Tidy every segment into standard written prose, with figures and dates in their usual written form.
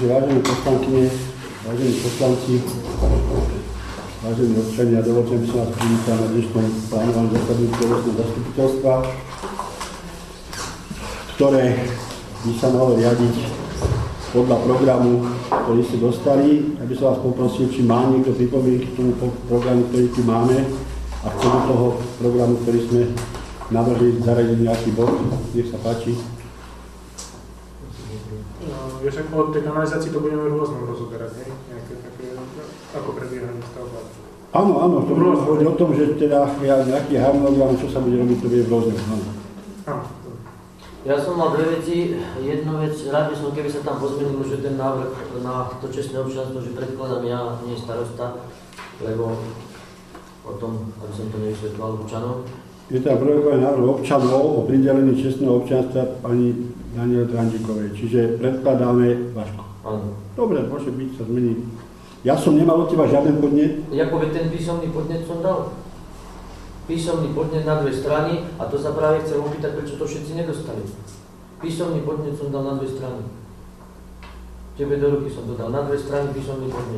Takže vážení poslankyne, vážení poslanci, vážení občania, dovolte, aby som vás privítal na dnešnom plánovanom zasadnutí obecného zastupiteľstva, ktoré by sa malo riadiť podľa programu, ktorý ste dostali. Aby som vás poprosil, či má niekto pripomienky k tomu programu, ktorý tu máme, a k tomu toho programu, ktorý sme navrhli zaradiť nejaký bod. Nech sa páči. Ja však o tej kanalizácii to budeme rôzno rozoberať, nie? Nejaké také, ako prebiehanie stavba. Áno, to hovorí o tom, že teda nejaký harmonogram, čo sa bude robiť, to bude rôzne. Áno. Ja som mal dve veci. Jednu vec, rád by som, keby sa tam pozmenilo, že ten návrh na to čestné občianstvo, že predkladám ja, nie starosta, lebo o tom, aby som to nevysvetľoval občanom. Je tam projektovaný návrh občanov o pridelení čestného občianstva pani Daniele Trandíkovej, čiže predkladáme Vaško. Áno. Dobre, môže byť, sa zmení. Ja som nemal od teba žiaden podnet. Jakoby ten písomný podnet som dal. Písomný podnet na dve strany a to sa práve chcem opýtať, prečo to všetci nedostali. Písomný podnet som dal na dve strany. Tebe do ruky som to dal, na dve strany písomný podnet.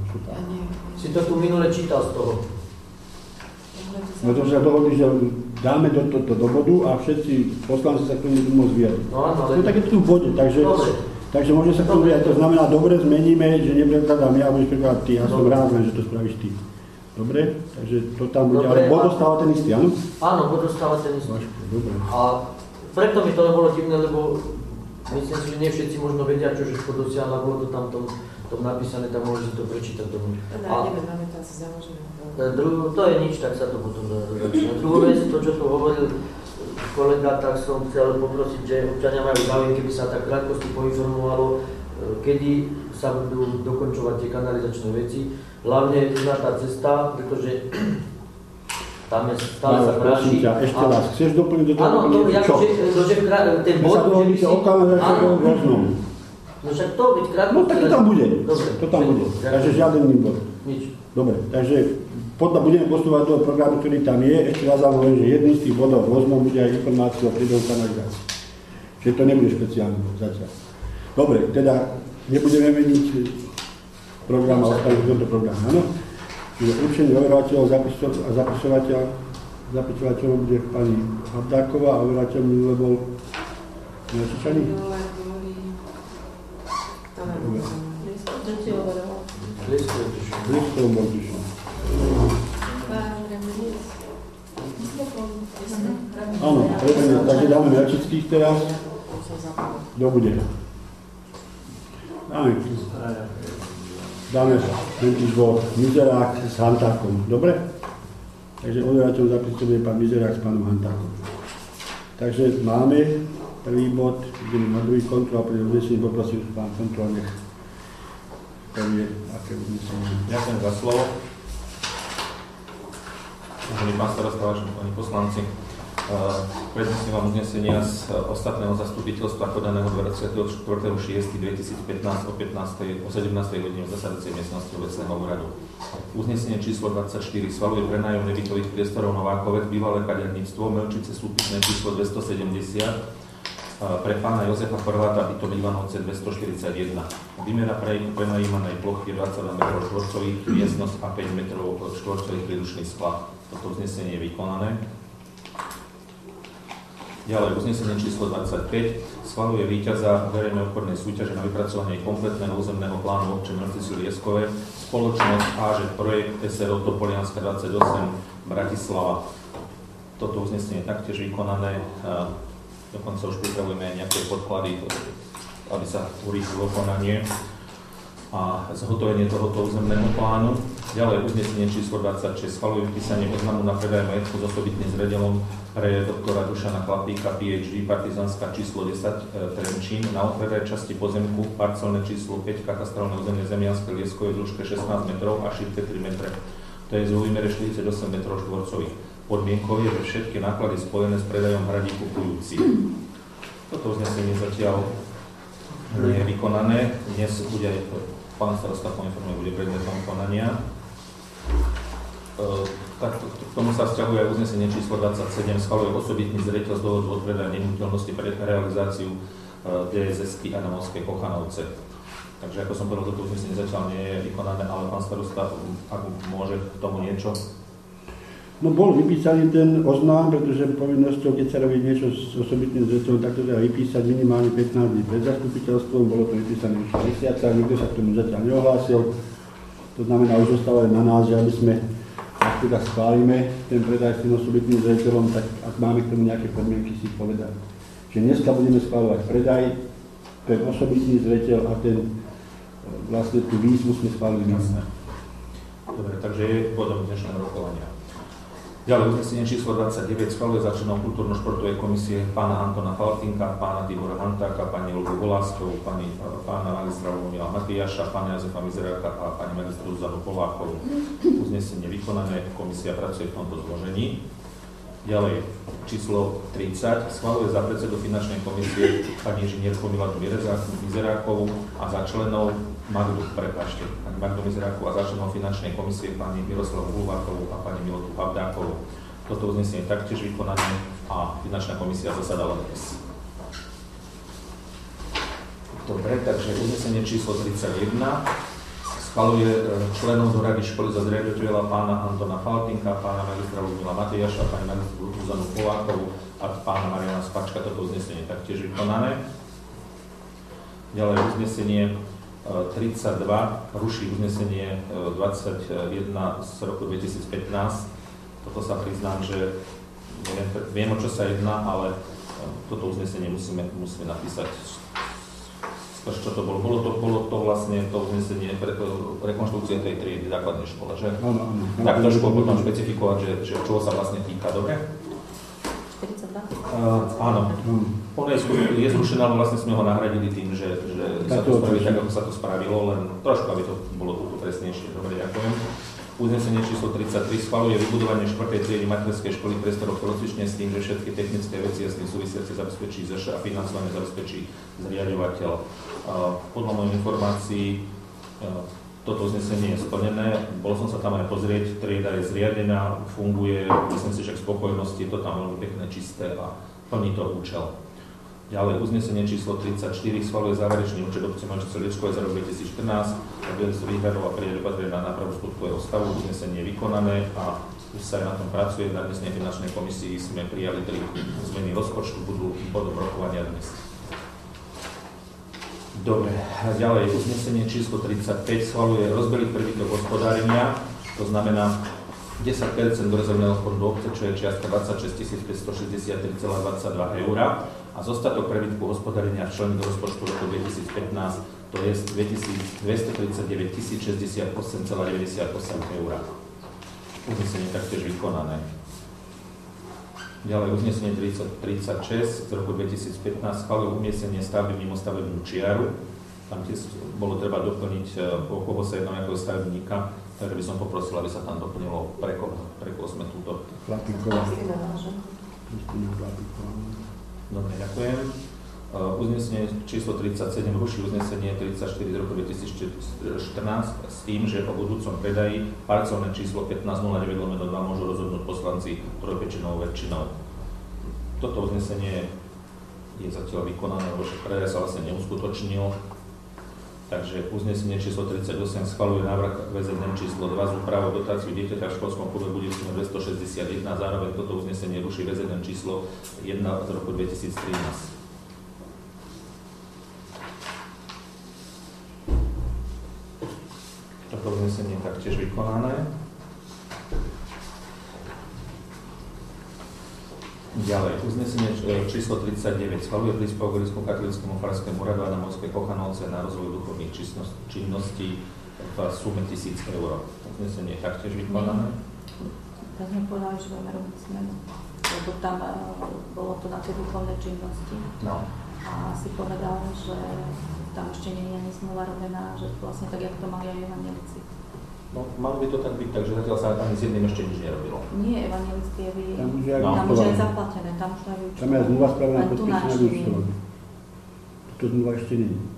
Si to tu minule čítal z toho. No to sa dohodli, že dáme do bodu a všetci poslanci sa k tomu budú môcť vyjadriť. No áno, ale... No tak je to tu v bode, takže môže sa k tomu vyjadriť. To znamená, dobre, zmeníme, že nepredkladám ja, budeš prekladať ty. Ja som rád, že to spravíš ty. Dobre? Takže to tam bude, ale bod dostáva ten istý, áno? Áno, bod dostáva ten istý. Dobre. A preto mi to nebolo divné, lebo myslím si, že nie všetci možno vedia, čo Žeško dosiahla, bolo to tam tom napísané, tam môžete to prečítať tomu. Máme to asi založené. To je nič, tak sa to potom začína. Druhú vec, to, čo tu hovoril kolega, tak som chcel poprosiť, že občania majú záujem, keby sa tak krátkosti poinformovalo, kedy sa budú dokončovať tie kanalizačné veci. Hlavne na tá cesta, pretože tam je stále sa práši. Ešte raz, chceš doplniť do toho? Áno, to že ten bod... My sa dohodnite o kanalizačnom rôznom. No však to byť krátko... No tak to tam bude. Dobre. To tam bude. Takže žiaden iný bod. Nič. Dobre, takže budeme postupovať do programu, ktorý tam je. Ešte raz vám hovorím, že jedným z tých bodov rôznom bude aj informácia o priebehu kanalizácie. Čiže to nebude špeciálny bod zatiaľ. Dobre, teda nebudeme meniť program, ale ostaneme tento program, áno? Čiže určenie overovateľov a zapisovateľom bude pani Havdáková a overovateľom minule bol Nečičaný? Listov bol tuším. Áno, takže dáme Melčických teraz. Kto bude? Dáme tentýž bol Mizerák s Hantákom. Dobre? Takže odverateľom zapisujeme pán Mizerák s pánom Hantákom. Takže máme prvý bod, ideme na druhý kontrol a pri uznesení poprosím pán kontrol, nech povie, aké uznesenie. Ďakujem za slovo. Vážený pán starosta, vážení pani poslanci, prednesiem vám uznesenia z ostatného zastupiteľstva podaného 24.6.2015 o 17. hodine v zasadacej miestnosti obecného úradu. Uznesenie číslo 24 schvaľuje prenájom nebytových priestorov Novákovec, bývalé kaderníctvo, Melčice súpisné číslo 270 pre pána Jozefa Horváta, bytom Ivanovce 241. Výmera prenajímanej plochy 22 m2, miestnosť a 5 m2 príručný sklad. Toto uznesenie je vykonané. Ďalej, uznesenie číslo 25 schvaľuje víťaza verejnej obchodnej súťaže na vypracovanie kompletného územného plánu obce Melčice Lieskové, spoločnosť AŽ Projekt SRO Topolianska 28 Bratislava. Toto uznesenie je taktiež vykonané. Dokonca už pripravujeme nejaké podklady, aby sa urýchlilo konanie a zhotovenie tohoto územného plánu. Ďalej uznesenie číslo 26 schvaľuje vpísanie oznamu na predaj majetku s osobitným zredelom pre doktora Dušana Chlapíka, PhD, Partizánska číslo 10 Trenčín na odpredaj časti pozemku, parcelné číslo 5, katastrálne územie Zemianske Lieskové v dĺžke 16 metrov a šírke 3 metre. To je z výmere 48 m2. Podmienkou je, že všetky náklady spojené s predajom hradí kupujúci. Toto uznesenie zatiaľ nie je vykonané. Dnes bude pán starosta poinformuje, bude predmetom konania. K tomu sa vzťahuje aj uznesenie číslo 27, schvaľuje osobitný zreteľ z dôvodu odpredaja nehnuteľnosti pre realizáciu DSS-ky Adamovské Kochanovce. Takže ako som povedal, toto uznesenie zatiaľ nie je vykonané, ale pán starosta, ak môže k tomu niečo. No bol vypísaný ten oznám, pretože povinnosťou, keď sa robí niečo s osobitným zreteľom, tak to treba vypísať minimálne 15 dní pred zastupiteľstvom, bolo to vypísané už mesiaca, nikto sa k tomu zatiaľ neohlásil. To znamená, už zostáva na nás, že aby sme, ak teda schválime ten predaj s tým osobitným zreteľom, tak ak máme k tomu nejaké podmienky si povedať. Že dneska budeme schváľovať predaj, ten osobitný zreteľ a ten vlastne tú výzvu sme schválili. Dobre, takže je bodom dnešného rokovania. Ďalej uznesenie číslo 29 schvaľuje za členom kultúrno-športovej komisie pána Antona Faltinka, pána Tibora Hantáka, pani Olgu Voláskovú, pána magistra Lomila Matiaša, pána Jozefa Mizeráka a pani magistru Zuzanu Polákovú. Uznesenie vykonané, komisia pracuje v tomto zložení. Ďalej, číslo 30 schvaľuje za predsedu finančnej komisie pani inžinierku Miladu Mizerákovú a za členov Magdu Mizerákovú a za členov finančnej komisie pani Miroslavu Hulvákovú a pani Milotu Pavdákovú. Toto uznesenie je taktiež vykonané a finančná komisia zasadala dnes. Dobre, takže uznesenie číslo 31 schvaľuje členov do rady školy za zriadovateľa pána Antona Faltinka, pána magistra Lomila Matiaša, pani magistru Zuzanu Polákovú a pána Mariana Spačka. Toto uznesenie je taktiež vykonané. Ďalej uznesenie 32 ruší uznesenie 21 z roku 2015. Toto sa priznám, že viem, o čo sa jedná, ale toto uznesenie musíme napísať. Čo to bolo? Bolo to vlastne to uznesenie rekonštrukcie tej triedy základnej škole, že? Tak trošku potom špecifikovať, že čoho sa vlastne týka, dobre? 42? Áno. On je zrušený, ale vlastne sme ho nahradili tým, že sa to spraví tak, ako sa to spravilo, len trošku, aby to bolo tu presnejšie. Dobre, ďakujem. Uznesenie číslo 33 schvaľuje vybudovanie 4. triedy materskej školy priestorov telocvične s tým, že všetky technické veci a s tým súvisiace zabezpečí ZŠ a financovanie zabezpečí zriaďovateľ. Podľa mojich informácií toto uznesenie je splnené. Bol som sa tam aj pozrieť, trieda je zriadená, funguje, myslím si, že k spokojnosti je to tam veľmi pekné, čisté a plní to účel. Ďalej uznesenie číslo 34 schvaľuje záverečný účet obce Manželce Liečkové za rok 2014 a bude s výhradou a príde opatrenie na nápravu skutkového stavu. Uznesenie je vykonané a už sa aj na tom pracuje. Na dnesnej finančnej komisii sme prijali 3 zmeny rozpočtu, budú bodom rokovania dnes. Dobre, ďalej uznesenie číslo 35 schvaľuje rozbeliť prebytok hospodárenia, to znamená 10% do rezervného fondu obce, čo je čiastka 26 563,22 eur. A zostatok prebytku hospodárenia včlený do rozpočtu roku 2015 to je 239 068,98 eur. Uznesenie taktiež vykonané. Ďalej uznesenie 36 z roku 2015 schválilo umiestnenie stavby mimo stavebnú čiaru. Tam tiež bolo treba doplniť, o koho sa jedná nejakého stavebníka, takže by som poprosil, aby sa tam doplnilo, pre koho sme túto. Dobre, ďakujem. Uznesenie číslo 37 ruší uznesenie 34 z roku 2014 s tým, že o budúcom predaji parcelné číslo 1509/2 môžu rozhodnúť poslanci trojpäťčinovou väčšinou. Toto uznesenie je zatiaľ vykonané, lebo predaj sa vlastne neuskutočnil. Takže uznesenie číslo 38 schvaľuje návrh VZN číslo 2 z úpravou dotáciu dieťaťa v školskom klube bude 261. Zároveň toto uznesenie ruší VZN číslo 1 z roku 2013. Toto uznesenie je taktiež vykonané. Ďalej, uznesenie číslo 39 schvaľuje príspevok Ríšskom katolickému farskému radu a na Morskej Kochanovce na rozvoj duchovných činností v sume 1000 eur. Uznesenie je taktiež vykonané. Tak sme povedali, že budeme robiť zmenu, lebo tam bolo to na tie duchovné činnosti. No. A si povedal, že tam ešte nie je ani zmluva robená, že vlastne tak, jak to mali aj evanjelici. No, malo by to tak byť, takže zatiaľ sa ani s jedným ešte nič nerobilo. Nie, evanjelické je Tam už je zaplatené, tam už aj tam je zmluva spravená len tu podpísaná návštevy. účtov. To zmluva ešte nie je.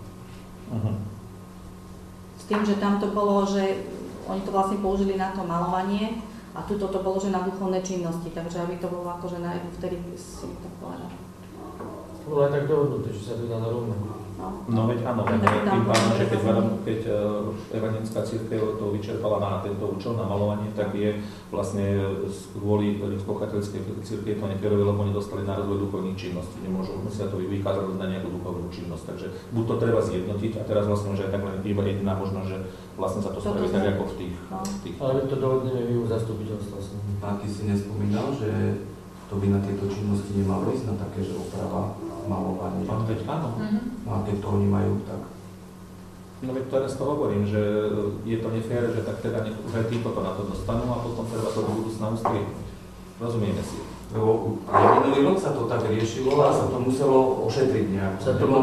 S tým, že tam to bolo, že oni to vlastne použili na to malovanie a tuto to bolo, že na duchovné činnosti, takže aby to bolo akože na vtedy si to povedal. Bolo aj tak dohodnuté, že sa to dá na rovno. No veď áno, tým pádom, že keď evangelická cirkev to vyčerpala na tento účel, na malovanie, tak je vlastne kvôli rímskokatolíckej cirkvi to nekerovalo, lebo nedostali na rozvoj duchovných činností. Musia to vykázať na nejakú duchovnú činnosť. Takže buď to treba zjednotiť a teraz vlastne už aj tak len iba jediná možnosť, že vlastne sa to spraví tak ako v tých. Ale to dohodneme vy u zastupiteľstva. A ty si nespomínal, že to by na tieto činnosti nemalo ísť, na také, že oprava, malovanie. Áno. No a keď to oni majú, tak... No veď teraz to hovorím, že je to nefér, že tak teda už aj títo to na to dostanú a potom treba to do budúcna ustriehnúť. Rozumieme si. Lebo minulý rok sa to tak riešilo a sa to muselo ošetriť nejak.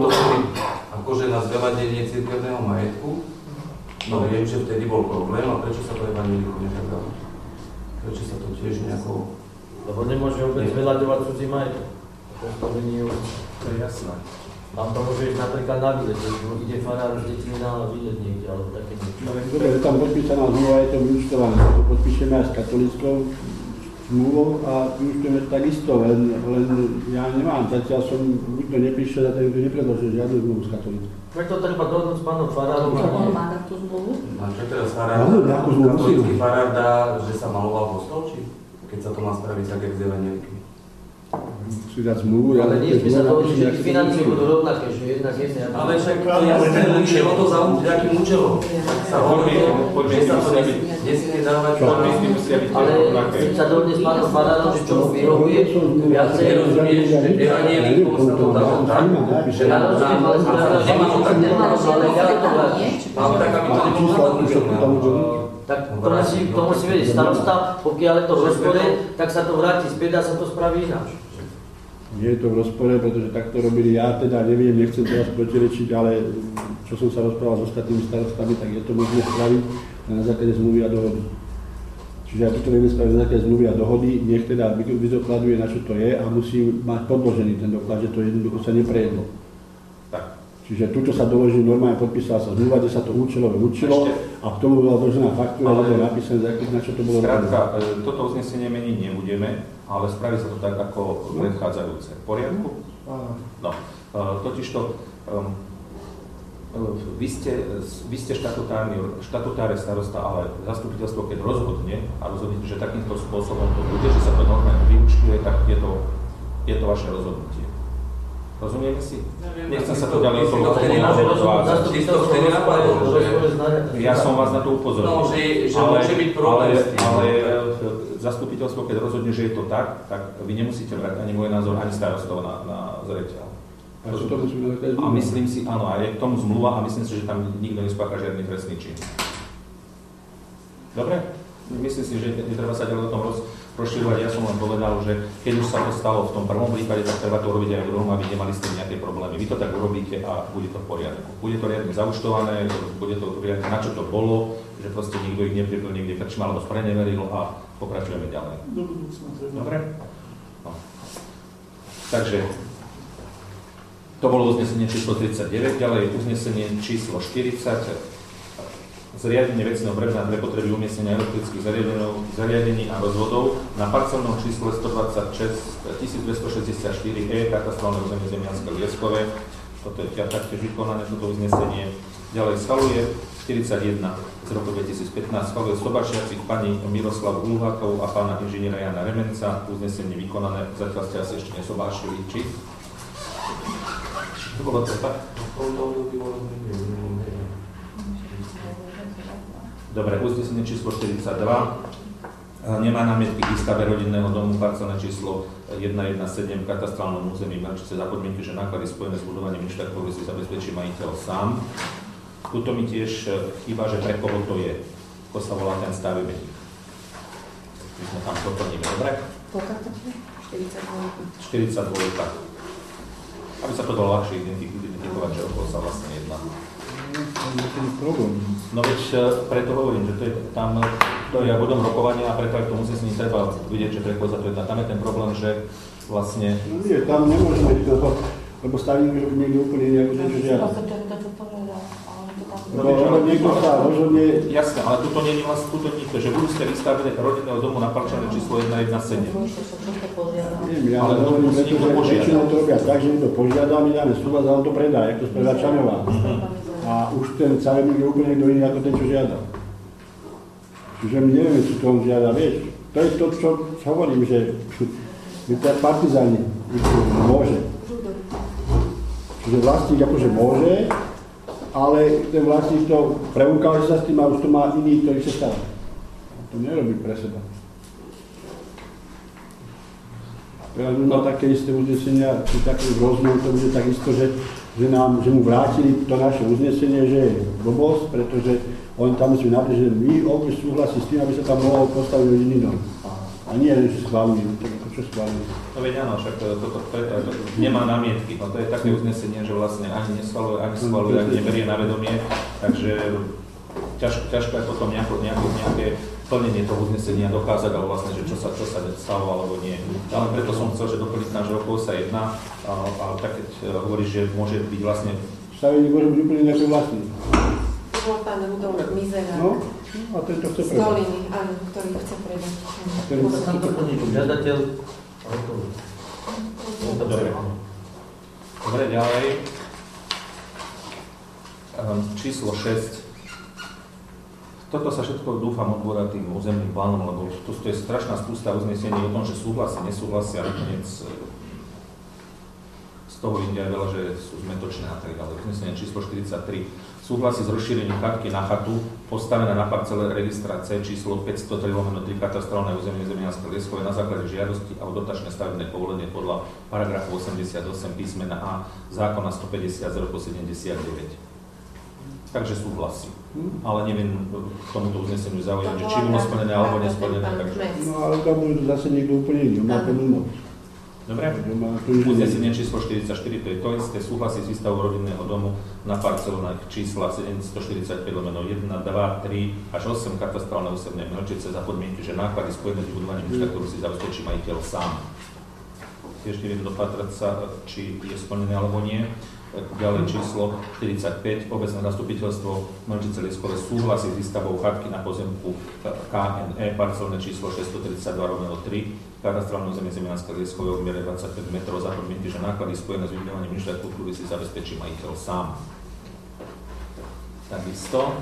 Akože na zveľadenie cirkevného majetku, no viem, že vtedy bol problém a prečo sa to evanjeliku netakalo? Prečo sa to tiež nejako... Lebo nemôže vôbec zveľaďovať cudzí majetok. To je jasné. Tam to môže ísť napríklad na výlet, že ide farár z detí na výlet niekde, alebo také niečo. Dobre, je tam podpísaná zmluva, je to vyúčtované. To podpíšeme aj s katolíckou zmluvou a vyúčtujeme takisto, len ja nemám, zatiaľ som, nikto nepíše, zatiaľ nikto nepredložil žiadnu zmluvu s katolíckou. Tak to treba dohodnúť s pánom farárom. On má takú zmluvu? A čo teraz farár, katolícky farár dá, že sa maloval postol, či keď sa to má spraviť tak, jak z evanjeliky? Musí dať zmluvu, ale nie, my sa to všetky financie budú rovnaké, že jednak jedné. Ale však to jasné, len ide o to za akým účelom. Sa hovorí, že sa to nesmie dávať. Ale chcem sa dohodne s pánom farárom, že čo mu vyhovuje, viacej rozumieš, že evanjelikom sa to dá tak, že na rozumiem, ale nemá to tak ale tak, aby to nebolo nadľúčené. Tak to musí vedieť starosta, pokiaľ je to v rozpore, tak sa to vráti späť a sa to spraví ináč. Nie je to v rozpore, pretože tak to robili, ja teda neviem, nechcem teraz protirečiť, ale čo som sa rozprával s ostatnými starostami, tak je to možné spraviť na základe zmluvy a dohody. Čiže ja toto neviem spraviť na základe zmluvy a dohody, nech teda vyzokladuje, na čo to je a musí mať podložený ten doklad, že to jednoducho sa neprejedlo. Čiže tu, čo sa doloží, normálne podpísala sa zmluva, kde sa to účelové učilo a k tomu bola doložená faktúra, kde bolo napísané, na čo to bolo. Skrátka, toto uznesenie meniť nebudeme, ale spraví sa to tak, ako predchádzajúce. V poriadku? No, totižto, vy ste štatutárne starosta, ale zastupiteľstvo, keď rozhodne a rozhodnete, že takýmto spôsobom to bude, že sa to normálne vyúčtuje, tak je to vaše rozhodnutie. Rozumieme si? Nechcem sa to ďalej Ja som vás na to upozornil. No, že môže byť problém s tým. Ale zastupiteľstvo, keď rozhodne, že je to tak vy nemusíte brať ani môj názor, ani starostov na zreteľ. A myslím si, áno, a je k tomu zmluva a myslím si, že tam nikto nespácha žiadny trestný čin. Dobre? Myslím si, že netreba sa ďalej o tom rozširovať. Ja som len povedal, že keď už sa to stalo v tom prvom prípade, tak treba to robiť aj v druhom, aby nemali s tým nejaké problémy. Vy to tak urobíte a bude to v poriadku. Bude to riadne zaučtované, bude to riadne, na čo to bolo, že proste nikto ich nepripil niekde krčma alebo spreneveril a pokračujeme ďalej. Dobre? No. Takže to bolo uznesenie číslo 39, ďalej uznesenie číslo 40. Zriadenie vecného bremena pre potreby umiestnenia elektrických zariadení a rozvodov na parcelnom čísle 1264E katastrálne územie Zemianske Lieskové. Toto je taktiež vykonané, toto uznesenie. Ďalej schvaľuje 41 z roku 2015, schvaľuje sobašiacich pani Miroslavu Ulhákovú a pána inžiniera Jana Remenca. Uznesenie vykonané, zatiaľ ste asi ešte nesobášili, či? To bolo to tak? Dobre, uznesenie číslo 42. Nemá námietky k výstave rodinného domu, parcelné číslo 117 v katastrálnom území Mrčice za podmienky, že náklady spojené s budovaním inštaktovy si zabezpečí majiteľ sám. Tuto mi tiež chýba, že pre koho to je. Ako sa volá ten stavebník. My sme tam doplnili, dobre? 42. Aby sa to dalo ľahšie identifikovať, že okolo sa vlastne jedná. No veď preto hovorím, že to je tam, to je bodom rokovania a preto aj k tomu si treba vidieť, že preko sa to jedná. Tam je ten problém, že vlastne... No nie, tam nemôžeme byť toho, lebo stavím, že niekde úplne nejak, že žiadne. Lebo niekto sa rozhodne... Jasné, ale tuto nie je vlastne nikto, že budú ste vystavené rodinného domu na parcálne číslo 117. Ja hovorím, pretože väčšinou to robia tak, že niekto požiada, my dáme súhlas a on to predá, ako to predá Čaňová. A už ten stavebník je úplne niekto iný ako ten, čo žiada. Čiže my nevieme, či to on žiada, vieš. To je to, čo hovorím, že partizáni môže. Čiže vlastník akože môže, ale ten vlastník to preukáže sa s tým a už to má iný, ktorý sa stáva. To nerobí pre seba. Teraz by mal také isté uznesenia, či také rozdiel, to bude takisto, že mu vrátili to naše uznesenie, že je blbosť, pretože on tam musí napríklad, že my opäť súhlasí s tým, aby sa tam mohol postaviť rodinný dom. A nie, že schválili, čo schválili. No veď áno, však toto nemá námietky, no to je také uznesenie, že vlastne ani neschvaluje, ani schvaluje, ani neberie na vedomie, takže ťažko je potom nejaké plnenie toho uznesenia dokázať, ale vlastne, že čo sa stalo alebo nie. Ale preto som chcel, že doplniť na, že o koho sa jedná, ale tak keď hovoríš, že môže byť vlastne... Stavebník môže byť úplne nejaký vlastný. Bol pán Rudolf Mizera. No, a tento chce predať. Z Doliny, áno, ktorý chce predať. Tam to plní žiadateľ. Dobre, ďalej. Číslo 6. Toto sa všetko dúfam odborá tým územným plánom, lebo tu je strašná spústa uznesení o tom, že súhlasia, nesúhlasia, nakoniec z toho ide aj veľa, že sú zmetočné a tak ďalej. Uznesenie číslo 43. Súhlasí s rozšírením chatky na chatu, postavená na parcele registra C číslo 503/3 katastrálne územie Zemianske Lieskové na základe žiadosti a o dotačné stavebné povolenie podľa paragrafu 88 písmena A zákona 150 z roku 79. Takže súhlasím. Ale neviem k tomuto uzneseniu zaujať, že či bolo splnené alebo nesplnené. Takže... No ale tam bude zase niekto úplne iný, má plnú moc. Dobre? Uznesenie číslo 44, to je to isté, súhlasí s výstavou rodinného domu na parcelách čísla 745/1, 2, 3 až 8 katastrálne územné Milčice za podmienky, že náklady spojené s budovaním infraštruktúry si zabezpečí majiteľ sám. Ešte viem dopatrať sa, či je splnené alebo nie. Ďalej číslo 45, obecné zastupiteľstvo Milčice Lieskové súhlasí s výstavou chatky na pozemku KNE, parcelné číslo 632/3, katastrálne územie Zemianske Lieskové v miere 25 metrov za podmienky, že náklady spojené s vybudovaním infraštruktúry si zabezpečí majiteľ sám. Takisto.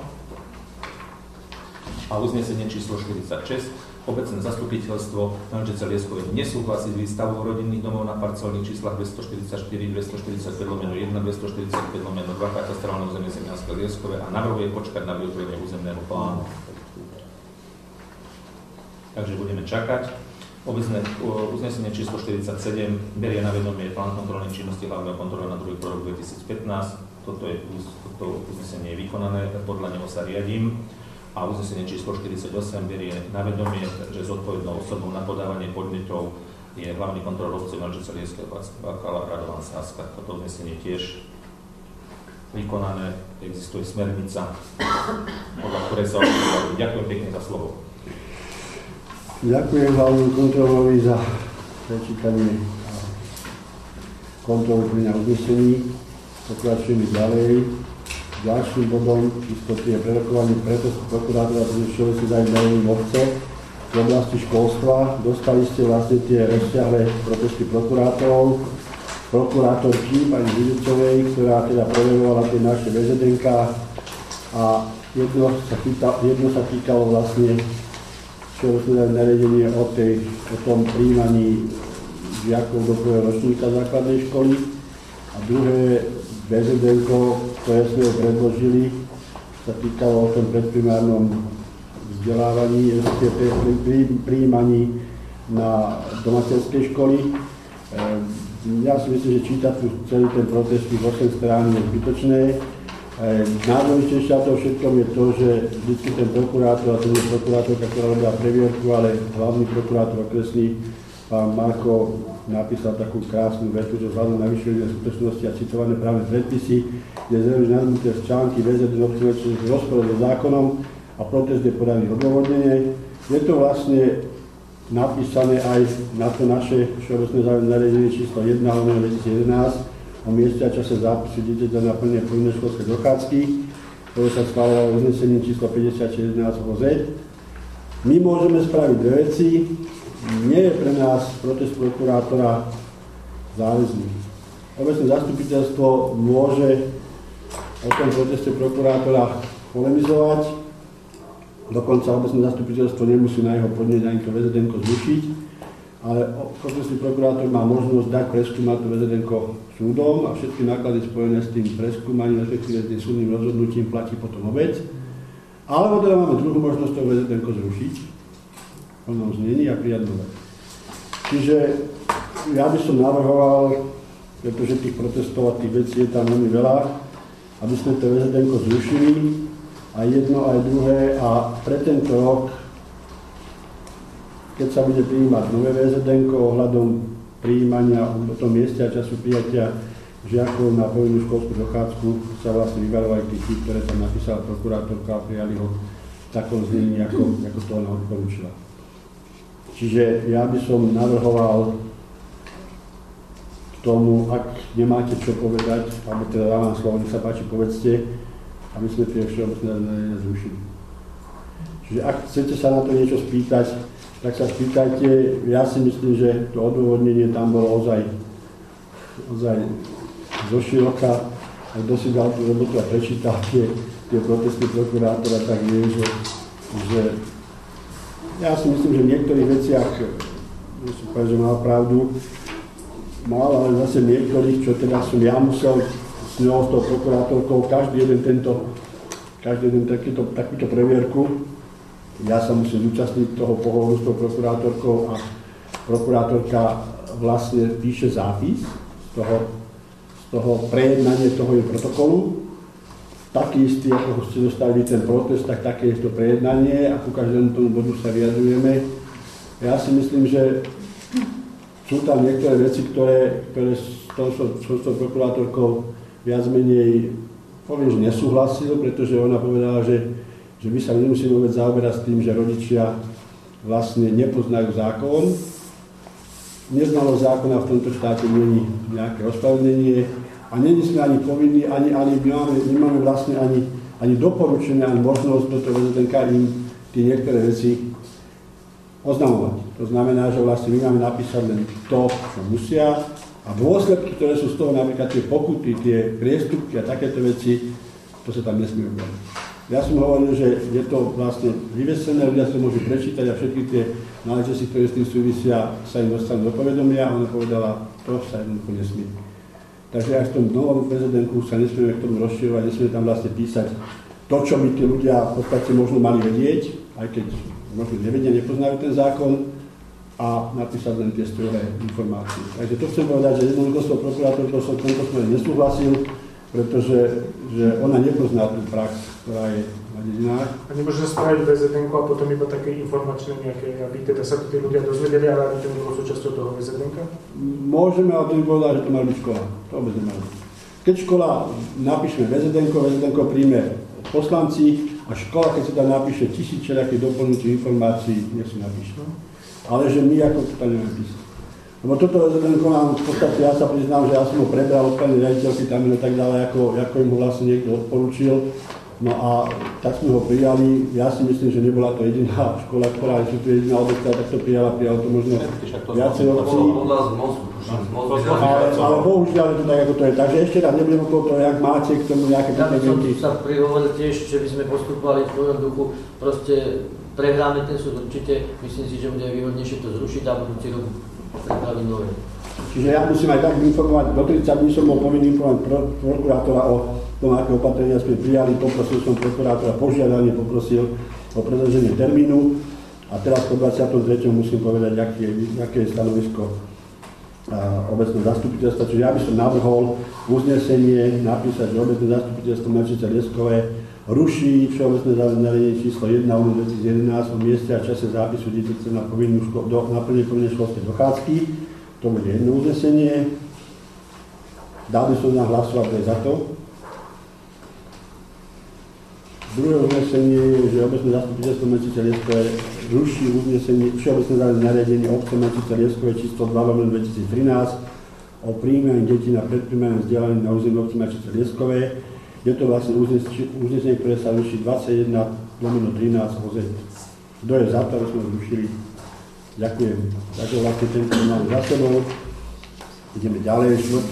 A uznesenie číslo 46. Obecné zastupiteľstvo Milčice Lieskové nesúhlasí s výstavou rodinných domov na parcelných číslach 244, 245/1, 245/2 katastrálne územie Zemianske Lieskové a navrhuje počkať na vyhotovenie územného plánu. Takže budeme čakať. Uznesenie číslo 47 berie na vedomie plán kontrolnej činnosti hlavného kontrola na druhý rok 2015. Toto uznesenie je vykonané, podľa neho sa riadím. A uznesenie číslo 48 berie na vedomie, že zodpovednou osobou na podávanie podnetov je hlavný kontrolór obce Milčice Lieskové Bakala Radovan Sáska. Toto uznesenie tiež vykonané, existuje smernica, podľa ktorej sa odpoviedajú. Ďakujem pekne za slovo. Ďakujem hlavnému kontrolórovi za prečítanie a kontrolu plnenia uznesení. Pokračujeme ďalej. Ďalším bodom istoty je prerokovanie protestov prokurátora pre všeobecne záujmy obce v oblasti školstva. Dostali ste vlastne tie rozsiahle protesty prokurátorov, prokurátorky pani Vidicovej, ktorá teda preverovala tie naše VZDNK a jedno sa týkalo vlastne všeobecné nariadenie o tom prijímaní žiakov do prvého ročníka základnej školy a druhé VZDNko, ktoré sme ho predložili, sa týkalo o tom predprimárnom vzdelávaní, prijímaní na domateľskej školy. Ja si myslím, že čítať tu celý ten protest tých 8 strán je zbytočné. Najdôležitejšie na to všetkom je to, že vždy ten prokurátor, a to nie je prokurátorka, ktorá robila previerku, ale hlavný prokurátor okresný, pán Marko, napísal takú krásnu vetu, že vzhľadom na vyššie skutočnosti a citované právne predpisy, kde zrejme naznuté z články VZDN obcovečných v rozpore so zákonom a protest je podaný odôvodnenie. Je to vlastne napísané aj na to naše všeobecné záujmy nariadenie číslo 1/2011 o mieste a čase zápisu dieťaťa na plnenie povinnej školskej dochádzky. ktoré sa schváľovalo uznesením číslo 5611 OZ. My môžeme spraviť dve veci. Nie je pre nás protest prokurátora záväzný. Obecné zastupiteľstvo môže o tom proteste prokurátora polemizovať. Dokonca obecné zastupiteľstvo nemusí na jeho podnet ani to VZN-ko zrušiť, ale protestný prokurátor má možnosť dať preskúmať to VZN-ko súdom a všetky náklady spojené s tým preskúmaním, respektíve s tým súdnym rozhodnutím platí potom obec. Alebo teda máme druhú možnosť to VZN-ko zrušiť v plnom znení a prijať nové. Čiže ja by som navrhoval, pretože tých protestov a tých vecí je tam veľmi veľa, aby sme to VZN-ko zrušili, aj jedno, aj druhé, a pre tento rok, keď sa bude prijímať nové VZN-ko ohľadom prijímania o tom mieste a času prijatia žiakov na povinnú školskú dochádzku, sa vlastne vyvarovali tých, ktoré tam napísala prokurátorka a prijali ho v takom znení, ako to ona odporúčila. Čiže ja by som navrhoval k tomu, ak nemáte čo povedať, alebo teda dávam slovo, nech sa páči, povedzte, aby sme tie všeobecné nariadenia zrušili. Čiže ak chcete sa na to niečo spýtať, tak sa spýtajte. Ja si myslím, že to odôvodnenie tam bolo ozaj zoširoka. Ak kto si dal tú robotu a prečítal tie protesty prokurátora, tak vie, že ja si myslím, že v niektorých veciach, musím povedať, že mal pravdu, ale zase niektorých, čo teda som ja musel s ňou, s tou prokurátorkou, každý jeden takúto previerku. Ja sa musím zúčastniť toho pohovoru s tou prokurátorkou a prokurátorka vlastne píše zápis z toho prejednania toho jej protokolu. Taký istý, ako ste dostali ten protest, tak také je to prejednanie a ku každému tomu bodu sa vyjadrujeme. Ja si myslím, že sú tam niektoré veci, ktoré s tou prokurátorkou viac menej, poviem, že nesúhlasil, pretože ona povedala, že my sa nemusíme vôbec zaoberať s tým, že rodičia vlastne nepoznajú zákon. Neznalosť zákona v tomto štáte nie je nejaké ospravedlnenie a nie sme ani povinní, ani nemáme vlastne ani doporučenie, ani možnosť do toho VZN-ka im tie niektoré veci oznamovať. To znamená, že vlastne my máme napísať len to, čo musia, a dôsledky, ktoré sú z toho, napríklad tie pokuty, tie priestupky a takéto veci, to sa tam nesmie ubrať. Ja som hovoril, že je to vlastne vyvesené, ľudia sa môžu prečítať a všetky tie náležitosti, ktoré s tým súvisia, sa im dostanú do povedomia a ona povedala, to sa jednoducho nesmie. Takže aj v tom novom VZN-ku sa nesmieme k tomu rozširovať, nesmieme tam vlastne písať to, čo by tí ľudia v podstate možno mali vedieť, aj keď možno nevedia, nepoznajú ten zákon, a napísať len tie strohé informácie. Takže to chcem povedať, že jednoducho s tou prokurátorkou som v tomto smere nesúhlasil, pretože ona nepozná tú prax, ktorá je na dedinách. A nemôže sa spraviť VZN-ku a potom iba také informačné nejaké, aby teda sa tí ľudia dozvedeli, ale aby to nebolo súčasťou toho VZN-ka? Môžeme, ale to by povedať, že to má byť škola. To vôbec nemá byť. Keď škola napíšeme VZN-ko príjme poslanci a škola, keď sa tam napíše 1000 všelijakých doplňujúcich informácií, nech si napíše. Ale že my ako to tam nemáme písať. Lebo toto VZN-ko nám v podstate, ja sa priznám, že ja som ho prebral od pani riaditeľky tam a tak ďalej, ako im ho vlastne niekto odporúčil. No a tak sme ho prijali. Ja si myslím, že nebola to jediná škola, ktorá je tu jediná obec, tak to prijala to možno viacej obcí. Ale bohužiaľ je to tak, ako to je. Takže ešte raz nebudem okolo toho, jak máte k tomu nejaké pripomienky. Ja by som sa prihovoril tiež, že by sme postupovali v tvojom duchu, proste prehráme ten súd určite, myslím si, že bude výhodnejšie to zrušiť a budúci rok pripraviť nové. Čiže ja musím aj tak informovať, do 30 dní som bol povinný informovať prokurátora o tom, aké opatrenia sme prijali, poprosil som prokurátora, požiadanie poprosil o predĺženie termínu a teraz po 23. musím povedať, aké je stanovisko obecného zastupiteľstva. Čiže ja by som navrhol uznesenie napísať, že obecné zastupiteľstvo Mravčice Lieskové ruší všeobecné nariadenie číslo 1 2011 o mieste a čase zápisu dieťaťa na plnenie povinnej školskej dochádzky. To bude jedno uznesenie. Dal by som na hlasovať aj za to. Druhé uznesenie je, že obecné zastupiteľstvo Mravčice Lieskové ruší uznesenie všeobecné nariadenie obce Mravčice Lieskové číslo 2/2013 o prijímaní detí na predprijímané vzdelanie na území obce Mravčice Lieskové. Je to vlastne uznesenie, ktoré sa ruší 21/13 OZ. Kto je za to, aby sme ho zrušili? Ďakujem. Takže vlastne tento máme za sebou. Ideme ďalej.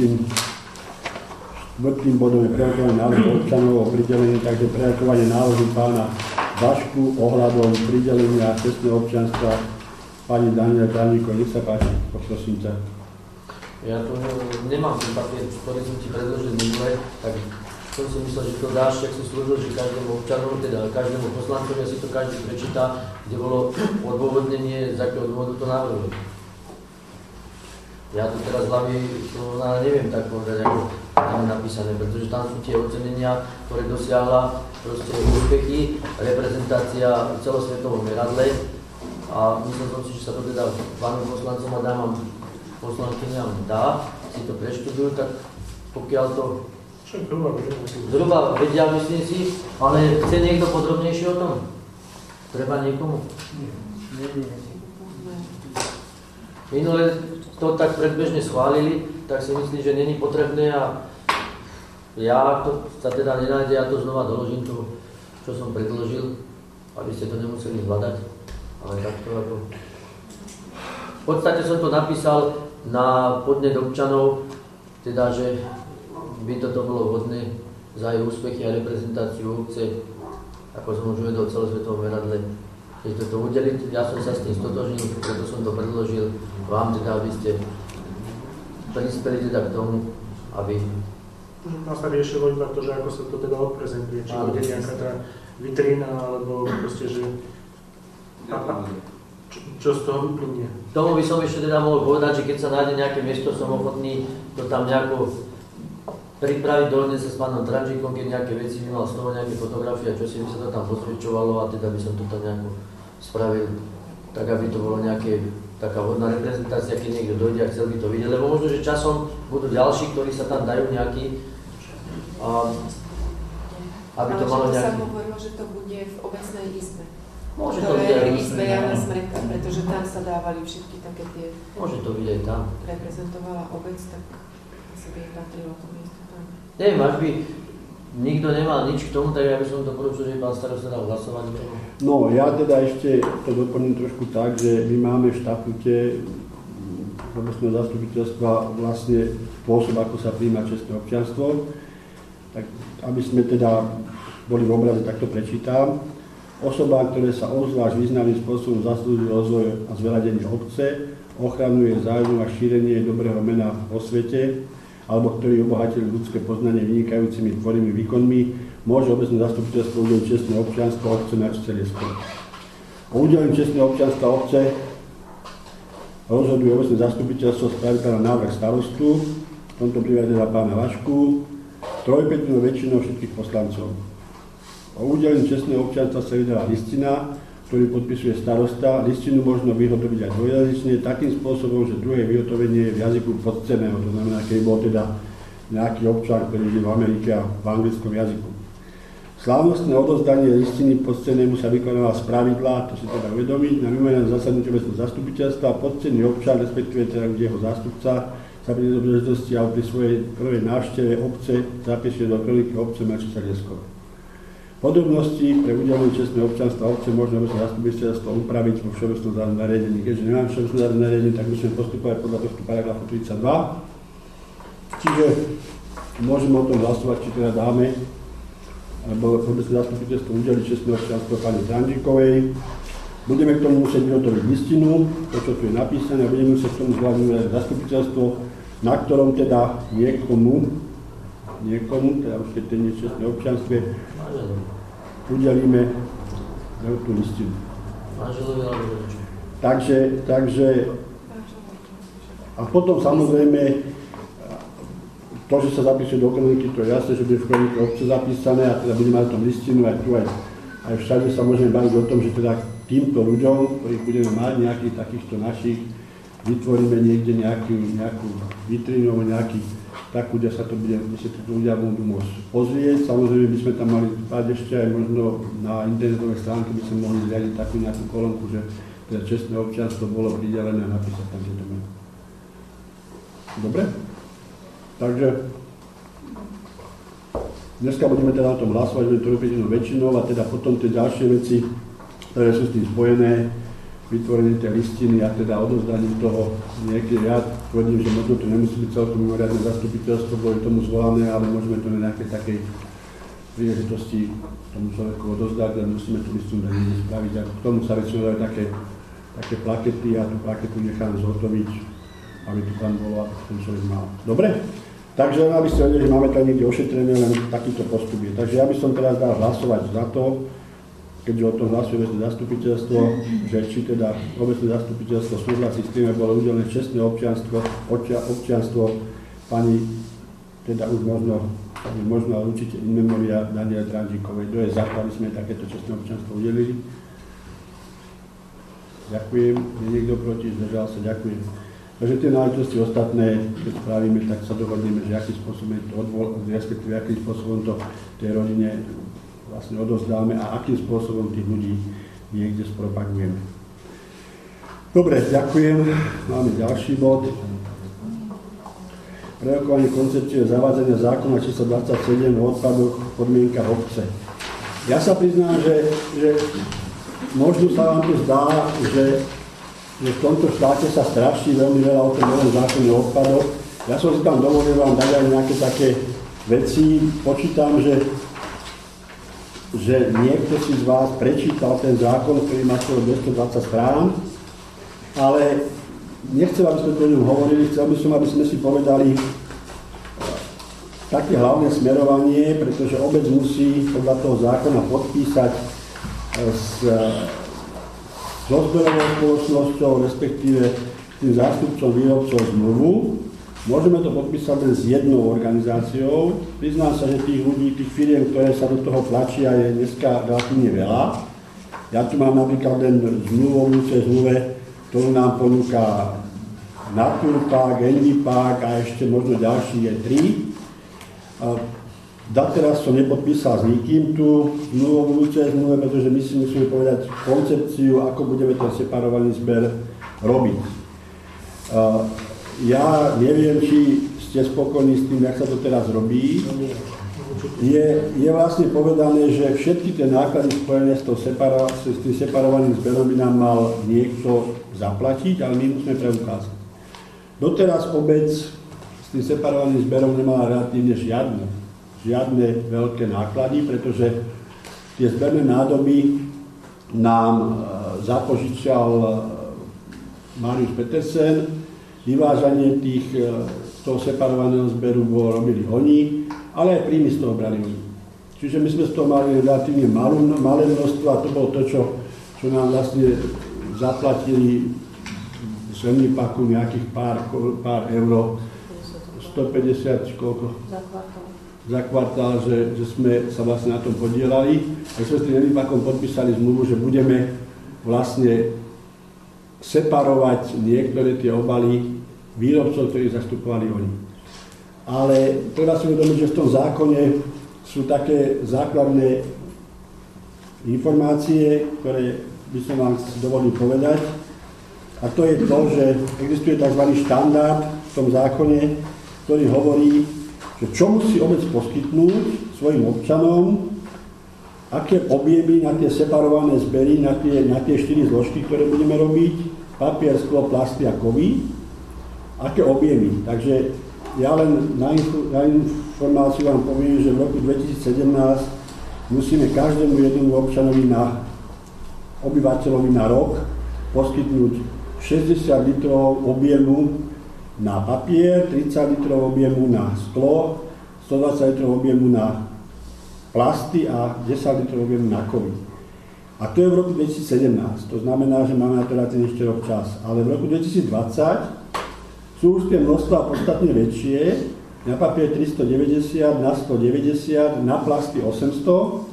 Štvrtým bodom je prerokovanie návrhu občanov o pridelení, takže prerokovanie návrhu pána Vašku ohľadom pridelenia cestného občianstva. Pani Daniela Trávníková, nech sa páči, poprosím ťa. Ja tu nemám ten papier, ktorý som ti predložil minule, tak som si myslel, že to dáš, jak si slúžil, že každému občanovi, teda každému poslancovi, si to každý prečíta, kde bolo odôvodnenie, z akého dôvodu to navrhuje. Ja tu teraz hlavy neviem tak povedať, ako tam je napísané, pretože tam sú tie ocenenia, ktoré dosiahla proste úspechy, reprezentácia v celosvetovom meradle a myslel som si, že sa to teda pánom poslancom a dámam poslankyňam dá, si to preštudujú, tak pokiaľ to zhruba vedia, myslím si, ale chce niekto podrobnejšie o tom? Treba niekomu? Minule to tak predbežne schválili, tak si myslím, že není potrebné a ja, to sa teda nenájde, ja to znova doložím tu, čo som predložil, aby ste to nemuseli hľadať, ale takto ako... V podstate som to napísal na podnet občanov, teda, že by toto bolo vhodné za jej úspechy a reprezentáciu obce, ako som už uvedol, celosvetovom meradle. Keď toto udeliť, ja som sa s tým stotožnil, preto som to predložil vám, teda, aby ste prispeli teda k tomu, aby... Nás sa riešilo iba to, že ako sa to teda odprezentuje, či bude nejaká tá vitrína, alebo proste, že... Čo z toho vyplynie? Tomu by som ešte teda mohol povedať, že keď sa nájde nejaké miesto, som ochotný to tam nejako pripraviť, dohodne sa s pánom Tranžíkom, keď nejaké veci by mal z toho nejaké fotografie a čo si by sa to tam pozväčšovalo a teda by som to tam nejako spravil, tak aby to bolo nejaké taká vhodná reprezentácia, keď niekto dojde a chcel by to vidieť, lebo možno, že časom budú ďalší, ktorí sa tam dajú nejaký, aby to malo nejaký... Ale sa hovorilo, že to bude v obecnej izbe. Môže to byť aj izbe Jana Smreka, pretože tam sa dávali všetky také tie... Môže to byť aj tam. Reprezentovala obec, tak asi by patrilo to miesto tam. Neviem, až by nikto nemal nič k tomu, tak ja by som to poručil, že pán starosta dal hlasovať. No, ja teda ešte to doplním trošku tak, že my máme v štatúte obecného zastupiteľstva vlastne spôsob, ako sa prijíma čestné občianstvo. Tak aby sme teda boli v obraze, tak to prečítam. Osobám, ktoré sa obzvlášť významným spôsobom zaslúžili rozvoj a zveľadenie obce, ochraňuje záujmu a šírenie dobrého mena vo svete, alebo ktorí obohatili ľudské poznanie vynikajúcimi tvorými výkonmi, môže obecné zastupiteľstvo udeliť čestné občianstvo obce Merčice Lieskove. O udelení čestného občianstva obce rozhoduje obecné zastupiteľstvo spravidla na návrh starostu, v tomto prípade teda pána Vašku, 3/5 väčšinou všetkých poslancov. O udelení čestného občianstva sa vydala listina, ktorú podpisuje starosta. Listinu možno vyhotoviť aj dvojjazyčne takým spôsobom, že druhé vyhotovenie je v jazyku podceného, to znamená, keď bol teda nejaký občan, ktorý žil v Amerike a v anglickom jazyku. Slávnostné odozdanie listiny podcenému sa vykonáva z pravidla, to si teda uvedomiť, na mimoriadnom zasadnutí obecného zastupiteľstva. Podcenný občan, respektíve teda jeho zástupca, sa pri tejto príležitosti a pri svojej prvej návšteve obce zapíše do kroniky obce Merčice Lieskove. Podrobnosti pre udelenie čestného občianstva obce možno obecné zastupiteľstvo upraviť vo všeobecnom nariadení. Keďže nemám všeobecné nariadenie, tak musíme postupovať podľa tohto paragrafu 32. Čiže môžeme o tom hlasovať, či teda dáme, alebo obecné zastupiteľstvo udeliť čestné občianstvo pani Tranžíkovej. Budeme k tomu musieť vyhotoviť listinu, to, čo tu je napísané, a budeme musieť k tomu zvládnuť zastupiteľstvo, na ktorom teda niekomu, teda už keď ten je čestné občianstve, udelíme tú listinu. Takže a potom samozrejme to, že sa zapíše do kroniky, to je jasné, že bude v kronike obce zapísané a teda budeme mať tom listinu aj tu aj všade sa môžeme baviť o tom, že teda týmto ľuďom, ktorých budeme mať nejakých takýchto našich, vytvoríme niekde nejakú vitrínu alebo takú, kde sa to bude, kde sa títo ľudia budú môcť pozrieť. Samozrejme by sme tam mali dať ešte aj možno na internetovej stránke by sme mohli zriadiť takú nejakú kolónku, že teda čestné občianstvo bolo pridelené a napísať tam tieto meno. Dobre? Takže Dneska budeme teda o tom hlasovať, budeme to robiť jednou väčšinou a teda potom tie ďalšie veci, ktoré sú s tým spojené, vytvorenie tej listiny a teda odovzdaním toho niekde. Ja tvrdím, že možno to nemusí byť celkom mimoriadne zastupiteľstvo, bolo tomu zvolané, ale môžeme to na nejakej takej príležitosti tomu človeku odovzdať, ale musíme tú listinu spraviť. A k tomu sa väčšinou dajú také plakety a tú plaketu nechám zhotoviť, aby to tam bolo a ten človek mal. Dobre? Takže aby ste vedeli, že máme tam niekde ošetrené, len takýto postup je. Takže ja by som teraz dal hlasovať za to, keďže o tom hlasuje obecné zastupiteľstvo, že či teda obecné zastupiteľstvo súhlasí s tým, aby bolo udelené čestné občianstvo pani, teda už možno ale určite in memoria Daniela Dranžíkovej. Kto je za to, aby sme takéto čestné občianstvo udelili? Ďakujem. Je niekto proti? Zdržal sa? Ďakujem. Takže tie náležitosti ostatné, keď spravíme, tak sa dohodneme, že akým spôsobom to respektíve akým spôsobom to tej rodine vlastne odovzdáme a akým spôsobom tých ľudí niekde spropagujeme. Dobre, ďakujem. Máme ďalší bod. Prerokovanie koncepcie zavádzania zákona číslo 27 o odpadoch v podmienkach obce. Ja sa priznám, že možno sa vám to zdá, že v tomto štáte sa straší veľmi veľa o tom novom zákone o odpadoch. Ja som si tam dovolil vám dať aj nejaké také veci. Počítam, že niekto si z vás prečítal ten zákon, ktorý má skoro 220 strán, ale nechcem, aby sme to o ňom hovorili, chcel by som, aby sme si povedali také hlavné smerovanie, pretože obec musí podľa toho zákona podpísať so zberovou spoločnosťou, respektíve tým zástupcom výrobcov zmluvu. Môžeme to podpísať len s jednou organizáciou. Priznám sa, že tých ľudí, tých firiem, ktoré sa do toho tlačia, je dneska relatívne veľa. Ja tu mám napríklad len zmluvu cez zmluve, ktorú nám ponúka Naturpark, Envipark a ešte možno ďalší je 3. Doteraz som nepodpísal s nikým tú zmluvu zmluve, pretože my si musíme povedať koncepciu, ako budeme ten separovaný zber robiť. Ja neviem, či ste spokojní s tým, jak sa to teraz robí. Je vlastne povedané, že všetky tie náklady spojené s tým separovaným zberom by nám mal niekto zaplatiť, ale my musíme preukázať. Doteraz obec s tým separovaným zberom nemala relatívne žiadne veľké náklady, pretože tie zberné nádoby nám zapožičal Marius Petersen, vyvážanie toho separovaného zberu robili oni, ale aj príjmy z toho brali oni. Čiže my sme z toho mali relatívne malé množstvo a to bolo to, čo nám vlastne zaplatili z Envipaku nejakých pár euro, 150 či koľko? Za kvartál, že sme sa vlastne na tom podielali. Tak sme s tým Envipakom podpísali zmluvu, že budeme vlastne separovať niektoré tie obaly výrobcov, ktorých zastupovali oni. Ale treba si uvedomiť, že v tom zákone sú také základné informácie, ktoré by som vám dovolil povedať. A to je to, že existuje tzv. Štandard v tom zákone, ktorý hovorí, že čo musí obec poskytnúť svojim občanom, aké objemy na tie separované zbery, na tie 4 zložky, ktoré budeme robiť, papier, sklo, plasty a kovy, aké objemy. Takže ja len na informáciu vám poviem, že v roku 2017 musíme každému jednému občanovi obyvateľovi na rok poskytnúť 60 litrov objemu na papier, 30 litrov objemu na sklo, 120 litrov objemu na plasty a 10 litrov objemu na kovy. A to je v roku 2017, to znamená, že máme na to relatívne ešte rok čas. Ale v roku 2020 sú už tie množstvá podstatne väčšie, na papier 390, na 190, na plasty 800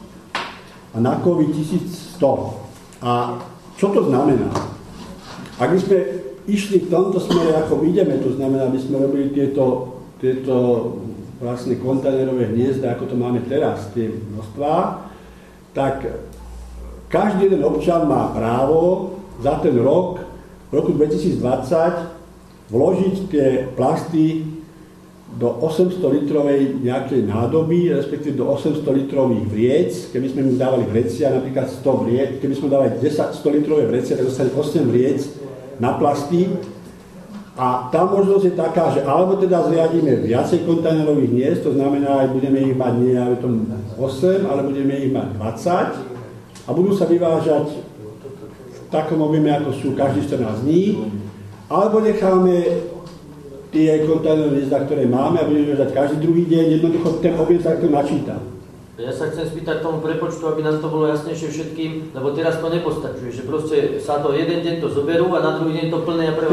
a na kovy 1100. A čo to znamená? Ak by sme išli v tomto smere, ako ideme, to znamená, aby sme robili tieto vlastne kontajnerové hniezda, ako to máme teraz, tie množstvá, tak každý jeden občan má právo za ten rok, v roku 2020, vložiť tie plasty do 800 litrovej nejakej nádoby, respektíve do 800 litrových vriec, keby sme mu dávali vrecia, napríklad 100 vriec, keby sme dávali 100 litrové vrecia, tak dostane 8 vriec na plasty. A tá možnosť je taká, že alebo teda zriadíme viacej kontajnerových hniezd, to znamená, aj budeme ich mať nie 8, ale budeme ich mať 20 a budú sa vyvážať v takom objeme, ako sú každý 14 dní, alebo necháme tie kontajnerové hniezda, ktoré máme a budeme vyvážať každý druhý deň, jednoducho ten objem sa takto načíta. Ja sa chcem spýtať tomu prepočtu, aby nám to bolo jasnejšie všetkým, lebo teraz to nepostačuje, že proste sa to jeden deň to zoberú a na druhý deň to plné a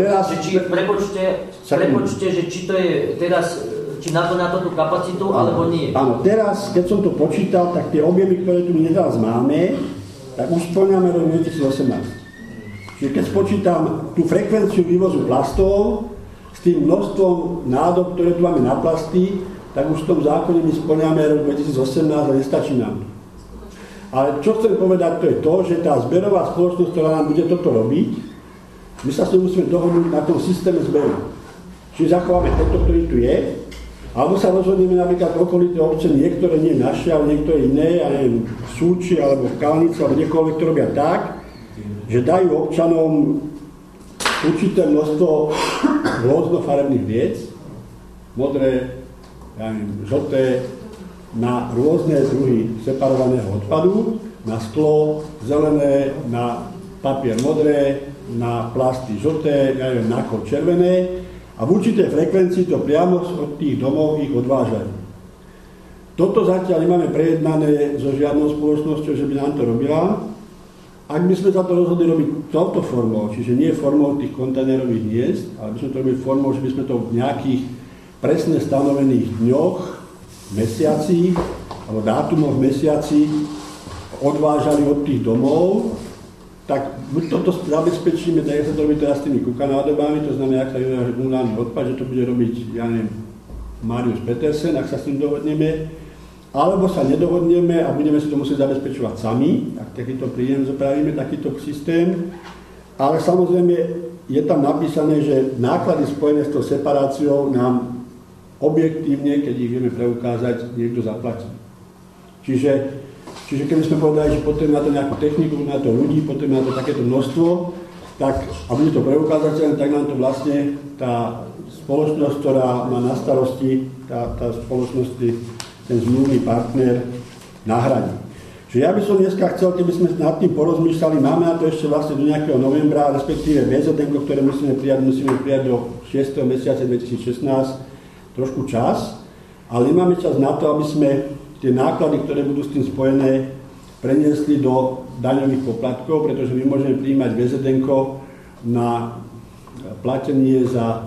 prepočte, že či to je teraz, či naplňa to tú kapacitu, alebo nie. Áno, teraz, keď som to počítal, tak tie objemy, ktoré tu teraz máme, tak už spĺňame rok 2018. Čiže keď spočítam tú frekvenciu vývozu plastov s tým množstvom nádob, ktoré tu máme na plasty, tak už v tom zákone my spĺňame rok 2018 a nestačí nám to. Ale čo chcem povedať, to je to, že tá zberová spoločnosť, ktorá nám bude toto robiť, my sa s ňou musíme dohodnúť na tom systéme zberu. Čiže zachováme tento, ktorý tu je, alebo sa rozhodneme napríklad okolité obce, niektoré nie naše, ale niektoré iné, ja neviem, v Súči, alebo v Kalnici, alebo niekoľvek to robia tak, že dajú občanom určité množstvo rôznofarebných vriec, modré, žlté, na rôzne druhy separovaného odpadu, na sklo, zelené, na papier modré, na plasty žlté, na kov červené a v určitej frekvencii to priamo od tých domov ich odvážajú. Toto zatiaľ nemáme prejednané so žiadnou spoločnosťou, že by nám to robila. Ak by sme sa to rozhodli robiť touto formou, čiže nie formou tých kontajnerových hniezd, ale by sme to robili formou, že by sme to v nejakých presne stanovených dňoch, mesiaci, alebo dátumoch mesiaci odvážali od tých domov, tak buď toto zabezpečíme, tak sa to robí teraz s tými kukanádobami, to znamená, ak sa vyváža komunálny odpad, že to bude robiť, ja neviem, Marius Petersen, ak sa s tým dohodneme, alebo sa nedohodneme a budeme si to musieť zabezpečovať sami, ak takýto príjem zapravíme, takýto systém, ale samozrejme je tam napísané, že náklady spojené s tou separáciou nám objektívne, keď ich vieme preukázať, niekto zaplatí. Čiže keby sme povedali, že potrebujeme na to nejakú techniku, na to ľudí, potrebujeme na to takéto množstvo, tak a bude to preukázateľné, tak nám to vlastne tá spoločnosť, ktorá má na starosti, tá spoločnosť, ten zmluvný partner nahradí. Čiže ja by som dneska chcel, keby sme nad tým porozmýšľali, máme na to ešte vlastne do nejakého novembra, respektíve VZN, ktoré musíme prijať do 6. mesiaca 2016, trošku čas, ale nemáme čas na to, aby sme tie náklady, ktoré budú s tým spojené, preniesli do daňových poplatkov, pretože my môžeme prijímať VZN-ko na platenie za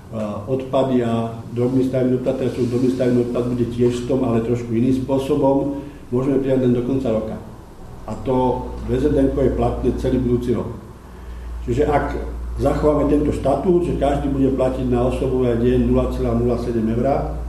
odpady a drobný stavebný odpad, takže drobný stavebný odpad bude tiež v tom, ale trošku iným spôsobom, môžeme prijať len do konca roka. A to VZN-ko je platné celý budúci rok. Čiže ak zachováme tento štatút, že každý bude platiť na osobu aj deň 0,07 eur,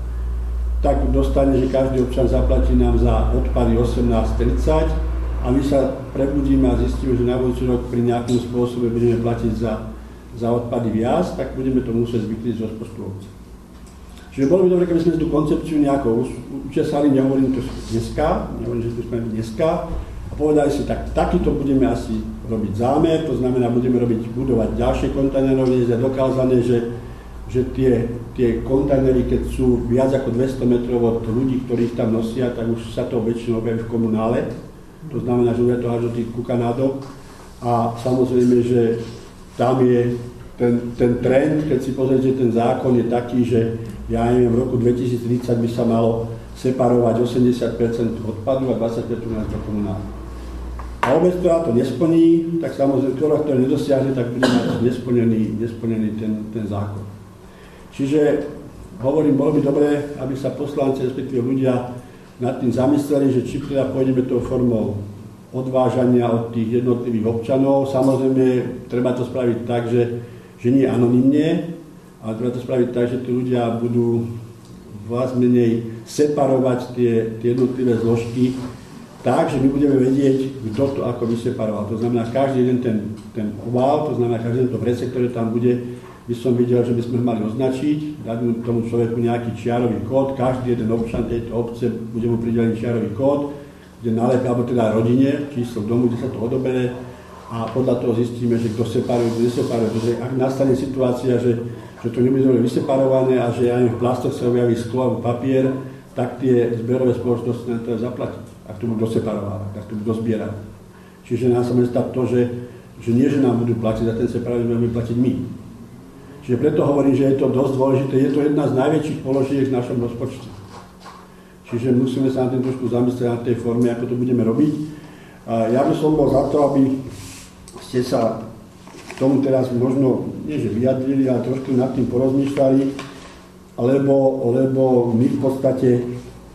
tak dostane, že každý občan zaplatí nám za odpady 18,30 a my sa prebudíme a zistíme, že na budúci rok pri nejakom spôsobe budeme platiť za odpady viac, tak budeme to musieť vykryť z rozpočtu obce. Čiže bolo by dobre, keby sme tú koncepciu nejako učesali, nehovorím to dneska, nehovorím, že to sme dneska, a povedali si, tak takýto budeme asi robiť zámer, to znamená, budeme budovať ďalšie kontajnerové hniezda, dokázané, že tie kontajnery, keď sú viac ako 200 metrov od ľudí, ktorých tam nosia, tak už sa to väčšinou objaví v komunále, to znamená, že ľudia to až do tých kukanádok a samozrejme, že tam je ten trend, keď si pozriete, ten zákon je taký, že ja neviem, v roku 2030 by sa malo separovať 80% odpadu a 20% do komunálu. A obec, ktorá to nesplní, tak samozrejme, ktorá to nedosiahne, tak bude mať nesplnený ten zákon. Čiže hovorím, bolo by dobré, aby sa poslanci, respektíve ľudia nad tým zamysleli, že či teda pôjdeme tou formou odvážania od tých jednotlivých občanov. Samozrejme, treba to spraviť tak, že nie anonymne, ale treba to spraviť tak, že tí ľudia budú viac menej separovať tie jednotlivé zložky tak, že my budeme vedieť, kto to ako vyseparoval. To znamená, každý jeden ten obal, to znamená, každý jeden to vrece, ktoré tam bude, by som videl, že by sme mali označiť, dať tomu človeku nejaký čiarový kód, každý jeden občan tejto obce bude mu pridelený čiarový kód, kde nalepí, alebo teda rodine, číslo domu, kde sa to odobere a podľa toho zistíme, že kto separuje, kto neseparuje. Pretože ak nastane situácia, že to nebude dobre vyseparované a že aj v plastoch sa objaví sklo alebo papier, tak tie zberové spoločnosti na to zaplatiť, ak to budú doseparovať, ak to budú dozbierať. Čiže nás sa môže stať to, že nie, že nám budú platiť za ten separát, budeme platiť my. Čiže preto hovorím, že je to dosť dôležité, je to jedna z najväčších položiek v našom rozpočte. Čiže musíme sa na tým trošku zamyslieť na tej forme, ako to budeme robiť. A ja by som bol za to, aby ste sa k tomu teraz možno, nie že vyjadrili, ale trošku nad tým porozmýšľali, lebo my v podstate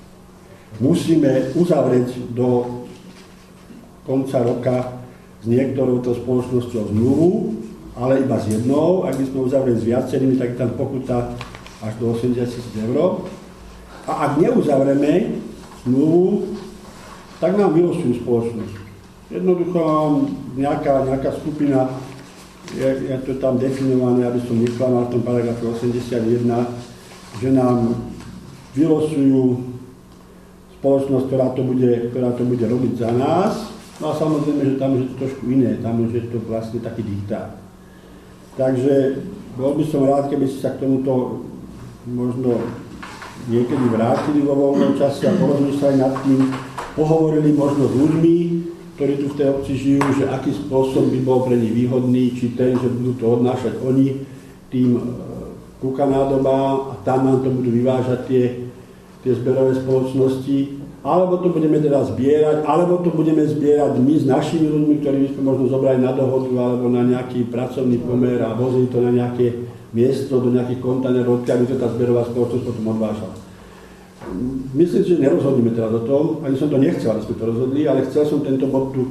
musíme uzavrieť do konca roka s niektorou to spoločnosťou zmluvu, ale iba s jednou. Ak by sme uzavreli s viacerými, tak je tam pokuta až do 80 000 eur. A ak neuzavreme zmluvu, tak nám vylosujú spoločnosť. Jednoducho nejaká skupina, je to tam definované, aby som neklamal v tom paragrafe 81, že nám vylosujú spoločnosť, ktorá to bude robiť za nás. No a samozrejme, že tam už je to trošku iné, tam už je to vlastne taký diktát. Takže bol by som rád, keby ste sa k tomuto možno niekedy vrátili vo voľnom čase a porozmýšľali nad tým, pohovorili možno s ľuďmi, ktorí tu v tej obci žijú, že aký spôsob by bol pre nich výhodný, či ten, že budú to odnášať oni tým kukanádobám a tam nám to budú vyvážať tie zberové spoločnosti, alebo to budeme teda zbierať, alebo to budeme zbierať my s našimi ľuďmi, ktorí by sme možno zobrali na dohodu alebo na nejaký pracovný pomer a vozili to na nejaké miesto, do nejakých kontajnerov, aby to tá zberová spoločnosť potom odvážala. Myslím si, že nerozhodneme teraz o tom, ani som to nechcel, aby sme to rozhodli, ale chcel som tento bod tu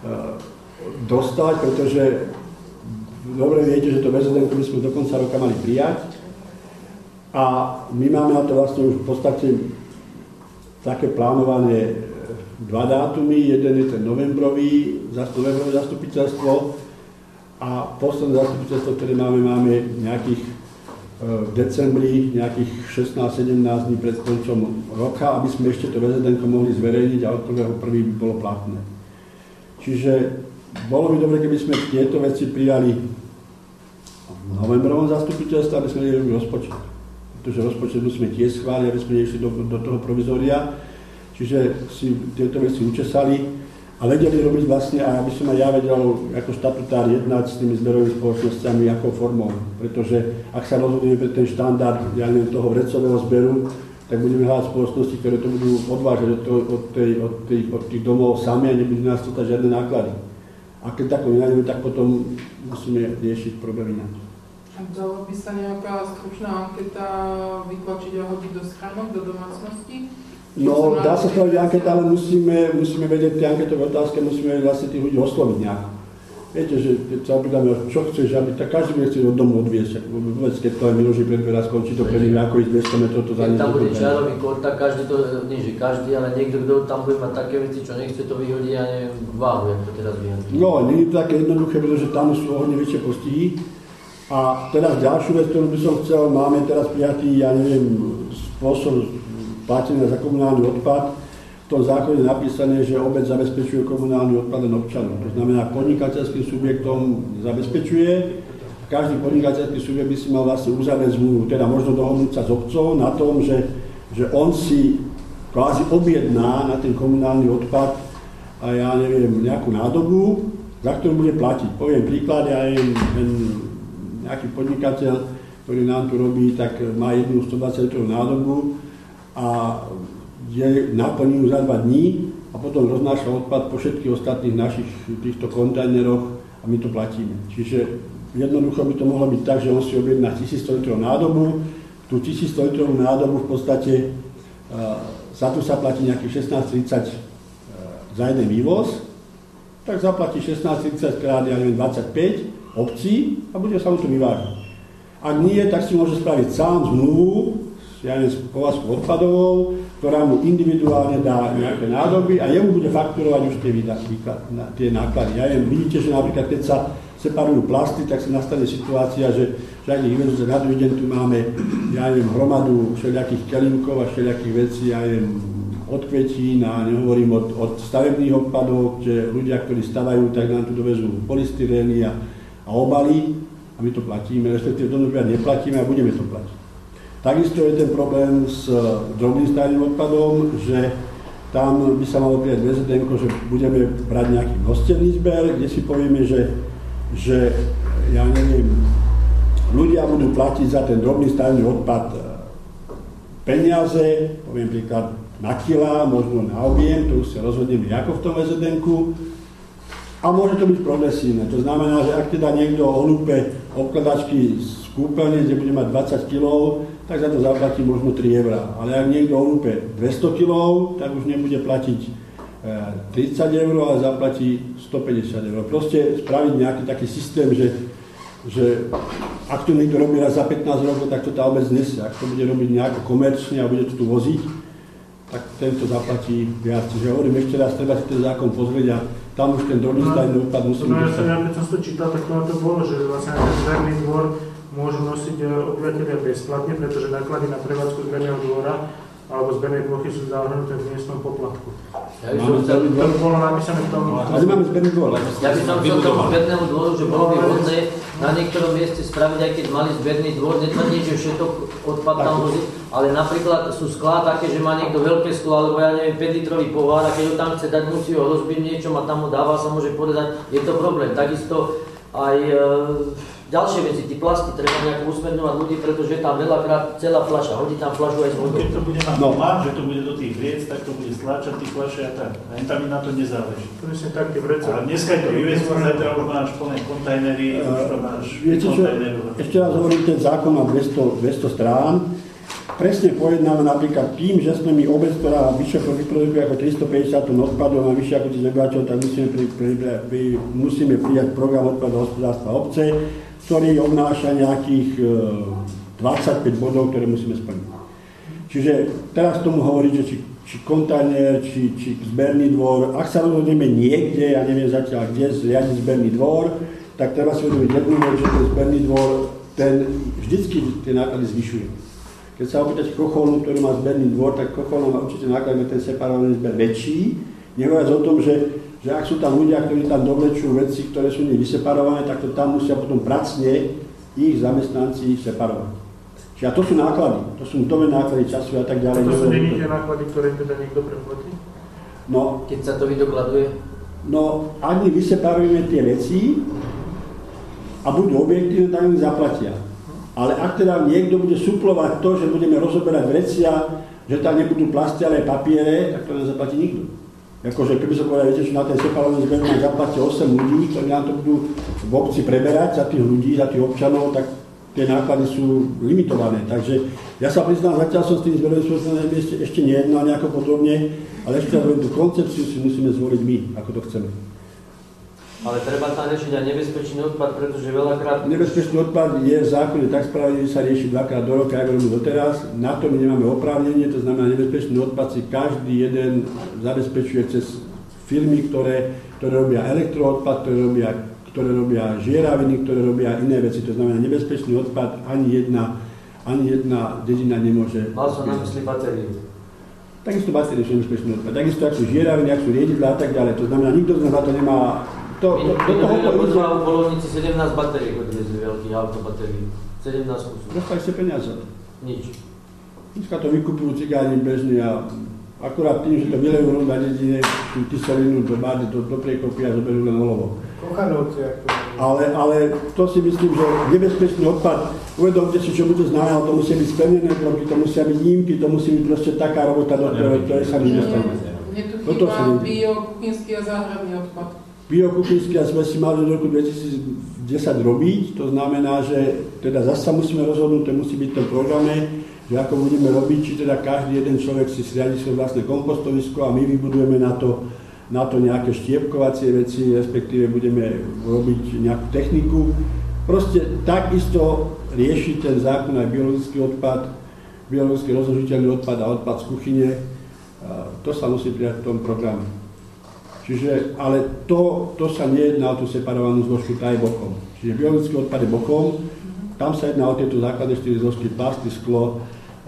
dostať, pretože dobre viete, že to VZN by sme do konca roka mali prijať a my máme na to vlastne už v podstate také plánované dva dátumy. Jeden je ten novembrové zastupiteľstvo a posledné zastupiteľstvo, ktoré máme nejakých v decembri, nejakých 16-17 dní pred koncom roka, aby sme ešte to VZN mohli zverejniť a od 1.1. by bolo platné. Čiže bolo by dobre, keby sme tieto veci prijali v novembrovom zastupiteľstve, aby sme nerobili rozpočet. Pretože rozpočet musíme tiež schváliť, aby sme nešli do toho provizória. Čiže si tieto veci učesali a vedeli robiť vlastne, a aby som aj ja vedel ako štatutár jednať s tými zberovými spoločnosťami, akou formou. Pretože ak sa rozhodneme pre ten štandard toho vrecového zberu, tak budeme hľadať spoločnosti, ktoré to budú odvážať od tých domov sami a nebudú nás stať žiadne náklady. A keď tako nenájdeme, tak potom musíme riešiť problémy ináč. A dalo by sa nejaká stručná anketa vytlačiť a hodiť do schránok, do domácnosti? No, dá sa spraviť anketa, ale musíme vedieť tie anketové otázky, musíme vlastne tých ľudí osloviť nejako. Viete, že keď sa opýtame, čo chceš, aby tak každý bude chcieť od domu odviesť. Vôbec, keď to aj vyloží pred dvere, skončí to pre nich ako ísť 200 metrov, to za nich. Tam bude čiarový kód, tak každý to, nie že každý, ale niekto, kto tam bude mať také veci, čo nechce, to vyhodí a neviem, váhu, jak to teraz vyhodí. No, nie je to také jednoduché, pretože tam sú hodne väčšie postihy. A teraz ďalšiu vec, ktorú by som chcel, máme teraz prijatý, ja neviem, spôsob platenia za komunálny odpad. V tom zákone je napísané, že obec zabezpečuje komunálny odpad len občanom. To znamená, podnikateľským subjektom zabezpečuje. Každý podnikateľský subjekt by si mal vlastne uzavrieť zmluvu, teda možno dohodnúť sa s obcov na tom, že on si kvázi objedná na ten komunálny odpad a ja neviem, nejakú nádobu, za ktorú bude platiť. Poviem príklad, ja nejaký podnikateľ, ktorý nám tu robí, tak má jednu 120 litrov nádobu a naplní ju za 2 dní a potom roznáša odpad po všetkých ostatných našich týchto kontajneroch a my to platíme. Čiže jednoducho by to mohlo byť tak, že on si objedná 1100 litrov nádobu, tú 1100 litrovú nádobu v podstate za to sa platí nejakých 16,30 za jeden vývoz, tak zaplatí 16,30 krát, ja neviem, 25 obcí a bude sa mu to vyvážať. Ak nie, tak si môže spraviť sám zmluvu s povazkou odpadovou, ktorá mu individuálne dá nejaké nádoby a jemu bude fakturovať už tie náklady. Ja vidíte, že napríklad keď sa separujú plasty, tak sa nastane situácia, že všade ich vezú, na druhý deň tu máme, ja neviem, hromadu všelijakých kelímkov a všelijakých vecí, ja neviem, od kvetín a nehovorím od stavebných odpadov, že ľudia, ktorí stavajú, tak nám tu dovezú polystyrény a obaly a my to platíme, respektíve to neplatíme a budeme to platiť. Takisto je ten problém s drobným stavebným odpadom, že tam by sa malo prijať VZN, že budeme brať nejaký množstevný zber, kde si povieme, že ja neviem, ľudia budú platiť za ten drobný stavebný odpad peniaze, poviem príklad na kilá, možno na objem, to už sa rozhodneme ako v tom VZN-ku. A môže to byť progresívne. To znamená, že ak teda niekto olúpe obkladačky z kúpeľne, kde bude mať 20 kg, tak za to zaplatí možno 3 €. Ale ak niekto olúpe 200 kg, tak už nebude platiť 30 €, ale zaplatí 150 €. Proste spraviť nejaký taký systém, že ak to niekto robí raz za 15 rokov, tak to tá obec nesie. Ak to bude robiť nejako komerčne a bude to tu voziť, tak tento zaplatí viac. Čiže hovorím ešte raz, treba si ten zákon pozrieť a tam už ten drobný stavebný odpad musí byť. Ja keď som to čítal, tak to bolo, že vlastne ten zberný dvor môžu nosiť obyvateľia bezplatne, pretože náklady na prevádzku zberného dvora alebo zbernej plochy sú zahrnuté v miestnom poplatku. Ja by som chcel, to bolo napísané v tom... Ale máme zberný dvor. Ja by som chcel tomu zbernému dvoru, že bolo by vhodné na niektorom mieste spraviť, aj keď mali zberný dvor, netvrdí, že všetok odpad tam vozí, ale napríklad sú sklá také, že má niekto veľké sklo, alebo ja neviem, 5-litrový pohár a keď ho tam chce dať, musí ho rozbiť niečom a tam ho dáva, sa môže podať, je to problém. Takisto aj ďalšie veci, tí plasty, treba nejako usmerňovať ľudí, pretože je tam veľakrát celá fľaša, hodí tam fľašu aj z vodou. Keď to bude mať doma, že to bude do tých vriec, tak to bude stláčať tí fľaše a tak. A tam mi na to nezáleží. Presne tak, tie vrece. A dneska je to vyvezú, zajtra už máš plné kontajnery, už to máš kontajnery. Ešte raz hovorím, ten zákon má 200 strán. Presne pojednáme napríklad tým, že sme my obec, ktorá vyššie vyprodukuje ako 350 tón odpadov a vyššie ako 1000 obyvateľov, tak musíme prijať program odpadového hospodárstva obce, ktorý obnáša nejakých 25 bodov, ktoré musíme splniť. Čiže teraz tomu hovoriť, že či kontajner, či zberný dvor, ak sa rozhodneme niekde, ja neviem zatiaľ kde, zriadiť zberný dvor, tak treba si uvedomiť jednu vec, že ten zberný dvor, ten vždycky tie náklady zvyšuje. Keď sa opýtate Chocholnu, ktorý má zberný dvor, tak Chocholna má určite náklady na ten separovaný zber väčší. Nehovoriac o tom, že ak sú tam ľudia, ktorí tam dovlečú veci, ktoré sú vyseparované, tak to tam musia potom pracne ich zamestnanci separovať. Čiže a to sú náklady, to sú mzdové náklady, časové a tak ďalej. To sú nie tie náklady, ktoré teda niekto preplatí? No, keď sa to vydokladuje? No, ak my vyseparujeme tie veci a budú objektívne, tak im zaplatia. Ale ak teda niekto bude suplovať to, že budeme rozoberať vrecia, že tam nebudú plasty, ale aj papiere, tak to nezaplatí nikto. Akože keby som povedal, viete, že na ten separovaný zber nám zaplatia 8 ľudí, ktorí nám to budú v obci preberať za tých ľudí, za tých občanov, tak tie náklady sú limitované. Takže ja sa priznám, zatiaľ som s tým zberovým spoločnostným ešte nejednal nejako podrobne, ale ešte tú koncepciu si musíme zvoliť my, ako to chceme. Ale treba tam riešiť aj nebezpečný odpad, pretože veľakrát... Nebezpečný odpad je v zákone tak spravený, že sa rieši 2-krát do roka, ako robíme doteraz. Na to my nemáme oprávnenie, to znamená, nebezpečný odpad si každý jeden zabezpečuje cez firmy, ktoré robia elektroodpad, ktoré robia žieraviny, ktoré robia iné veci. To znamená, nebezpečný odpad ani jedna dedina nemôže... Mal som na mysli batériu. Takisto batérie sú nebezpečný odpad. Takisto ako sú žieraviny, ako sú riedidlá a tak ďalej. To znamená, nikto z nás na to nemá... Minulý rok v Bolovnici 17 batérií odvezli, veľkých autobatérií. 17 kusov. Dostali ste peniaze? Nič. Dneska to vykupujú cigáni bežne a akurát tým, že to vylejú na dedine, tú kyselinu do bády, do priekopy a zoberú len olovo. Kochanovci, ako... Ale to si myslím, že nebezpečný odpad, uvedomte si, čo by to znamenalo, to musia byť splnené kroky, to musia byť jímky, to musí byť proste taká robota, do ktorej sa mi dostane. Je tu chýba biokuchynský a záhradný odpad. Biokuchynský a sme si mali do roku 2010 robiť, to znamená, že teda zasa musíme rozhodnúť, to musí byť v tom programe, že ako budeme robiť, či teda každý jeden človek si zriadi svoje vlastné kompostovisko a my vybudujeme na to nejaké štiepkovacie veci, respektíve budeme robiť nejakú techniku. Proste takisto riešiť ten zákon aj biologický odpad, biologicky rozložiteľný odpad a odpad z kuchyne, to sa musí prijať v tom programe. Čiže, ale to sa nejedná o tú separovanú zložku, tá je bokom. Čiže biologický odpad je bokom tam sa jedná o tieto základné 4 zložky: plasty, sklo,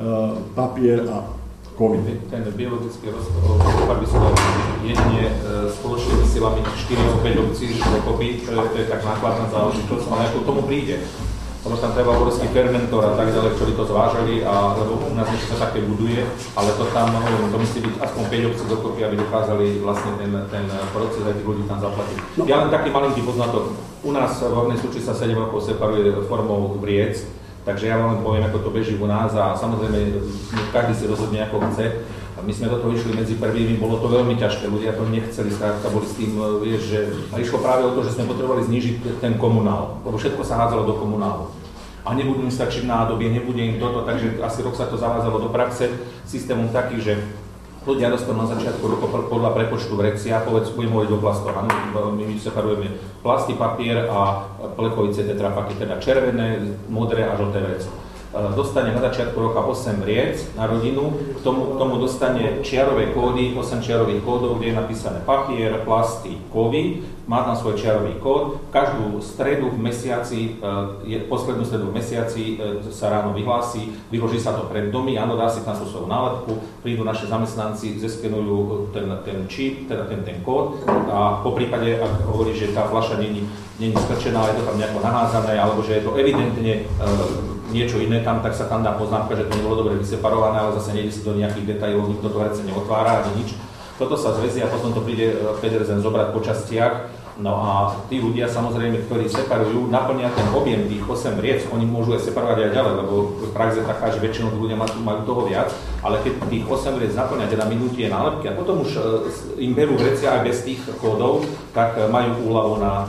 papier a kovy. Ten biologický rozpad by som jedine spoločnými silami 4-5 obcí dokopy, to je tak nákladná záležitosť, ale ako tomu príde. Lebo tam treba obrovský fermentor a tak ďalej, ktorí to zvážali, lebo u nás niečo sa také buduje, ale to tam, to musí byť aspoň 5 obcí dokopy, aby dokázali vlastne ten proces aj tých ľudí tam zaplatiť. No. Ja len taký malinký poznatok. U nás v Hornej Súči sa 7 rokov separuje formou vriec, takže ja vám len poviem, ako to beží u nás a samozrejme každý si rozhodne, ako chce. My sme do toho išli medzi prvými, bolo to veľmi ťažké, ľudia to nechceli, skrátka boli s tým, vieš, že a išlo práve o to, že sme potrebovali znížiť ten komunál, lebo všetko sa hádzalo do komunálu. A nebudú im stačiť nádoby, nebude im toto, takže asi rok sa to zavádzalo do praxe systémom taký, že ľudia dostanú na začiatku roku podľa prepočtu vrekcia, budem hovoriť o plastoch, my separujeme plasty, papier a plechovice tetrapaky, teda červené, modré a žlté vrece. Dostane na začiatku roka 8 vriec na rodinu, k tomu dostane čiarové kódy, 8 čiarových kódov, kde je napísané papier, plasty, kovy, má tam svoj čiarový kód. Každú stredu v mesiaci, poslednú stredu v mesiaci sa ráno vyhlási, vyloží sa to pred domy, áno, dá si tam svoju nálepku, prídu naši zamestnanci, zeskenujú ten čip, teda ten kód a po prípade, ak hovorí, že tá fľaša nie je strčená, je to tam nejako naházané, alebo že je to evidentne niečo iné tam, tak sa tam dá poznámka, že to nebolo dobre vyseparované, ale zase nejde si do nejakých detailov, nikto to vrece neotvára ani nič. Toto sa zväzí a potom to príde Pedersen zobrať po častiach. No a tí ľudia samozrejme, ktorí separujú, naplnia ten objem tých 8 vriec, oni môžu aj separovať aj ďalej, lebo prax je taká, že väčšinou ľudia majú toho viac, ale keď tých 8 vriec naplnia, teda minútie nálepky a potom už im berú vrecia aj bez tých kódov, tak majú úľavu na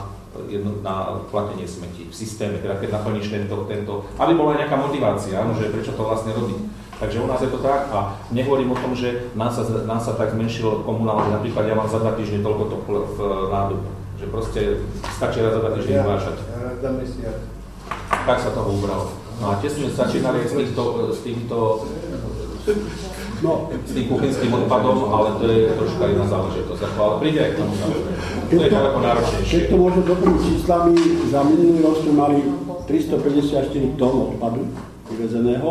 platenie smetí v systéme, teda keď naplníš tento, aby bola nejaká motivácia, že prečo to vlastne robiť. Takže u nás je to tak a nehovorím o tom, že nás sa tak zmenšil komunál, že napríklad ja mám za 2 týždne toľko to v nádobu, že proste stačí raz za 2 týždne vyvážať. Tak sa toho ubralo. No a tesne začínali s tým kuchynským odpadom, ale to je troška iná záležitosť, ale príde aj k tomu samozrejme. To je ďaleko náročnejšie. Keď to môžem doplniť číslami, za minulý rok sme mali 354 tón odpadu vyvezeného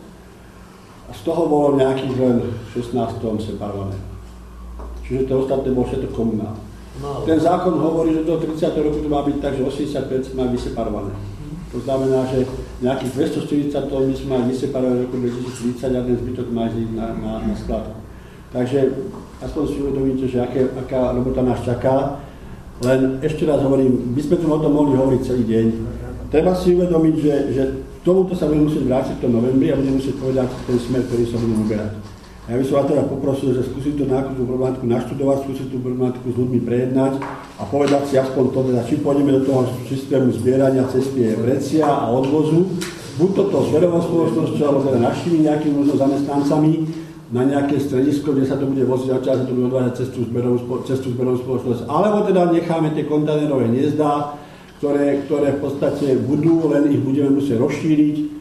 a z toho bolo nejakých len 16 tón separované. Čiže to ostatné bolo všetko komunálne. Ten zákon hovorí, že do 30. roku to má byť tak, že 85 má vyseparované. To znamená, že nejakých 240 tón my sme mali vyseparovať v roku 2030 a ten zbytok má ísť na skladku. Takže aspoň si uvedomíte, že aká robota nás čaká. Len ešte raz hovorím, by sme tu o tom mohli hovoriť celý deň. Treba si uvedomiť, že tomuto sa budeme musieť vrátiť v novembri a budeme musieť povedať ten smer, ktorý sa budeme uberať. Ja by som vás teda poprosil, že skúsiť tú nákladnú problematiku naštudovať, skúsiť tú problematiku s ľuďmi prejednať a povedať si aspoň to, či pôjdeme do toho systému zbierania cez tie vrecia a odvozu, buď toto s verovou spoločnosťou, alebo teda našimi nejakými možno zamestnancami na nejaké stredisko, kde sa to bude voziť a čas sa to bude odvážať cez tú zberovú spoločnosť, alebo teda necháme tie kontajnerové hniezdá, ktoré v podstate budú, len ich budeme musieť rozšíriť,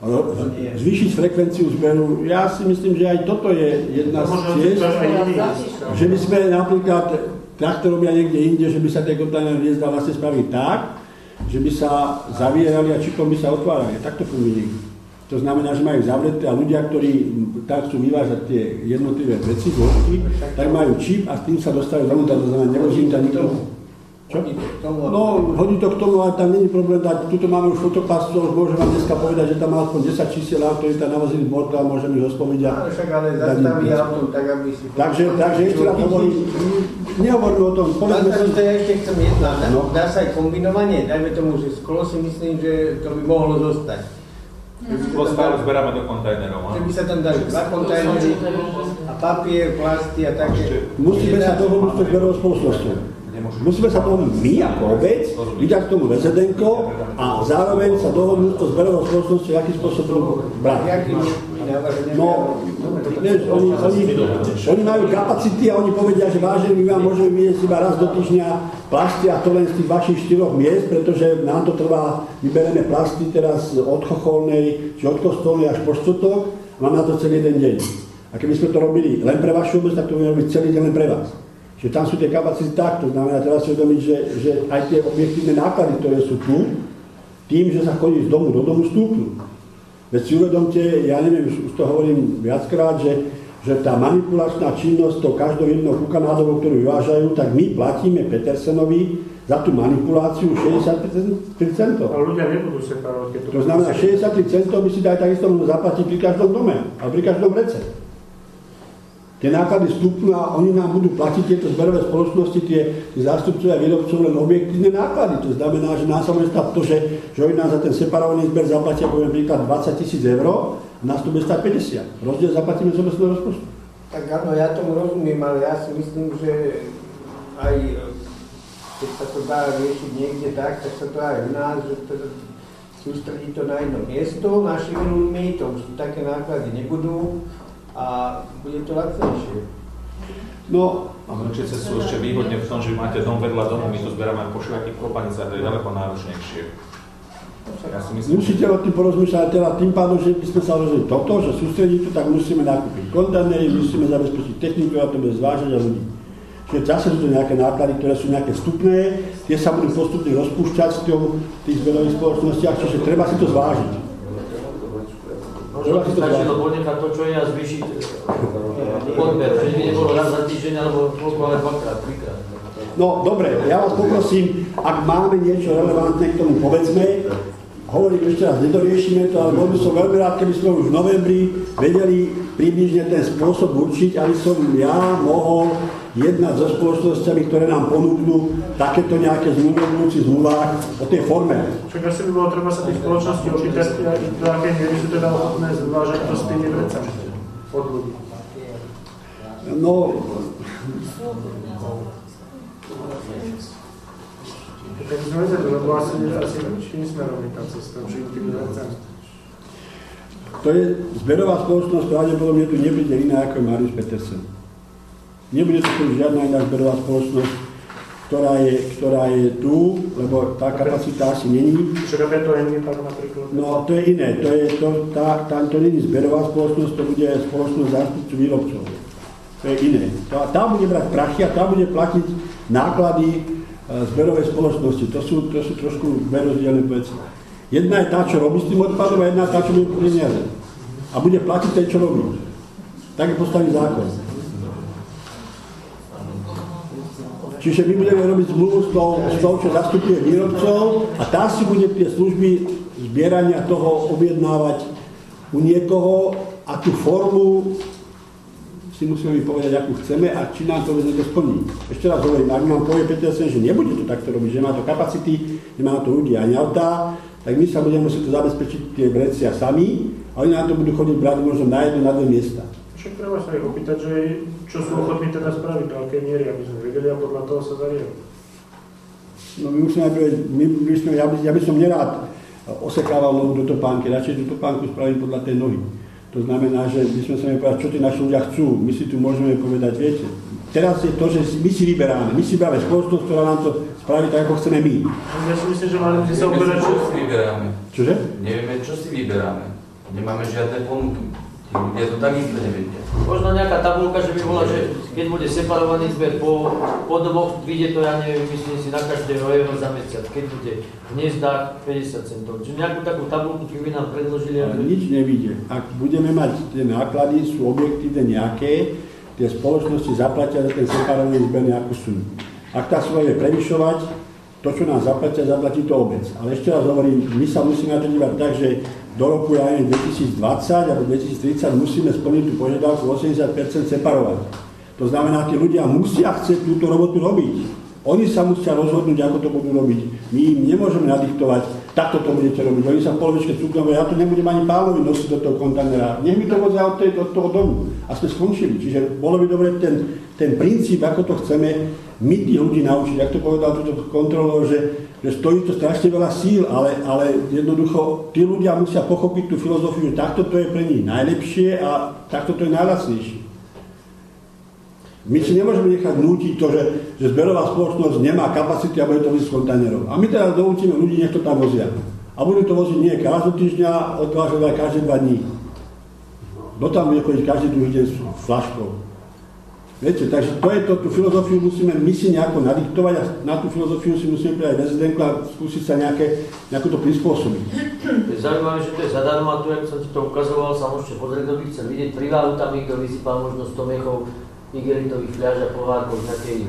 zvýšiť frekvenciu zberu. Ja si myslím, že aj toto je jedna z ciest, že by sme napríklad traktorom ja niekde inde, že by sa tie kontajnerové hniezdá vlastne spravili tak, že by sa zavierali a čipom by sa otvárali. Tak to funguje. To znamená, že majú zavreté a ľudia, ktorí tak chcú vyvážať tie jednotlivé veci, zložky, tak majú čip a s tým sa dostajú zavnútra, to znamená, nevozí tam nikomu. Čo? No, hodí to k tomu, ale tam nie je problém dať. Tuto máme už fotopastu, už môžem vám dneska povedať, že tam má aspoň 10 čísiel, ktorí tam navozili borka, môžem ich ospoviť. Ale však ale zastaví auto, tak aby si... Takže ešte raz hovorím, nehovorím o tom, povedzme si... Ja ešte chcem jedna, dá sa aj kombinovanie, dajme tomu, že sklo si myslím, že to by mohlo zostať. Sklo stále zberáme do kontajnerov, že by sa tam dali 2 kontajnery a papier, plasty a také... Musíme sa dohodnúť s zberovou spoločnosťou. Musíme sa dohodnúť my ako obec, vydať k tomu VZDNko a zároveň sa dohodnúť s zberovou spoločnosťou, akým spôsobom brať. No, vieš, oni majú kapacity a oni povedia, že vážení, my vám môžeme vyniesť iba raz do týždňa plasty a to len z tých vašich 4 miest, pretože nám to trvá, vybereme plasty teraz od Chocholnej, či od Kostolnej až po Štvrtok a máme na to celý jeden deň. A keby sme to robili len pre vašu obec, tak to budeme robiť celý deň len pre vás. Že tam sú tie kapacity tak, to znamená, treba si uvedomiť, že aj tie objektívne náklady, ktoré sú tu, tým, že sa chodí z domu do domu, stúpnú. Veď si uvedomte, ja neviem, už to hovorím viackrát, že tá manipulačná činnosť, to každou jednou kukanádovou, ktorú vyvážajú, tak my platíme Petersenovi za tú manipuláciu 63 centov. Ale ľudia nebudú separovať. To znamená, 63 centov by si daj takisto mohli zaplatiť pri každom dome, a pri každom vrece. Tie náklady stúpnú a oni nám budú platiť tieto zberové spoločnosti, tie zástupcovia výrobcov len objektívne náklady. To znamená, že nás sa môže stať to, že oni nám za ten separovaný zber zaplatia, poviem príklad, 20 000 eur, a nás to bude stať 50. Rozdiel zaplatíme z obecného rozpočtu. Tak áno, ja tomu rozumiem, ale ja si myslím, že aj keď sa to dá riešiť niekde tak sa to aj u nás, že teda sústredí to na jedno miesto, našimi ľuďmi, to už také náklady nebudú a bude to lacnejšie. No, a Mrčice sú ešte výhodne v tom, že máte dom vedľa domu, my to zberáme po všelijakých kopanicách, to je ďaleko náročnejšie. Ja si myslím, musíte o tým porozmýšľať teda tým pádom, že by sme sa rozhodli toto, že sústrediť to, tak musíme nakúpiť kontajnery, musíme zabezpečiť techniku, a to bude zvážať a ľudí. Čiže zase sú to nejaké náklady, ktoré sú nejaké vstupné, tie sa budú postupne rozpúšťať z tých zberových spoločnostiach, čiže treba si to zvážiť. Možno by stačilo ponechať to, čo je, a zvýšiť odber, že by nebolo raz za týždeň, alebo ale dvakrát, trikrát. No dobre, ja vás poprosím, ak máme niečo relevantné k tomu, povedzme, hovorím ešte raz, nedoriešime to, ale bol by som veľmi rád, keby sme už v novembri vedeli približne ten spôsob určiť, aby som ja mohol jednať so spoločnosťami, ktoré nám ponúknú takéto nejaké zmluvujúci zmluvách o tej forme. Však asi by bolo treba sa tých spoločností opýtať, do akej miery sú teda ochotné zvážať to s tými vecami od ľudí. No, tak by sme vedeli, lebo asi čím smerom je tá cesta, či tým vecami. To je zberová spoločnosť, pravdepodobne tu nebude iná ako Marius Petersen. Nebude to žiadna iná zberová spoločnosť, ktorá je tu, lebo tá kapacita asi není. Čo robia to Envipak napríklad? No to je iné, to není zberová spoločnosť, to bude spoločnosť zástupcu výrobcov. To je iné. Tá bude brať prachy a tá bude platiť náklady zberovej spoločnosti. To sú trošku dve rozdielne veci. Jedna je tá, čo robí s tým odpadom, a jedna je tá, čo bude peniaze. A bude platiť ten, čo robí. Tak je postavený zákon. Čiže my budeme robiť zmluvu s tou, čo zastupuje výrobcov, a tá si bude tie služby zbierania toho objednávať u niekoho, a tú formu si musíme povedať, akú chceme a či nám to niekto splní. Ešte raz hovorím, ak nám povie Petersen, že nebude to takto robiť, že má to kapacity, nemá na to ľudí ani autá, tak my sa budeme musieť to zabezpečiť tie vrecia sami a oni nám to budú chodiť brať možno na jedno, na dve miesta. Však treba sa ich opýtať, že čo sú ochotní teda spraviť, do akej miery, aby sme vedeli a podľa toho sa zariadili. No my musíme, ja by som nerád osekával nohu do topánky, radšej tú topánku spravím podľa tej nohy. To znamená, že by sme sa mi povedať, čo tí naši ľudia chcú. My si tu môžeme povedať, viete. Teraz je to, že my si vyberáme spoločnosť, ktorá nám to spraví tak, ako chceme my. Ja si myslím, že mali by sa uberať, čo si vyberáme. Čože? Nevieme, čo si vyberáme. Nemáme žiadne ponuky. Tí ľudia to takisto nevedia. Možno nejaká tabulka, že by bola, že keď bude separovaný zber po domoch, vyjde to, ja neviem, myslím si, na každého euro za mesiac. Keď bude v hniezdách 50 centov. Čiže nejakú takú tabulku, keby nám predložili. Ale nič nevyjde. Ak budeme mať tie náklady, sú objektívne nejaké, tie spoločnosti zaplatia za ten separovaný zber nejakú sumu. Ak tá suma je prevyšovať, to, čo nám zaplatia, zaplatí to obec. Ale ešte raz hovorím, my sa musíme na to dívať tak, že do roku 2020 alebo 2030 musíme splniť tú požiadavku 80% separovať. To znamená, tí ľudia musia chcieť túto robotu robiť. Oni sa musia rozhodnúť, ako to budú robiť. My im nemôžeme nadiktovať, takto to budete robiť. Oni sa v polovičke cuknú, ja to nebudem ani pánovi nosiť do toho kontajnera. Nech mi to vozia od toho domu. A sme skončili. Čiže bolo by dobre ten princíp, ako to chceme, my tých ľudí naučiť. Ak to povedal túto kontrolór, že stojí to strašne veľa síl, ale jednoducho tí ľudia musia pochopiť tú filozofiu, že takto to je pre nich najlepšie a takto to je najlacnejšie. My si nemôžeme nechať nútiť to, že zberová spoločnosť nemá kapacity a bude to vozť z kontajnerov. A my teraz donútime ľudí, nech to tam vozia. A budú to voziť nie raz do týždňa, odvážať aj každé 2 dní. Kto tam bude chodiť každý druhý deň s flaškou? Viete, takže to je to, tú filozofiu musíme my si nejako nadiktovať a na tú filozofiu si musíme prijať rezidenku a skúsiť sa nejako to prispôsobiť. To je zaujímavé, že to je zadarmo a tu, jak som ti to ukazoval, sa môžete pozrieť, kto by chcel vidieť. Priválu tam niekto vysypal možno 100 mechov igelitových fľaž a pohárkov z nejakej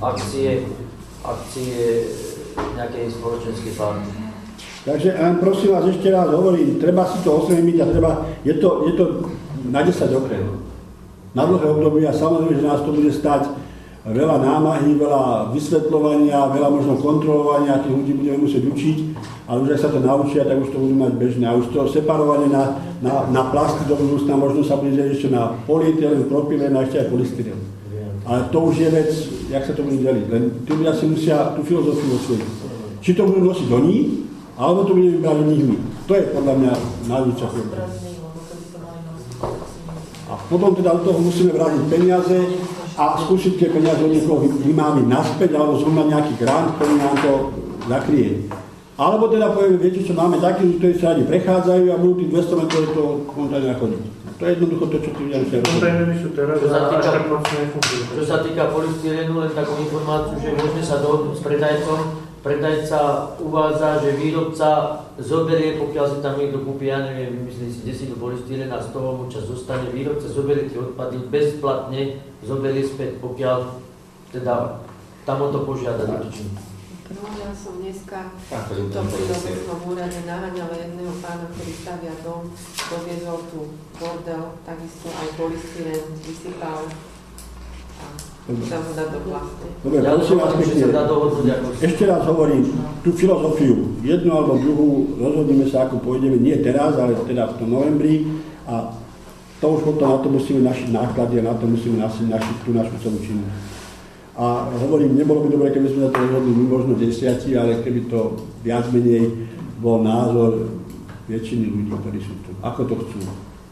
akcie nejakej spoločenskej párty. Takže prosím vás, ešte raz hovorím, treba si to osremiť a je to na 10 okrem. Na dlhé obdobie a samozrejme, že nás to bude stať veľa námahy, veľa vysvetľovania, veľa možno kontrolovania, tých ľudí budeme musieť učiť, ale už ak sa to naučia, tak už to budú mať bežné. A už to separovanie na plasty do budúcna možno sa bude deliť ešte na polyetylén, propylén a ešte aj polystyrén. Ale to už je vec, jak sa to bude deliť. Len tí ľudia si musia tú filozofiu osvojiť. Či to budú nosiť oni, alebo to budeme vybrať od nich my. To je podľa mňa najväčšia problém. A potom teda od toho musíme vrátiť peniaze a skúsiť tie peniaze od niekoho vymáviť naspäť alebo zúmať nejaký grant, ktorý nám to zakrie. Alebo teda povieme, viete čo, máme takí, ktorí sa radi prechádzajú a budú tých 200 metrov to kontajnera chodiť. To je jednoducho to, čo tí ľudia musia robiť. Kontajnery sú teraz a až tak moc nefungujú. Čo sa týka polystyrénu, len takú informáciu, že môžeme sa dohodnúť s predajcom. Predajca uvádza, že výrobca zoberie, pokiaľ si tam niekto kúpi, ja neviem, myslím si 10 polystyréna a z toho mu čas zostane, výrobca zoberie tie odpady bezplatne, zoberie späť, pokiaľ teda tam o to požiada dotyčný. Ja som dneska v tom prírodnom úrade naháňala jedného pána, ktorý stavia dom, doviezol tu bordel, takisto aj polystyrén vysypal a chcel ho dať do plasty. Dobre, prosím vás pekne, ešte raz hovorím, tú filozofiu, jednu alebo druhú, rozhodneme sa, ako pôjdeme, nie teraz, ale teda v tom novembri a to už potom na to musíme našiť náklady a na to musíme našiť tú našu celú činnosť. A hovorím, nebolo by dobre, keby sme sa to rozhodli možno 10, ale keby to viac menej bol názor väčšiny ľudí, ktorí sú tu. Ako to chcú.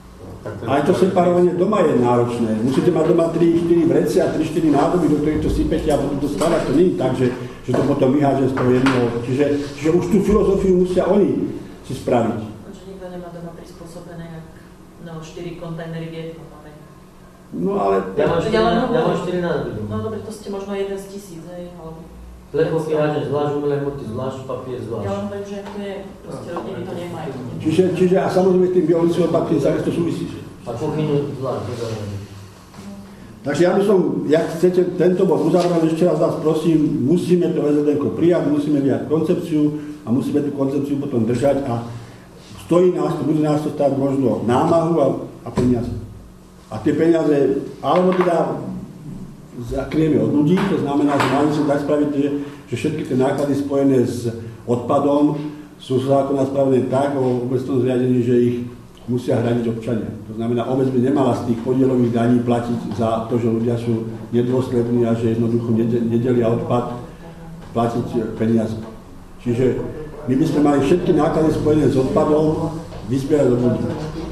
Aj to separovanie doma je náročné. Musíte mať doma 3-4 vrece a 3-4 nádoby, do ktorých to sypete a potom to skladať. To nie je tak, že to potom vyháže z toho jedného. Čiže už tú filozofiu musia oni si spraviť. Že nikto nemá doma prispôsobené, no 4 kontajnery v jednom máme. No ale... Ja mám 4 nádoby. No dobre, to ste možno jeden z 1000, hej, alebo... Plechovky háže zvlášť, umelé hmoty zvlášť, papier zvlášť. Ja len viem, že to je, proste rodiny to nemajú. Čiže a samozrejme tým biologickým odpadkým sa to súvisí. A kuchyňu zvlášť, to zároveň. Takže ja by som, jak chcete tento bod uzavrieť, ešte raz vás prosím, musíme to VZDNko prijať, musíme vyjať koncepciu a musíme tú koncepciu potom držať a stojí nás to, bude nás to stáť možno námahu a peniaze. A tie peniaze, alebo teda zakrieme od ľudí, to znamená, že máme sa tak spraviť, že všetky tie náklady spojené s odpadom sú zákona spravené tak o obecnom zriadení, že ich musia hradiť občania. To znamená, obec by nemala z tých podielových daní platiť za to, že ľudia sú nedôslední a že jednoducho nedelia odpad, platiť peniaze. Čiže my by sme mali všetky náklady spojené s odpadom vyzbierať od ľudí.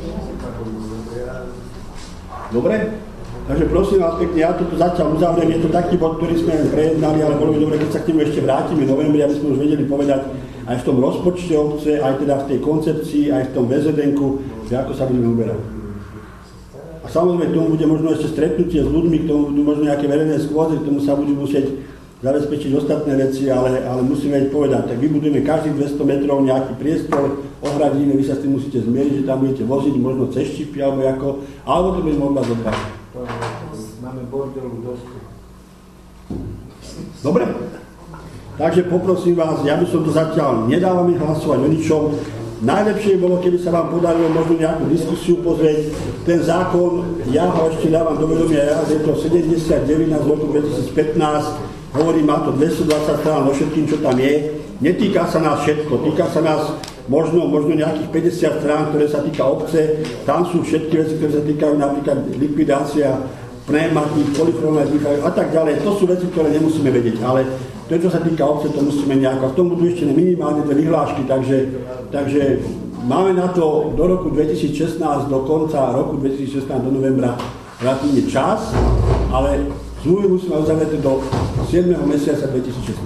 Dobre? Takže prosím vás pekne, ja to zatiaľ uzavriem, je to taký bod, ktorý sme prejednali, ale bolo by dobre, keď sa k tomu ešte vrátime v novembri, aby sme už vedeli povedať aj v tom rozpočte obce, aj teda v tej koncepcii, aj v tom VZDNku, že ako sa budeme uberať. A samozrejme, k tomu bude možno ešte stretnutie s ľuďmi, k tomu budú možno nejaké verejné schôdze, k tomu sa budú musieť zabezpečiť ostatné veci, ale musíme aj povedať, tak vybudujeme každých 200 metrov nejaký priestor, ohradíme, vy sa s tým musíte zmieriť, že tam budete voziť možno cez štipy alebo to budeme od vás odbať. Máme bordelu dosť. Dobre? Takže poprosím vás, ja by som to zatiaľ nedával hlasovať o ničom. Najlepšie bolo, keby sa vám podarilo možno nejakú diskusiu pozrieť. Ten zákon, ja ho ešte dávam do vedomia, je to 79 z roku 2015, hovorím, má to 220 strán o všetkým, čo tam je. Netýka sa nás všetko, týka sa nás možno nejakých 50 strán, ktoré sa týka obce. Tam sú všetky veci, ktoré sa týkajú napríklad likvidácia pneumatík, polychromové dýchajú a tak ďalej. To sú veci, ktoré nemusíme vedieť, ale to, čo sa týka obce, to musíme nejako. A v tom budú ešte minimálne 2 vyhlášky, takže máme na to do roku 2016, do konca roku 2016, do novembra relatívne čas, ale zmluvy musíme uzavrieť do 7. mesiaca 2016.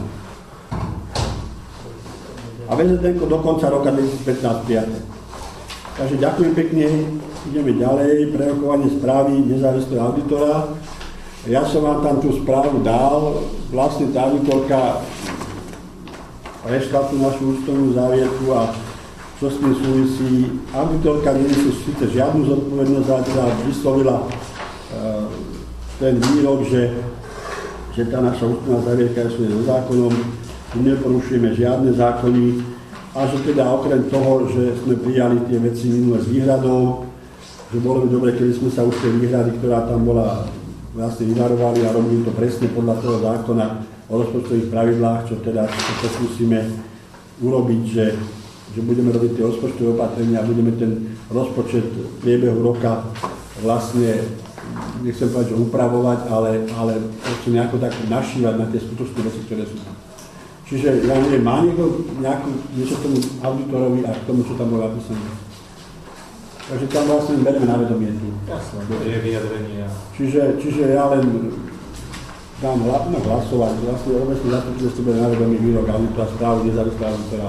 A VZDNko do konca roka 2015 prijaté. Takže ďakujem pekne, ideme ďalej, prerokovanie správy nezávislého auditora. Ja som vám tam tú správu dal, vlastne tá auditorka prešla tú našu účtovnú závietku a čo s tým súvisí. Auditorka nesie síce žiadnu zodpovednosť, ale vyslovila ten výrok, že tá naša účtovná závietka je so zákonom, že neporušujeme žiadne zákony a že teda okrem toho, že sme prijali tie veci minule s výhradou, že bolo by dobre, keby sme sa už tej výhrady, ktorá tam bola, vlastne vyvarovali a robili to presne podľa toho zákona o rozpočtových pravidlách, čo teda to skúsime urobiť, že budeme robiť tie rozpočtové opatrenia a budeme ten rozpočet v priebehu roka vlastne, nechcem povedať, že upravovať, ale proste nejako tak našívať na tie skutočné veci, ktoré sú tam. Čiže ja neviem, má niekto niečo tomu auditorovi a k tomu, čo tam bolo napísané? Takže tam vlastne bereme na vedomie tu. Jasné, je vyjadrenie. Čiže ja len dám hlasovať, vlastne obecne zastupiteľstvo bude na vedomie výrok auditora správu nezávislého auditora.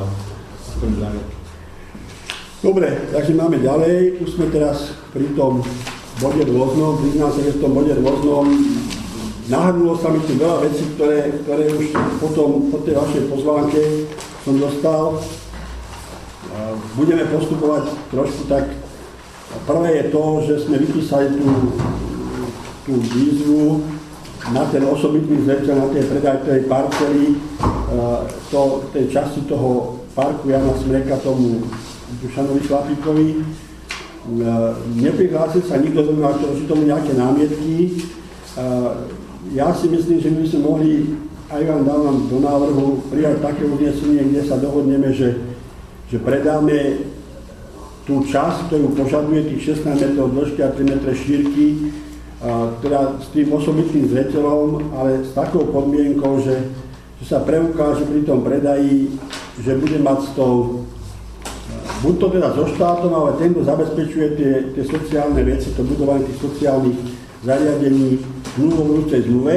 Dobre, takže máme ďalej. Už sme teraz pri tom bode rôznom. Priznám sa, že v tom bode rôznom nahrnulo sa mi tu veľa vecí, ktoré už potom po tej vašej pozvánke som dostal. Budeme postupovať trošku tak. Prvé je to, že sme vypísali tú výzvu na ten osobitný zreteľ, na tej predaj tej parcely, tej časti toho parku Jana Smreka tomu Dušanovi Chlapíkovi. Neprihlásil sa nikto do tomu nejaké námietky. Ja si myslím, že my sme mohli, aj vám dávam do návrhu, prijať také uznesenie, kde sa dohodneme, že predáme tú časť, ktorú požaduje tých 16 metrov dĺžky a 3 metre šírky, teda s tým osobitným zreteľom, ale s takou podmienkou, že sa preukáže pri tom predaji, že bude mať s tou, buď to teda so štátom, ale ten, kto zabezpečuje tie sociálne veci, to budovanie tých sociálnych zariadení zmluvovujúcej zmluve,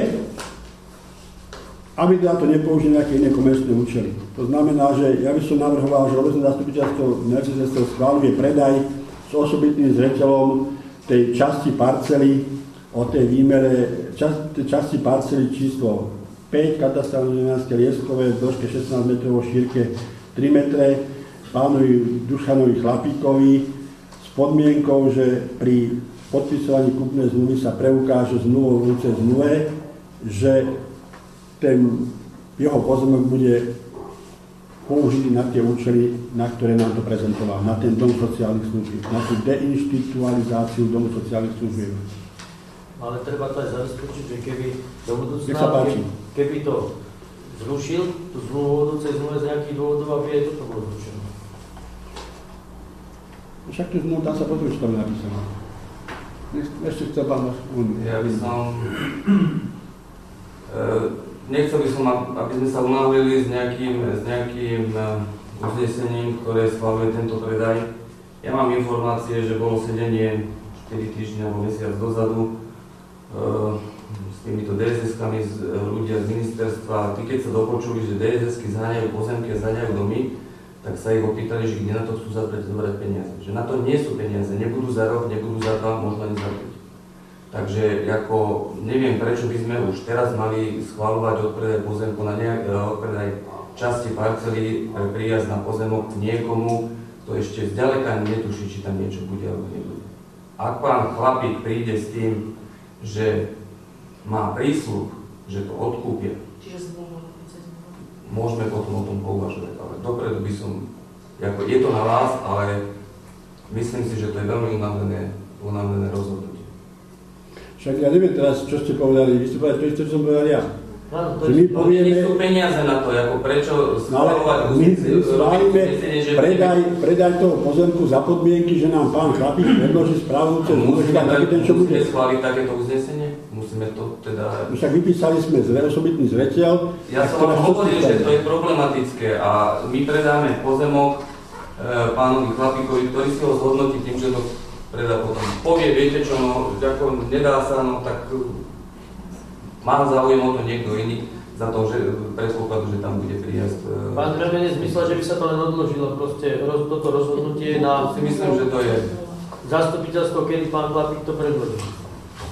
aby teda to nepoužili nejaké iné komerčné účely. To znamená, že ja by som navrhoval, že obecné zastupiteľstvo ministerstva schvaľuje predaj s osobitným zreteľom tej časti parcely o tej výmere, časti parcely číslo 5, katastrálne zemľanské Lieskové, v dĺžke 16 metrov, šírke 3 metre, pánovi Dušanovi Chlapíkovi s podmienkou, že pri podpisovaní kúpnej zmluvy sa preukáže zmluvovujúcej zmluve, že ten jeho pozemok bude použitý na tie účely, na ktoré nám to prezentoval, na ten dom sociálnych služieb, na tú deinstitualizáciu domu sociálnych služieb. Ale treba to aj zabezpečiť, že keby do budúcna, keby to zrušil, tú zmluvovujúcej zmluve z nejakých dôvodov, aby aj toto bolo zrušené. Však tú zmluvu tam sa potom už tam napísané. Ešte chcel pán Ja by som... Nechcel by som, aby sme sa unáhlili s nejakým uznesením, ktoré schvaľuje tento predaj. Ja mám informácie, že bolo sedenie 4 týždňa alebo mesiac dozadu s týmito DSS-kami ľudia z ministerstva. A tí, keď sa dopočuli, že DSS-ky zháňajú pozemky a zháňajú domy, tak sa ich opýtali, že kde na to chcú zobrať peniaze. Že na to nie sú peniaze, nebudú za rok, nebudú za 2, možno ani za 5. Takže ako neviem, prečo by sme už teraz mali schvaľovať odpredaj pozemku na odpredaj časti parcely pre príjazd na pozemok niekomu, kto ešte zďaleka netuší, či tam niečo bude alebo nebude. Ak pán Chlapík príde s tým, že má prísľub, že to odkúpia, môžeme potom o tom pouvažovať, ale dopredu by som, je to na vás, ale myslím si, že to je veľmi unavené rozhodnutie. Však ja neviem teraz, čo ste povedali, vy ste povedali to isté, čo som povedal ja. No, to my povieme... Nie sú peniaze na to, ako prečo schvaľovať predaj toho pozemku za podmienky, že nám pán Chlapík predloží správu, musíme schváliť takéto uznesenie? Musíme to teda... Však vypísali sme osobitný zreteľ. Ja som vám hovoril, že to je problematické a my predáme pozemok pánovi Chlapíkovi, ktorý si ho zhodnotí tým, že to predá potom. Povie, viete čo, no, ako nedá sa, no tak má záujem o to niekto iný za to, že predpokladu, že tam bude príjazd. Pán Grebenec myslel, že by sa to len odložilo, proste toto rozhodnutie na... Si myslím, že to je... Zastupiteľstvo, kedy pán Chlapík to predloží. A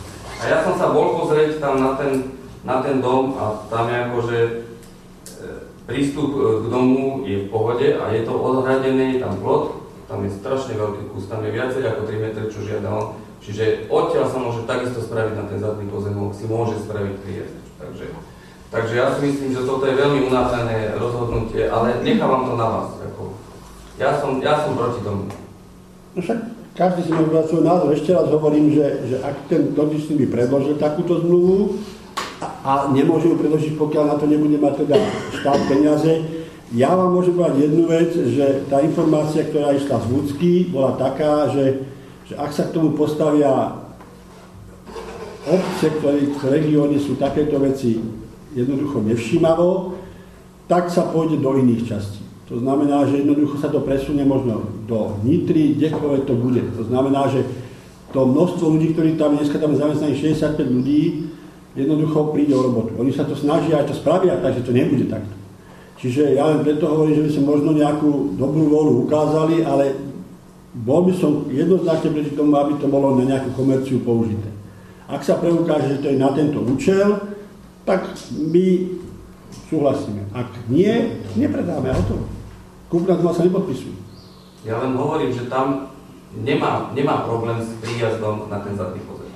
A ja som sa bol pozrieť tam na ten dom a tam je akože prístup k domu je v pohode a je to odhradený, tam plot, tam je strašne veľký kus, tam je viacej ako 3 metre, čo žiada on. Čiže odtiaľ sa môže takisto spraviť na ten zadný pozemok, si môže spraviť príjezd. Takže ja si myslím, že toto je veľmi unáhlené rozhodnutie, ale nechávam to na vás. Ja som proti tomu. No však každý si môže dať svoj názor. Ešte raz hovorím, že ak ten dotyčný by predložil takúto zmluvu a nemôže ju predložiť, pokiaľ na to nebude mať teda štát peniaze, ja vám môžem povedať jednu vec, že tá informácia, ktorá išla z Vúcky, bola taká, že ak sa k tomu postavia obce, ktorých regióny sú takéto veci jednoducho nevšímavo, tak sa pôjde do iných častí. To znamená, že jednoducho sa to presunie možno do Nitry, kdekoľvek to bude. To znamená, že to množstvo ľudí, ktorí tam dneska tam zamestnaní 65 ľudí, jednoducho príde o robotu. Oni sa to snažia aj to spravia, takže to nebude takto. Čiže ja len preto hovorím, že by sme možno nejakú dobrú vôľu ukázali, ale bol by som jednoznačne proti tomu, aby to bolo na nejakú komerciu použité. Ak sa preukáže, že to je na tento účel, tak my súhlasíme. Ak nie, nepredáme auto. Kúpna zmluva sa nepodpisuje. Ja len hovorím, že tam nemá problém s príjazdom na ten zadný pozemok.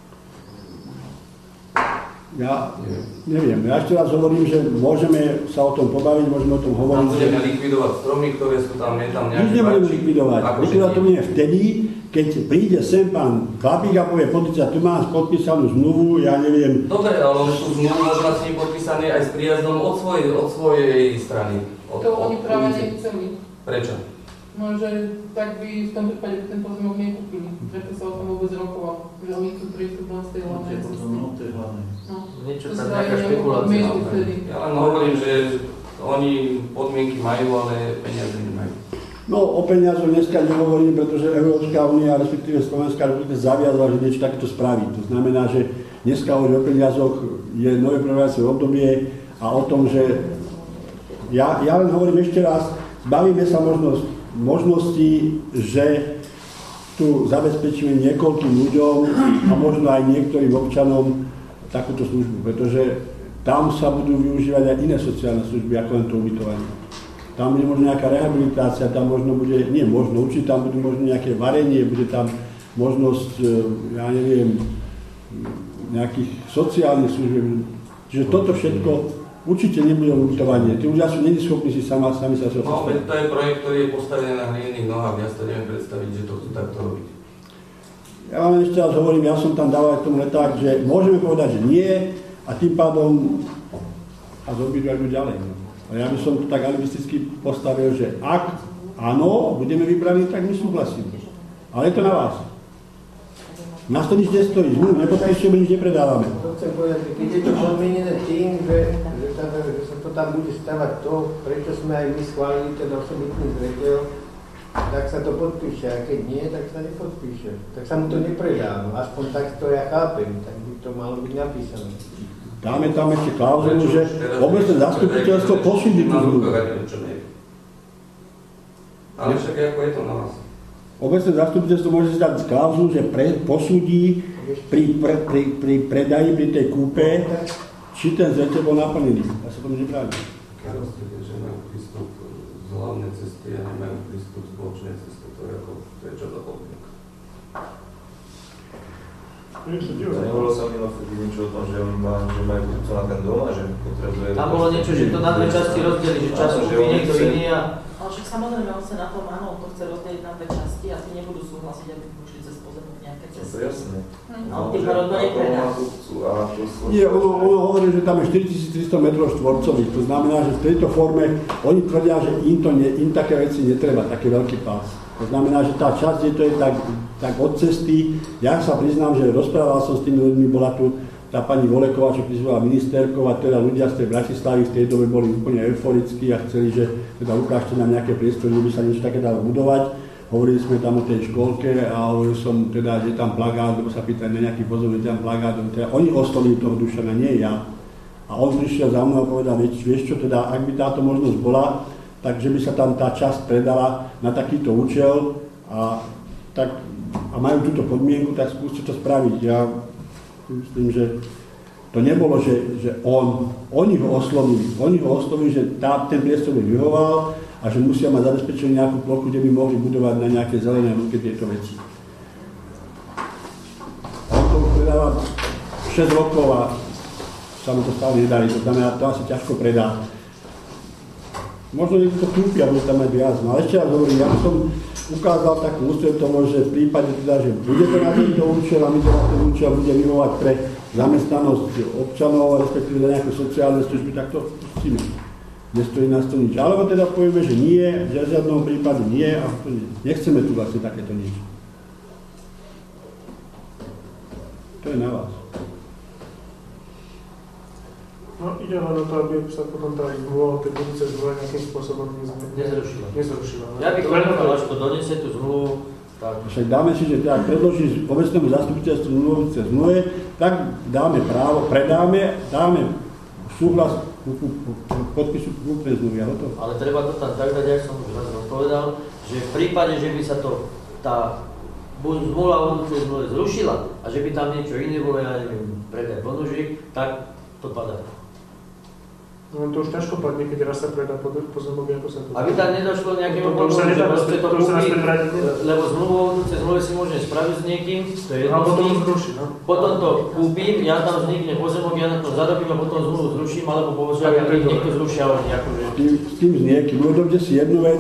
Ja neviem. Ja ešte raz hovorím, že môžeme sa o tom pobaviť, môžeme o tom hovoriť. Tam budeme likvidovať stromy, ktoré sú tam, je tam nejaké... Nič nebudeme likvidovať. Likvidovať to bude vtedy, keď príde sem pán Klapík a povie, pozrite, tu mám podpísanú zmluvu, ja neviem... Dobre, ale tú zmluvu možno s ním podpísané aj s príjazdom od svojej strany. To oni práve nechceli. Prečo? No, že tak by v tom prípade ten pozemok nekúpili. Preto sa o tom vôbec rokovalo. Že oni chcú prístup na tej hlavnej cesty. No, to je hlavné. Niečo tam nejaká špekulácia. Ja len hovorím, že oni podmienky majú, ale peniaze nemajú. No, o peniazoch dneska nehovorím, pretože Európska únia, respektíve Slovenská republika zaviazala, že niečo takéto spraví. To znamená, že dneska o peniazoch je nové programovacie obdobie a o tom, že ja len hovorím ešte raz, bavíme sa možnosti, že tu zabezpečíme niekoľkým ľuďom a možno aj niektorým občanom takúto službu, pretože tam sa budú využívať aj iné sociálne služby, ako len to ubytovanie. Tam bude možno nejaká rehabilitácia, tam možno bude, nie možno, určite tam budú možno nejaké varenie, bude tam možnosť, ja neviem, nejakých sociálnych služieb. Čiže toto všetko určite nebude ubytovanie. Tí ľudia sú není schopní si sami sa postaviť. No, to je projekt, ktorý je postavený na hlinených nohách. Ja si to neviem predstaviť, že to chcú takto robiť. Ja vám ešte raz hovorím, ja som tam dával k tomu leták, že môžeme povedať, že nie a tým pádom a zobídu ďalej. A ja by som to tak alibisticky postavil, že ak áno, budeme vybraní, tak my súhlasíme. Ale je to na vás. Nás to nič nestojí, nepodpíšeme, nič nepredávame. To chcem povedať, keď je to podmienené tým, že sa to tam bude stavať to, prečo sme aj my schválili ten osobitný zreteľ, tak sa to podpíše, a keď nie, tak sa nepodpíše. Tak sa mu to nepredá, no aspoň tak to ja chápem, tak by to malo byť napísané. Dáme tam ešte klauzulu, že obecné zastupiteľstvo posúdi tú zmluvu. Ale však ako je to na vás? Obecné zastupiteľstvo môže si dať klauzulu, že posúdi pri predaji, pri tej kúpe, či ten zreteľ bol naplnený. Ja sa tomu nebránim. Že majú prístup z hlavnej cesty a nemajú prístup z bočnej cesty, to je čo za podmienka. Nehovorilo sa mi vtedy niečo o tom, že majú to na ten dom a že potrebuje... Tam bolo niečo, že to na dve časti rozdeli, že čas kúpi niekto iný a... Ale však samozrejme, on sa na tom, áno, on to chce rozdeliť na dve časti a tí nebudú súhlasiť, aby pošli cez pozemok nejaké cesty. To je jasné. A on tým pádom to nepredá. Nie, ono hovorí, že tam je 4300 m², to znamená, že v tejto forme oni tvrdia, že im také veci netreba, taký veľký pás. To znamená, že tá časť, kde to je tak od cesty, ja sa priznám, že rozprával som s tými ľuďmi, bola tu tá pani Voleková, čo prišla ministerkou a teda ľudia z tej Bratislavy v tej dobe boli úplne euforickí a chceli, že teda ukážte nám nejaké priestory, že by sa niečo také dalo budovať. Hovorili sme tam o tej školke a hovoril som teda, že tam plagát, lebo sa pýtali na nejaký pozor, že tam plagát, teda oni oslovili toho Dušana, nie ja. A on prišiel za mnou a povedal, vieš čo, teda ak by táto možnosť bola, takže by sa tam tá časť predala na takýto účel a majú túto podmienku, tak skúste to spraviť. Myslím, že to nebolo, že oni ho oslovili, že ten priestor by vyhoval a že musia mať zabezpečenú nejakú plochu, kde by mohli budovať na nejaké zelené lúke tieto veci. A on to už predáva 6 rokov a sa mu to stále nedarí, to znamená, to asi ťažko predá. Možno niekto to kúpi a bude tam aj viac. No ale ešte raz hovorím, ja som ukázal takú ústretovosť, že v prípade teda, že bude to na tento účel a my to na ten účel bude vyhovať pre zamestnanosť občanov, respektíve za nejaké sociálne služby, tak to pustíme. Nestojí nás to nič. Alebo teda povieme, že nie, v žiadnom prípade nie a nechceme tu vlastne takéto nič. To je na vás. No ide len o to, aby sa potom tá zmluva, tie budúce zmluva nejakým spôsobom nezrušila. Ja bych povedal, až to donesie tú zmluvu, tak... Však dáme si, že teda predloží obecnému zastupiteľstvu zmluve, tak dáme právo, predáme, dáme súhlas podpisu kúpnej zmluvy a hotovo. Ale treba to tam tak dať, jak som už povedal, že v prípade, že by sa to tá zmluva o budúcej zmluve zrušila a že by tam niečo iné bolo, ja neviem, predaj ponožiek, tak to padá. No to už ťažko padne, keď raz sa predá pozemok, ako sa to... Aby tam nedošlo nejakému podľa, že proste to kúpi, lebo zmluve si môžem spraviť s niekým, to je jedno z nich, potom to kúpim, ja tam vznikne pozemok, ja na to zarobím a potom zmluvu zruším, alebo povedzme, ak niekto zrušia, ale akože... S tým s niekým, uvedomte si jednu vec,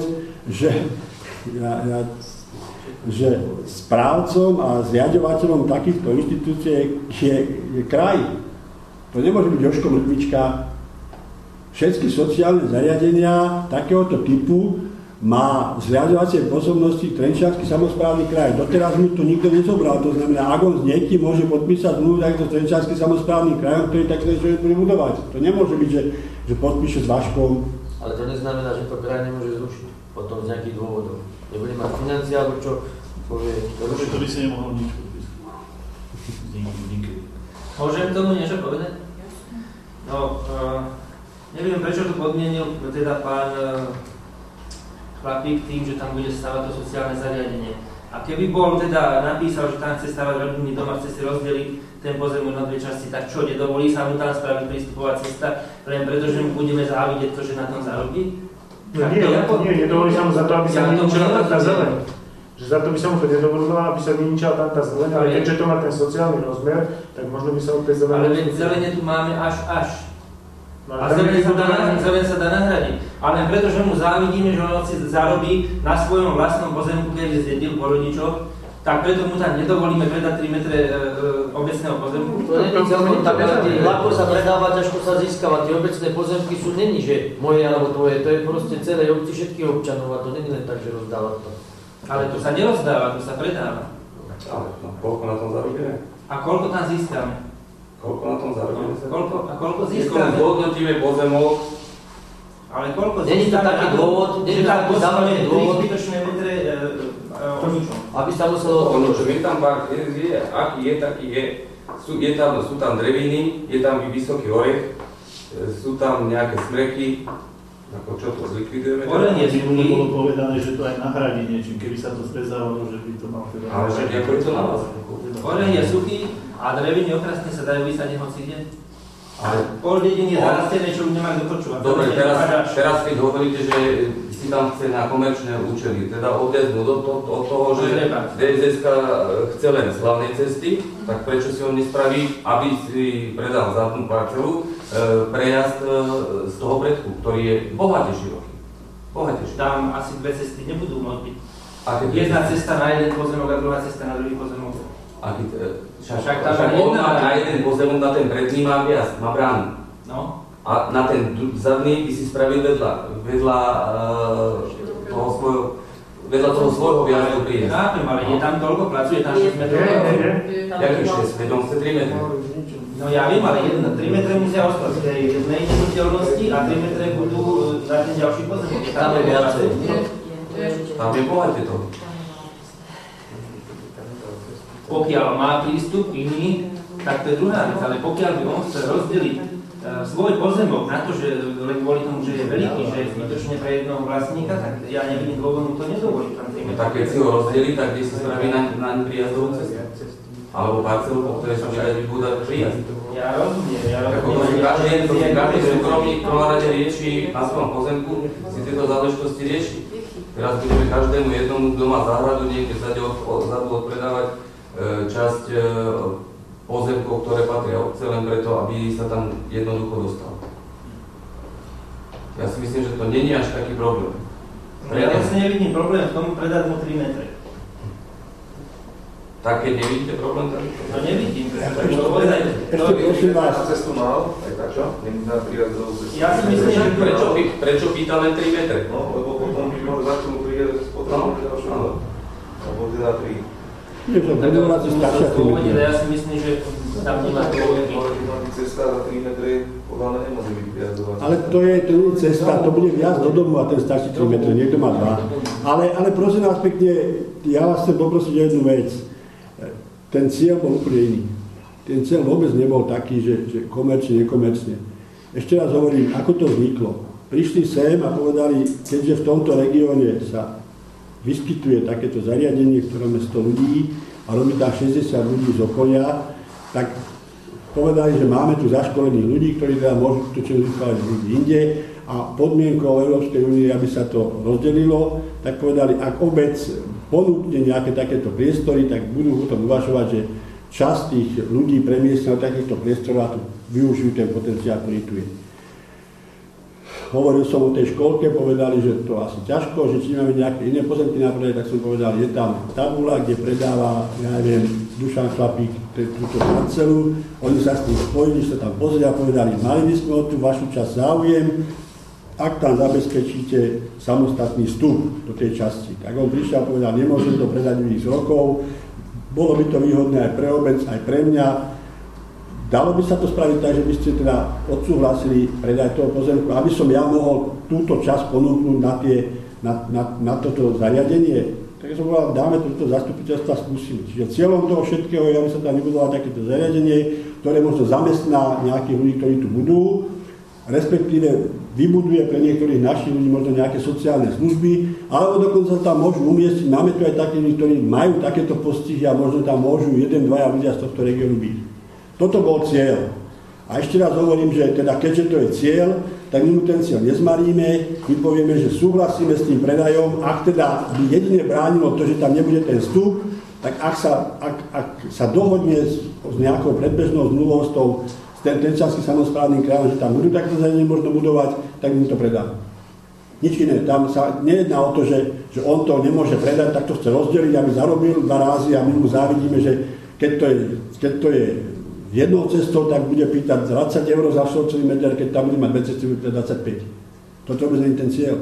že správcom a zriaďovateľom takýchto inštitúcií je kraj. To nemôže byť Jožko Mrkvička. Všetky sociálne zariadenia takéhoto typu má zriaďovacie pôsobnosti Trenčiansky samosprávny kraj. Doteraz mu to nikto nezobral, to znamená, ak on s niekým môže podpísať zmluvu takto Trenčiansky samosprávny kraj, ktorý tak sa bude budovať. To nemôže byť, že podpíše s Vaškom. Ale to neznamená, že to kraj nemôže zrušiť potom z nejakých dôvodov. Nebude mať financií, alebo čo povie. To by si nemohol nič podpísať. Môžem tomu niečo povedať? No, neviem, prečo to podmienil teda pán Chlapík tým, že tam bude stavať to sociálne zariadenie. A keby bol teda napísal, že tam chce stavať rodinný dom a chce si rozdeliť ten pozemok na dve časti, tak čo, nedovolí sa mu tam spraviť prístupová cesta, len preto, že mu budeme závidieť to, že na tom zarobí? Nie, nedovolí sa mu za to, aby sa neničila tá zeleň. Že za to by sa mu to nedovolilo, aby sa neničila tam tá zeleň, ale keďže to má ten sociálny rozmer, tak možno by sa od tej zeleň... Ale veď zelene tu máme až. A zeleň sa dá nahradiť. Ale preto, že mu závidíme, že on si zarobí na svojom vlastnom pozemku, keď zdedil po rodičoch, tak preto mu tam nedovolíme predať 3 metre obecného pozemku. To není celkom tak, ľahko sa predáva, ťažko sa získava. Tie obecné pozemky sú není, že moje alebo tvoje, to je proste celej obci všetkých občanov a to není len tak, že rozdáva to. Ale to sa nerozdáva, to sa predáva. Ale koľko na tom zarobíme? A koľko tam získame? Koľko na tom zarobíme? Koľko získame? Zhodnotíme pozemok. Ale koľko získame? Není to taký dôvod, není to taký závažný dôvod. Zbytočné metre o ničom. Aby sa muselo... Je tam park, aký je, taký je. Sú tam dreviny, je tam vysoký orech, sú tam nejaké smreky. Ako čo to zlikvidujeme? Orenie by bolo povedané, že to aj nahradí niečím, keby sa to strezávalo, že by to mal teda... Ale však ako je to na vás? Orenie je suchý a dreviny okrasne sa dajú vysadiť hoci kde. Ale pol dediny je zarastené, čo ľudia majú dopočúvať. Dobre, teraz keď hovoríte, že si tam chce na komerčné účely, teda odjazdu od toho, že DSS chce len slavnej cesty, tak prečo si on nespraví, aby si predal zátnu parcelu, prejazd z toho predku, ktorý je bohate široký. Tam asi dve cesty nebudú môcť byť. Jedna cesta na jeden pozemok a druhá cesta na druhý pozemok. Však on má na jeden pozemok, na ten predný má viac, má bránu. No. A na ten zadný by si spravil vedľa toho svojho viazdu príjezd. Chápem, ale je tam toľko placu, je tam 6 metrov. Jakých 6 metrov? Chce 3 metre. No ja viem, ale 3 metre musia ostať v tej jednej nehnuteľnosti a 3 metre budú na ten ďalší pozemok. Tam je viacej. Tam je bohate to. Pokiaľ má prístup iný, tak to je druhá vec, ale pokiaľ by on chcel rozdeliť svoj pozemok na to, že len kvôli tomu, že je veľký, že je zbytočne pre jednoho vlastníka, tak ja nevidím dôvod mu to nedovoliť. Tak keď si ho rozdelí, tak kde si spraví na príjazdovú cestu. A alebo parcelu, po ktorej sa bude vybúdať príjazd. Ja rozumiem. Každý súkromník v prvom rade rieši na svojom pozemku, si tieto záležitosti rieši. Teraz budeme každému jednomu, kto má záhradu, niekde zadu odpredávať časť pozemkov, ktoré patria obce, len preto, aby sa tam jednoducho dostal. Ja si myslím, že to nie je až taký problém. Ja vlastne nevidím problém v tom predať mu 3 metre. Tak keď nevidíte problém, tak... No nevidím. Ešte prosím vás. Na cestu mal, aj tak čo? Na príjazdovú cestu. Ja si myslím, že... Prečo pýta len 3 metre? No, lebo potom by mohli začnú príjazd potrebovať ďalšiu vodu. Alebo teda 3. Nie, že budovací stačia 3 metre. Ja si myslím, že tam nemá to cesta za 3 metre podľa mňa nemôže byť prijazdová. Ale to je cesta, to bude viac do domu a ten stačí 3 metre, niekto má 2. Ale prosím vás pekne, ja vás chcem poprosiť o jednu vec. Ten cieľ bol úplne iný. Ten cieľ vôbec nebol taký, že komerčne, nekomerčne. Ešte raz hovorím, ako to vzniklo. Prišli sem a povedali, keďže v tomto regióne sa vyskytuje takéto zariadenie, v ktorom je 100 ľudí a robí tam 60 ľudí z okolia, tak povedali, že máme tu zaškolených ľudí, ktorí teda môžu to čo vyskávať ľudí inde a podmienkou Európskej únie, aby sa to rozdelilo, tak povedali, ak obec ponúkne nejaké takéto priestory, tak budú potom uvažovať, že časť tých ľudí premiestnia do takýchto priestorov a tu využijú ten potenciál, ktorý tu je. Hovoril som o tej školke, povedali, že to asi ťažko, že či máme nejaké iné pozemky na predaj, tak som povedal, je tam tabula, kde predáva, ja neviem, Dušan Chlapík túto parcelu. Oni sa s tým spojili, sa tam pozreli a povedali, mali by sme o tú vašu časť záujem, ak tam zabezpečíte samostatný vstup do tej časti. Tak on prišiel a povedal, nemôžem to predať v x rokov, bolo by to výhodné aj pre obec, aj pre mňa. Dalo by sa to spraviť tak, že by ste teda odsúhlasili predaj toho pozemku, aby som ja mohol túto časť ponúknuť na toto zariadenie. Tak som povedal, dáme toto zastupiteľstvo a skúsime. Čiže cieľom toho všetkého je, aby sa tam vybudovalo takéto zariadenie, ktoré možno zamestná nejakých ľudí, ktorí tu budú, respektíve vybuduje pre niektorých našich ľudí možno nejaké sociálne služby, alebo dokonca tam môžu umiestniť, máme tu aj takí ľudí, ktorí majú takéto postihy a možno tam môžu 1-2 ľudia z tohto regiónu byť. Toto bol cieľ. A ešte raz hovorím, že teda keďže to je cieľ, tak my ten cieľ nezmaríme, my povieme, že súhlasíme s tým predajom, ak teda by jedine bránilo to, že tam nebude ten vstup, tak ak sa dohodne s nejakou predbežnou zmluvou s tou Trenčianskym samosprávnym krajom, že tam budú takto zariadenie možno budovať, tak mu to predá. Nič iné. Tam sa nejedná o to, že on to nemôže predať, tak to chce rozdeliť, aby zarobil 2 razy a my mu závidíme, že keď to je jednou cestou, tak bude pýtať 20 € za štvorcový meter, keď tam bude mať 2 cesty, bude 25. Toto vôbec nie je ten cieľ.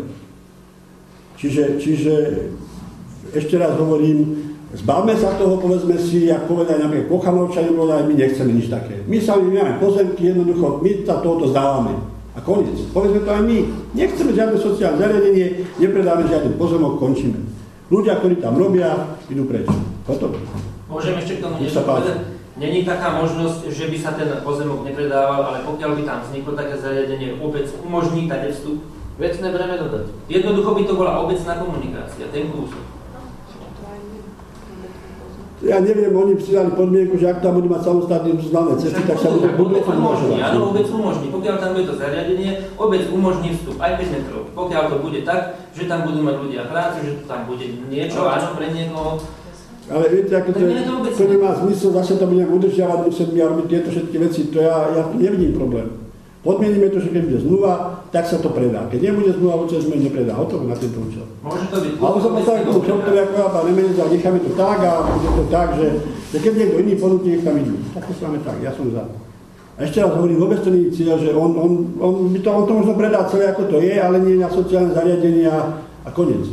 Čiže ešte raz hovorím, zbavme sa toho, povedzme si, ak povedali napríklad Kochanovčania, povedali, my nechceme nič také. My máme pozemky, jednoducho, my sa tohoto zdávame. A koniec. Povedzme to aj my. Nechceme žiadne sociálne zariadenie, nepredáme žiaden pozemok, končíme. Ľudia, ktorí tam robia, idú preč. Toto. Môžem ešte k tomu niečo povedať? Není taká možnosť, že by sa ten pozemok nepredával, ale pokiaľ by tam vzniklo také zariadenie, obec umožní tady vstup? Vecné bremeno dať. Jednoducho by to bola obecná komunikácia, ten kúsok. Ja neviem, oni pridali podmienku, že ak tam budú mať samostatné známe cesty, tak sa budú umožniť. Áno, obec umožní. Pokiaľ tam bude to zariadenie, obec umožní vstup aj 5 metrov. Pokiaľ to bude tak, že tam budú mať ľudia prácu, že tam bude niečo, áno, pre niekoho. Ale viete, ako to nemá zmysel, zase to budem udržiavať, musím robiť tieto všetky veci, to ja tu nevidím problém. Podmieníme to, že keď bude zmluva, tak sa to predá. Keď nebude zmluva, určite sme nepredá. Hotovo na tento účel. Môže to byť. Ale sa postaviť k tomu ktorý ako ja pán nemenec a necháme to tak a bude to tak, že keď niekto iný ponúkne, nech tam idú. Tak to máme tak, ja som za. A ešte raz hovorím, vôbec to nie je cieľ, že on to možno predá celé ako to je, ale nie na sociálne zariadenia a koniec.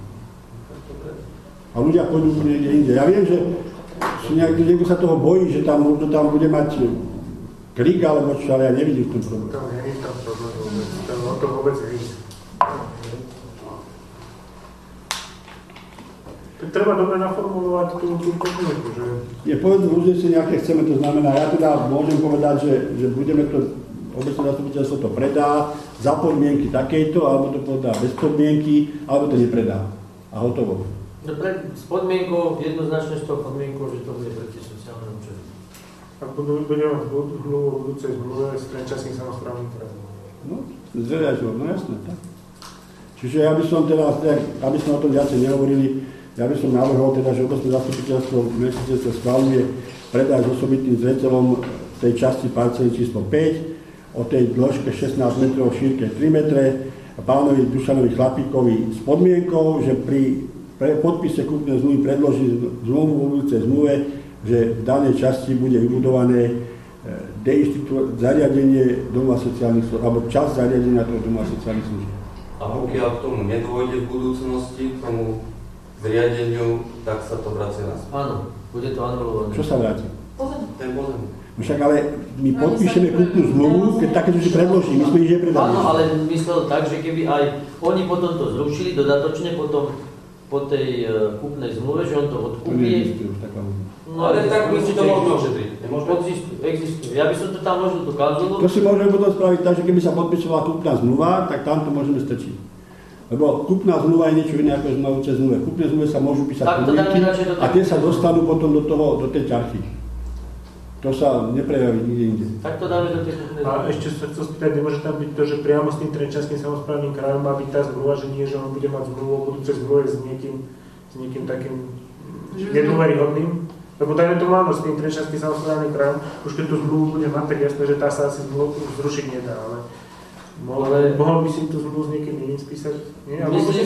A ľudia pôjdu niekde inde. Ja viem, že niekto sa toho bojí, že tam bude mať klik alebo čo, ale ja nevidím v tom problém. To nie je tam problém vôbec, to vôbec nie je. Tak treba dobre naformulovať tú podmienku, že... Je povedné uznesenie, aké chceme, to znamená, ja teda môžem povedať, že budeme to, obecné zastupiteľstvo to predá za podmienky takejto, alebo to podá bez podmienky, alebo to nepredá. A hotovo. S podmienkou, jednoznačne s tou podmienkou, že to bude pre tie sociálne účely. Ak budeme mať zmluvu o budúcej zmluve s Trenčanským samosprávnym krajom. No, zriaďo, no jasné, tak. Čiže ja by som teda, aby sme o tom viacej nehovorili, ja by som navrhol teda, že obecné zastupiteľstvo ministerstva schvaľuje predaj s osobitným zreteľom tej časti parcely číslo 5, o tej dĺžke 16 metrov, šírke 3 metre, pánovi Dušanovi Chlapíkovi s podmienkou, že pri podpise kúpnej zmluvy predloží zmluvu o budúcej zmluve, že v danej časti bude vybudované zariadenie domova sociálnych služieb, alebo časť zariadenia toho domova sociálnych služieb. A pokiaľ k tomu nedôjde v budúcnosti, k tomu zriadeniu, tak sa to vracia na späť. Áno, bude to anulované. Čo sa vráti? Ten pozem. Však ale my podpíšeme kúpnu zmluvu, keď takéto si predloží, my sme ich nepredali. Áno, ale myslel tak, že keby aj oni potom to zrušili dodatočne potom po tej kúpnej zmluve, že on to odkúpí. No ale tak by si to možno ošetriť. Existuje. Ja by som to tam možno dokázal. To si môžeme potom spraviť tak, že keby sa podpísovala kúpna zmluva, tak tam to môžeme strčiť. Lebo kúpna zmluva je niečo iné ako zmluva cez zmluve. Kúpne zmluve sa môžu písať podmienky a tie sa dostanú potom do tej ťarchy. To sa neprejaví nikde inde. Tak to dáme do tej kúpnej zmluvy. A ešte sa chcel spýtať, nemôže tam byť to, že priamo s tým Trenčanským samosprávnym krajom má byť tá zmluva, že nie, že on bude mať zmluvu o budúcej zmluve s niekým takým nedôveryhodným? Lebo dajme to áno, s tým Trenčanským samosprávnym krajom, už keď tú zmluvu bude mať, tak jasné, že tá sa asi zrušiť nedá, ale mohol by si tú zmluvu s niekým iným spísať? Nie? Myslím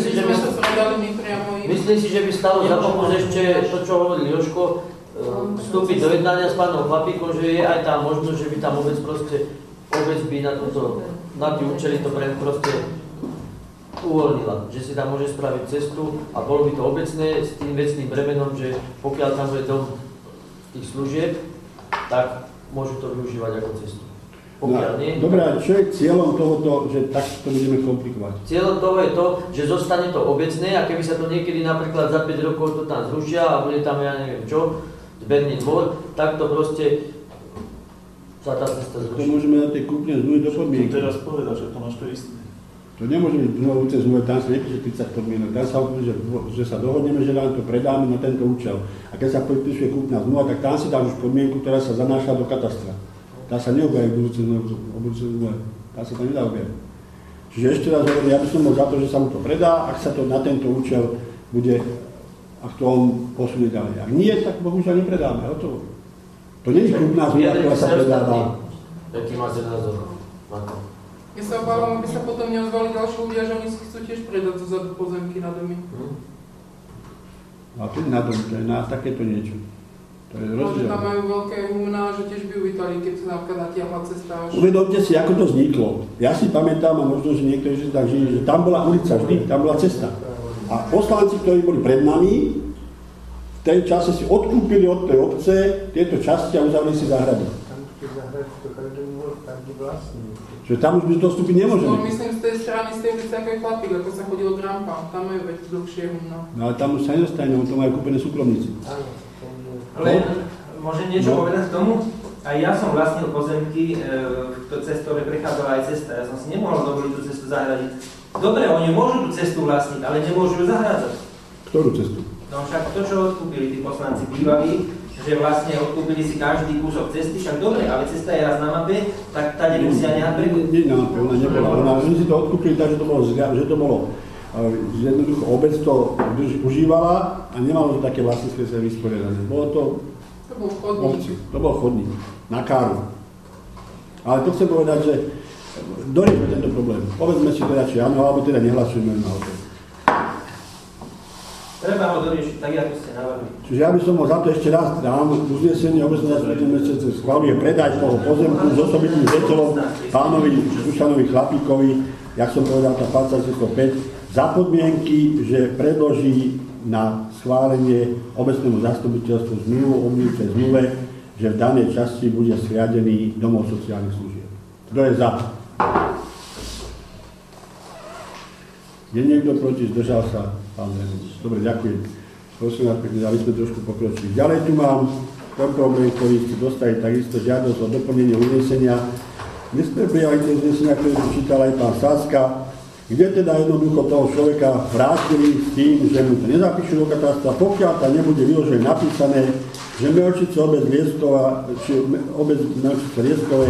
si, že by stalo za pomoc ešte to, čo hovoril Jožko, vstúpiť do jednania s pánom Chlapíkom, že je aj tá možnosť, že by tam obec by na tie účely to proste uvoľnila, že si tam môže spraviť cestu a bolo by to obecné s tým vecným bremenom, že pokiaľ tam bude dom tých služieb, tak môžu to využívať ako cestu. Dobre, a čo je cieľom tohoto, že tak to budeme komplikovať? Cieľom toho je to, že zostane to obecné a keby sa to niekedy napríklad za 5 rokov to tam zrušia a bude tam ja neviem čo, zberný dvor, tak to proste sa tá cesta zruší. To môžeme na tej kúpne zmluvy do podmienky. To teraz povedal, že to máš to isté. To nemôže byť znovu cez zmluve, tam sa nepíše 30 podmienok, tam sa hovorí, že sa dohodneme, že nám to predáme na tento účel. A keď sa podpisuje kúpna zmluva, tak tam si dáš už podmienku, ktorá sa zanáša do katastra. Tá sa neobjaví v budúcej zmluve. Tá sa tam nedá objaviť. Čiže ešte raz hovorím, ja by som bol za to, že sa mu to predá, ak sa to na tento účel bude, ak to on posunie ďalej. Ak nie, tak bohužiaľ nepredáme, hotovo. To nie je kúpna zmluva, ktorá sa predáva. Aký máte názor na to? Ja sa obávam, aby sa potom neozvali ďalší ľudia, že oni si chcú tiež predať zozadu pozemky na domy. A to je na dom, to je na takéto niečo. To je rozdiel. Možno tam majú veľké humná, že tiež by uvítali, keď sa napríklad natiahla cesta až... Uvedomte si, ako to vzniklo. Ja si pamätám, a možno, že niektorí si tak žijú, že tam bola ulica vždy, tam bola cesta. A poslanci, ktorí boli pred nami, v tej čase si odkúpili od tej obce tieto časti a uzavreli si záhrady. Čiže tam už my dostúpiť nemôžeme. No myslím z tej strany, z tej ulice, ako je Chlapík, ako sa chodilo k rampám. Tam majú veď dlhšie humno. No ale tam už sa nedostane, to majú kúpené súkromníci. Ale môžem niečo povedať k tomu? Aj ja som vlastnil pozemky, cez ktoré prechádzala aj cesta. Ja som si nemohol dovoliť tú cestu zahradiť. Dobre, oni môžu tú cestu vlastniť, ale nemôžu ju zahrádzať. Ktorú cestu? No však to, čo odkúpili tí poslanci bývalí, že vlastne odkúpili si každý kúsok cesty, však dobre, ale cesta je raz na mape, tak tá nemusia nehať predu. Nie na mape, ona nebola. Oni si to odkúpili tak, že to bolo jednoducho obec to užívala a nemalo to také vlastnícke sa vysporiadanie. Bolo to chodník. To bol chodník, na káru. Ale to chcem povedať, že doriešme tento problém. Povedzme si teda, či áno, alebo teda nehlasujeme na to. Treba ho doriešiť tak, ako ste navrhli. Čiže ja by som ho za to ešte raz dám uznesenie obecné zastupiteľné mestece schvaľuje predať toho pozemku s osobitným zreteľom pánovi Dušanovi Chlapíkovi, jak som povedal, tá parcela číslo 5, za podmienky, že predloží na schválenie obecnému zastupiteľstvu zmluvu o budúcej zmluve, že v danej časti bude zriadený domov sociálnych služieb. Kto je za? Je niekto proti? Zdržal sa? Pán Renus. Dobre, ďakujem. Prosím vás pekne, aby sme trošku pokročili. Ďalej tu mám ten problém, ktorý ste dostali takisto žiadosť o doplnenie uznesenia. My sme prijali tie uznesenia, ktoré čítal aj pán Sáska. kde teda jednoducho toho človeka vrátili s tým, že mu to nezapíšu do katastra, pokiaľ tam nebude vyložené napísané, že Melčice obec Lieskova, či obec Melčice Lieskové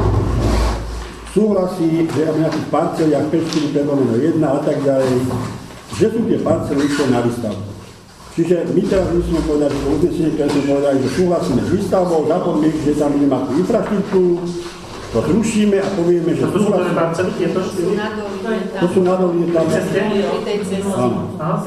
súhlasí, že aby na tých parceliach 5.4.1 a tak ďalej, že sú tie parcely určené na výstavbu. Čiže my teraz musíme povedať, že to uznesenie, ktoré sme povedali, že súhlasíme s výstavbou, za podmienky, že tam bude mať tú infraštruktúru, to zrušíme a povieme, že to sú to parcely, tieto štyri? To sú nadolie tam. Áno.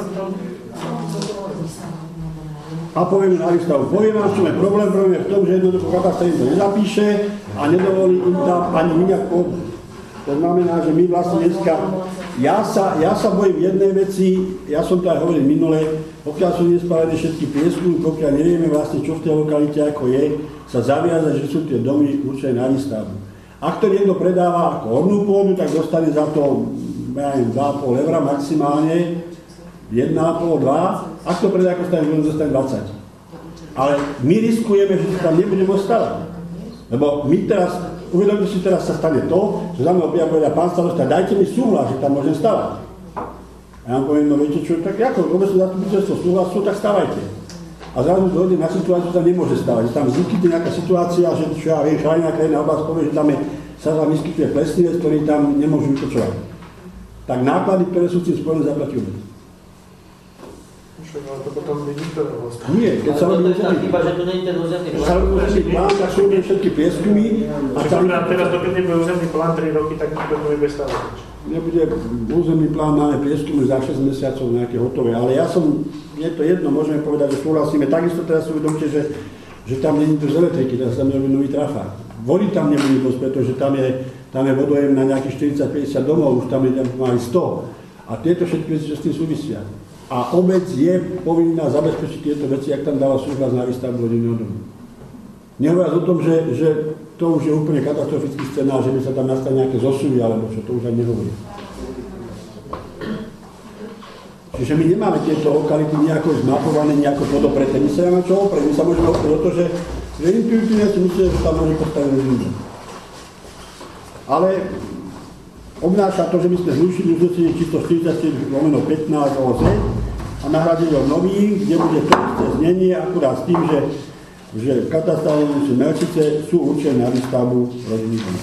A povieme na výstavu. Poviem vám, čo je problém je v tom, že jednoducho katastra im to nezapíše a nedovolí im tam ani nejak pôjsť. To znamená, že my vlastne dneska, ja sa bojím jednej veci, ja som to aj hovoril minule, pokiaľ sú nespálené všetky prieskumy, pokiaľ nevieme vlastne, čo v tej lokalite ako je, sa zaviaza, že sú tie domy určené na výstavbu. Ak to niekto predáva ako hornú pôdu, tak dostane za to, ja neviem, 2,5 € maximálne, 1,5, 2, ak to predá ako stane, dostane 20. Ale my riskujeme, že sa tam nebudeme stavať. Lebo my teraz, uvedomte si, teraz sa stane to, že za mnou povedia, pán starosta, dajte mi súhlas, že tam môžem stavať. A ja vám poviem, no viete čo, tak ako, obecné zastupiteľstvo súhlasu, tak stavajte. A zrazu dojde na situáciu, že tam nemôže stavať. Že tam vyskytne nejaká situácia, že čo ja viem, chránená krajinná oblasť povie, že tam sa vyskytuje plesnivec, ktorý tam nemôžu vykočovať. Tak náklady, ktoré sú s tým spojené, zaplatí obec. To potom nikto neostane. Nie, keď sa robí územný plán, tak sú všetky prieskumy. A teraz dokiaľ nebude územný plán 3 roky, tak nikto to nebude stavať. Nebude územný plán, máme prieskumy za 6 mesiacov nejaké hotové, ale je to jedno, môžeme povedať, že súhlasíme. Takisto teraz si uvedomte, že tam nie je to z elektriky, teraz tam nebudú nový trafák. Vody tam nebudú dosť, pretože tam je vodojem na nejakých 40-50 domov, už tam je mali 100. A tieto všetky veci, čo s tým súvisia. A obec je povinná zabezpečiť tieto veci, ak tam dáva súhlas na výstavbu rodinného domu. Nehovoriac o tom, že to už je úplne katastrofický scenár, že by sa tam nastali nejaké zosuvy, alebo čo, to už ani nehovorí. Čiže my nemáme tieto lokality nejako zmapované, nejako podopreté. My sa nemáme čo oprieť, my sa môžeme oprieť o to, že intuitívne si myslíte, že tam môže postaviť rodinný dom. Ale obnáša to, že my sme zrušili uznesenie číslo 44/15 OZ a nahradili ho nový, kde bude to isté znenie, akurát s tým, že katastrálne Melčice sú určené na výstavbu rodinných domov.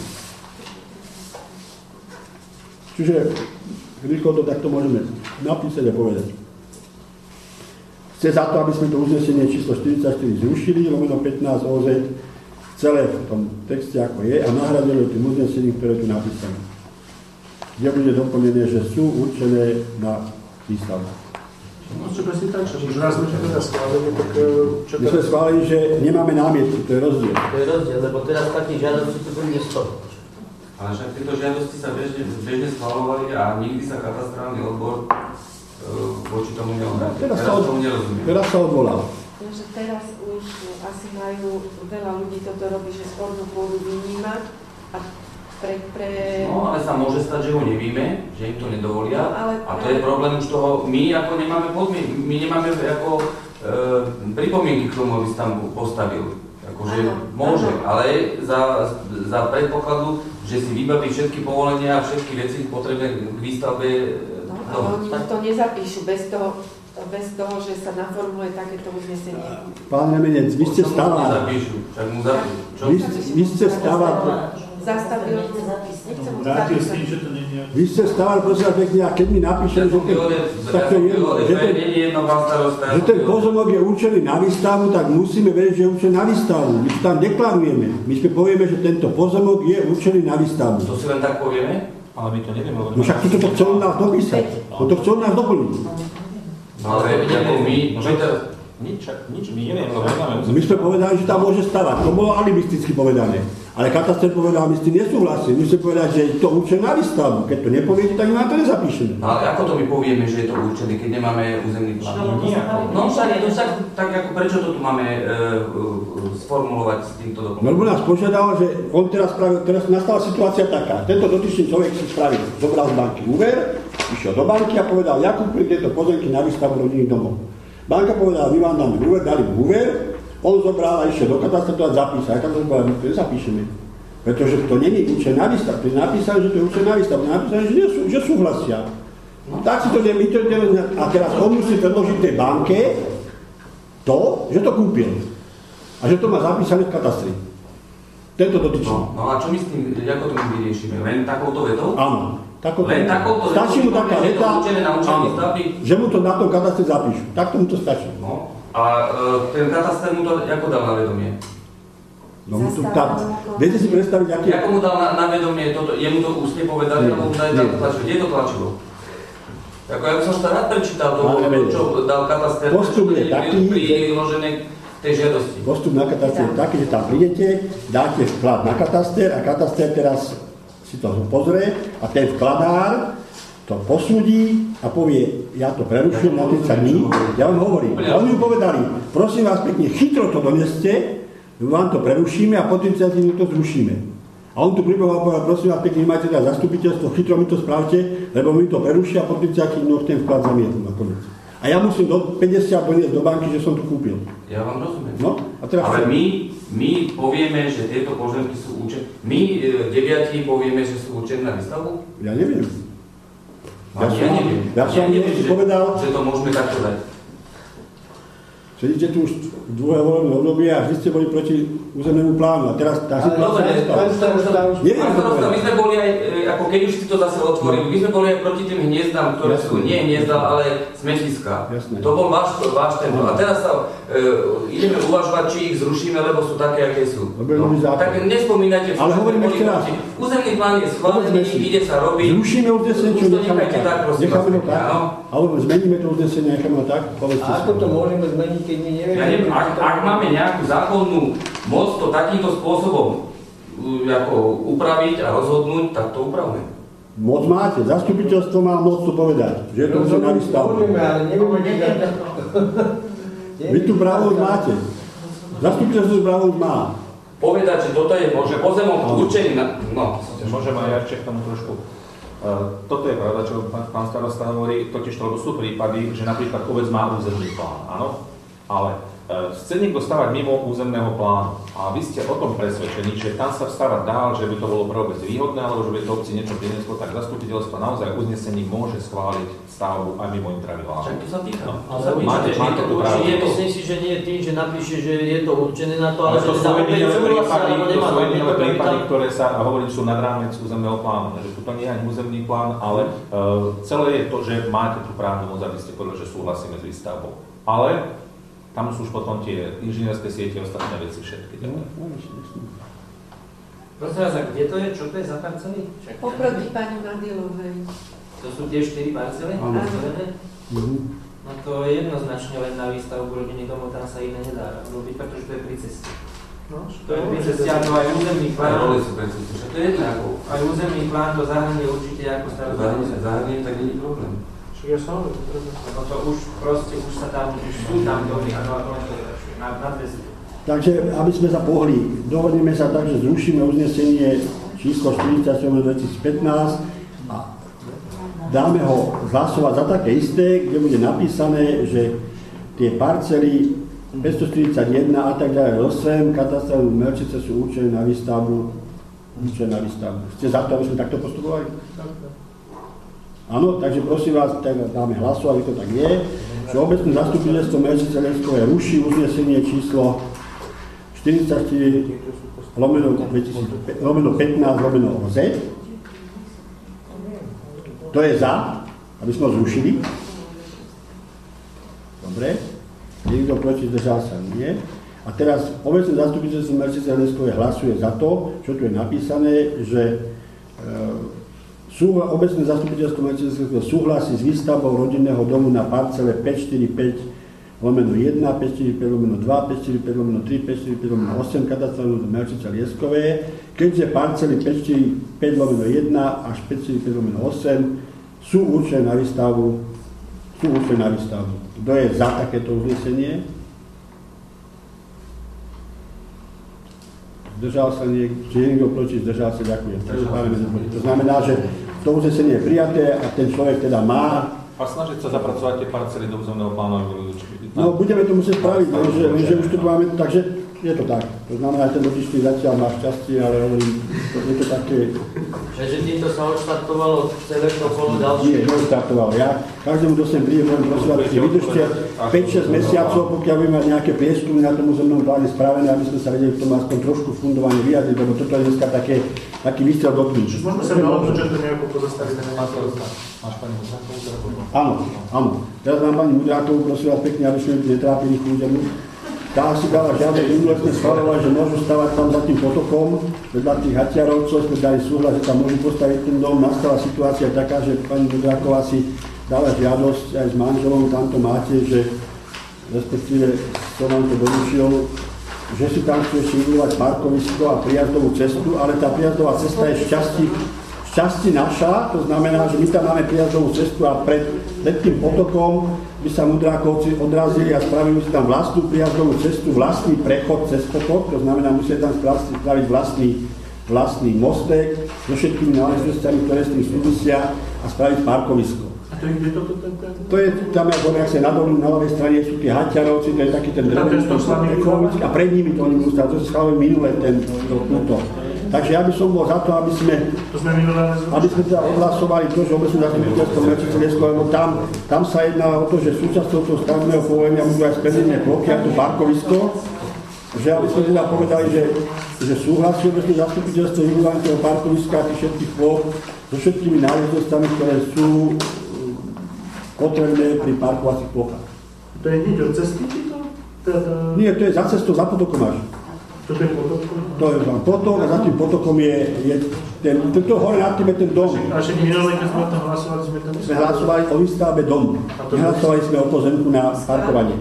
Čiže rýchlo to takto môžeme napísať a povedať. Chce za to, aby sme to uznesenie číslo 44 zrušili, /15 OZ, celé v tom texte ako je a nahradili tým uznesením, ktoré tu napísané. Kde bude doplnené, že sú určené na výstavbu. No čo presne tak, že už raz sme to teda schválili, tak čo my sme schválili, že nemáme námietky, to je rozdiel. To je rozdiel, lebo teraz takých žiadostí to bude 100. Ale však tieto žiadosti sa bežne schvalovali a nikdy sa katastrálny odbor voči tomu neobrátil. Teraz sa odvolal. Takže teraz už asi majú veľa ľudí toto robí, že spornú pôdu vyníma a No, ale sa môže stať, že ho nevíme, že im to nedovolia, no, a to je problém už toho, my ako nemáme podmienky, my nemáme ako pripomienky k tomu, aby si tam postavil. Akože môže, ale za predpokladu, že si vybaví všetky povolenia a všetky veci potrebné k výstavbe. No, oni to nezapíšu bez toho, že sa naformuluje takéto uznesenie. Pán Remenec, vy ste stávať. Nezapíšu, však mu zapíšu. Vy ste stávať. Zastavil, vrátil s tým, že to nie je. Vy ste stávali, prosím vás pekne, a keď mi napíšem, že ten pozemok je určený na výstavu, tak musíme vedieť, že je určený na výstavu. My to tam deklarujeme. My sme povieme, že tento pozemok je určený na výstavu. To si len tak povieme? Ale my to nevieme. No však toto chcú nás dopísať. Toto chcú nás doplniť. Ale ako my... Nič, my nevieme, lebo nemáme. My sme povedali, že tam môže stavať. To bolo alibisticky povedané. Ale kataster povedal, my s tým nesúhlasíme. My sme povedali, že je to určené na výstavbu. Keď to nepoviete, tak my to nezapíšeme. No ale ako to my povieme, že je to určené, keď nemáme územný plán? No tak ako prečo to tu máme sformulovať s týmto dokumentom? Lebo nás požiadal, že on teraz nastala situácia taká. Tento dotyčný človek si spravil, zobral z banky úver, išiel do banky a povedal, ja kúpim tieto pozemky na výstavbu rodinných domov. Banka povedala, my vám dáme úver, dali mu úver, on zobral a išiel do katastra to zapísať, tam to povedal, my to nezapíšeme. Pretože to není určené na výstavbu. To je napísané, že to je určené na výstavbu. Napísané, že súhlasia. Tak si to a teraz on musí predložiť tej banke to, že to kúpil. A že to má zapísané v katastri. Tento dotyčný. No a čo my s tým, ako to my vyriešime? Len takouto vetou? Áno. Len takouto vetou? Stačí mu taká veta, áno, že mu to na tom katastri zapíšu. Tak tomu to stačí. No. A ten kataster mu to ako dal na vedomie? No mu to tak. Viete si predstaviť, aký... Ako mu dal na vedomie toto? Jemu to ústne povedali, alebo mu dali tak tlačivo? Kde to tlačilo? Ako ja by som sa rád prečítal to, čo dal kataster. Postup je taký, tej žiadosti. Postup na kataster je taký, že tam prídete, dáte vklad na kataster a kataster teraz si to pozrie a ten vkladár to posúdi a povie, ja to prerušujem na 30 dní, ja vám hovorím. A oni mu povedali, prosím vás pekne, chytro to doneste, vám to prerušíme a po 30 dní to zrušíme. A on tu pripoval povedal, prosím vás pekne, máte teda zastupiteľstvo, chytro mi to spravte, lebo mi to prerušia a po 30 dní ten vklad zamietnú nakoniec. A ja musím do 50 doniesť do banky, že som to kúpil. Ja vám rozumiem. No, a teraz ale my povieme, že tieto pozemky sú určené. My 9 povieme, že sú určené na výstavbu? Ja neviem. Ja som neviem, povedal, že to môžeme takto dať. Sedíte tu už druhé volebné obdobie a vždy ste boli proti územnému plánu. A teraz tá situácia my sme boli aj, ako keď už si to zase otvorili, my sme boli aj proti tým hniezdám, ktoré sú nie hniezda, ale smetiska. To bol váš ten. A teraz sa ideme uvažovať, či ich zrušíme, lebo sú také, aké sú. Tak nespomínajte, ale hovoríme ešte raz. Územný plán je schválený, ide sa robiť. Zrušíme uznesenie, čo necháme tak. Alebo zmeníme to uznesenie, necháme tak. A ako to môžeme zmeniť, keď my nevieme? Ja neviem, ak máme nejakú zákonnú moc to takýmto spôsobom ako upraviť a rozhodnúť, tak to upravme. Moc máte, zastupiteľstvo má moc to povedať, že je to už na výstavbu. Vy tu právosť máte. Zastupiteľstvo právosť má. Povedať, že toto je pozemok určený na... No. Môžem aj ja ešte k tomu trošku. Toto je pravda, čo pán starosta hovorí, totiž to sú prípady, že napríklad obec má územný plán, áno? Ale chce niekto stavať mimo územného plánu a vy ste o tom presvedčení, že tam sa stavať dá, že by to bolo pre obec výhodné, alebo že by to obci niečo prinieslo, tak zastupiteľstvo naozaj uznesení môže schváliť stavbu aj mimo intravilánu. Čak to sa týka. Máte tú právu. Myslím si, že nie tým, že napíše, že je to určené na to, ale že to sú jedinele prípady, ktoré sa, a hovorím, sú nad rámec územného plánu. Že tu nie je ani územný plán, ale celé je to, že máte tú právnu moc, aby ste povedali, že súhlasíme s výstavbou. Ale tam sú už potom tie inžinierské siete a ostatné veci všetky. Prosím vás, kde to je? Čo to je za parcely? Oproti pani Madilovej. To sú tie 4 parcely? Áno. No to je jednoznačne len na výstavbu rodinných domov, tam sa iné nedá robiť, pretože to je pri ceste. No, to je pri ceste, a to aj územný plán. Aj územný plán to zahrnie určite ako stavbu. Zahrnie, tak nie je problém. Ja som lebo to už proste, už sa tam, už sú tam domy, áno, na ceste. Takže, aby sme sa pohli, dohodneme sa tak, že zrušíme uznesenie číslo 47/2015 a dáme ho hlasovať za také isté, kde bude napísané, že tie parcely 541 a tak ďalej 8 katastrálne Melčice sú určené na výstavbu. Ste za to, aby sme takto postupovali? Áno, takže prosím vás, tak dáme hlasovať, ako to tak je, že obecné zastupiteľstvo Melčice Leskové ruší uznesenie číslo 44/15/OZ. To je za, aby sme ho zrušili. Dobre. Niekto proti, zdržal sa, nie. A teraz obecné zastupiteľstvo Melčice Leskové hlasuje za to, čo tu je napísané, že obecné zastupiteľstvo Melčice Leskové súhlasí s výstavbou rodinného domu na parcele 545/1, 545/2, 545/3, 545/8 katastrálne Melčice Lieskové, keďže parcely 545/1 až 545/8 sú určené na výstavbu. Kto je za takéto uznesenie? Zdržal sa niekto proti, zdržal sa, ďakujem. To znamená, že to uznesenie je prijaté a ten človek teda má. A snažiť sa zapracovať tie parcely do územného plánu. No, budeme to musieť spraviť, lenže už tu máme, takže Je to tak. To znamená, že ten dotyčný zatiaľ má šťastie, ale hovorím, je to také... Takže týmto sa odštartovalo celé to kolo ďalšie? Nie, neodštartovalo. Ja každému, kto sem príde, môžem prosím, aby ste vydržte 5-6 mesiacov, pokiaľ budeme mať nejaké prieskumy na tom územnom pláne spravené, aby sme sa vedeli k tomu aspoň trošku fundovane vyjadriť, lebo toto je dneska taký výstrel do kníž. Možno sa malo to, že to nejako pozastaviť. Máš pani Mudrákovú? Áno. Teraz mám pani Mudrákovú, prosím vás pekne, aby sme netrápili chúdenu. Tá si dala žiadne minulé sme schvaľovali, že môžu stavať tam za tým potokom, vedľa tých hatiarovcov, sme dali súhlas, že tam môžu postaviť ten dom. Nastala situácia taká, že pani Mudráková si dala žiadosť aj s manželom, tam to máte, že respektíve som vám to doručil, že si tam chce ešte vybudovať parkovisko a prijazdovú cestu, ale tá prijazdová cesta je šťastí naša, to znamená, že my tam máme prijazdovú cestu a pred tým potokom by sa Mudrákovci odrazili a spravili si tam vlastnú prijazdovú cestu, vlastný prechod cez potok, to znamená, musia tam spraviť vlastný mostek so všetkými náležitosťami, ktoré s tým súvisia a spraviť parkovisko. A to je kde toto? To je tam, ak sa nadolí na ľavej strane sú tí Hatiarovci, to je taký ten drevený ekologický a pred nimi to oni budú stať, to sa schválili minule túto. Takže ja by som bol za to, aby sme teda odhlasovali to, že obecné zastupiteľstvo Mračice Lieskové, lebo tam sa jedná o to, že súčasťou toho stavebného povolenia budú aj spevnené plochy a to parkovisko, že aby sme teda povedali, že súhlasí obecné zastupiteľstvo vybudovania toho parkoviska a tých všetkých ploch so všetkými náležitostami, ktoré sú potrebné pri parkovacích plochách. To je nič od cesty? Nie, to je za cestou, za potokom až. Toto je potok? To je potok a za tým potokom je ten, to hore nad tým je ten dom. A však minulé, keď sme o tom hlasovali, sme hlasovali o výstavbe domu. Nehlasovali sme o pozemku na parkovanie.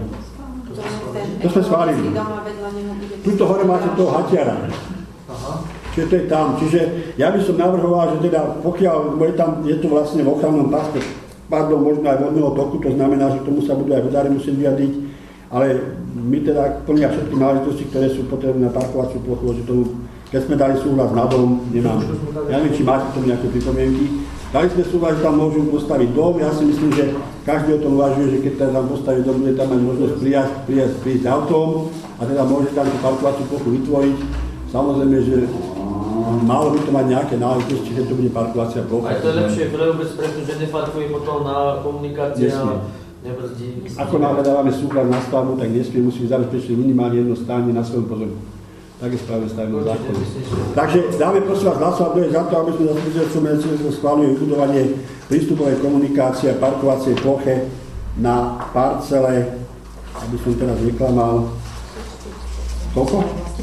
To sme schválili. Tuto hore máte toho Hatiara. Čiže to je tam. Čiže ja by som navrhoval, že teda pokiaľ je to vlastne v ochrannom pásme, možno aj vodného toku, to znamená, že k tomu sa budú aj vodári musieť vyjadriť, ale my teda plnia všetky náležitosti, ktoré sú potrebné na parkovaciu plochu, že tomu, keď sme dali súhlas na dom, nemám. Ja neviem, či máte k tomu nejaké pripomienky. Dali sme súhlas, že tam môžu postaviť dom, ja si myslím, že každý o tom uvažuje, že keď tam postaví dom, bude tam mať možnosť prísť autom a teda môže tam tú parkovaciu plochu vytvoriť. Samozrejme, že malo by to mať nejaké náležitosti, že to bude parkovacia plocha. Aj to je lepšie pre vôbec, pretože neparkuje potom na komunikácia a nebrzdí. Ako náhle dávame súhlas na stavbu, tak musíme zabezpečiť minimálne jedno stánie na svojom pozemku. Tak je správne stavebný zákon. Takže dáme prosím vás hlasovať, kto je za to, aby sme zastupiteľstvo Mračice schválili vybudovanie prístupovej komunikácie a parkovacej ploche na parcele, aby som teraz neklamal. Koľko?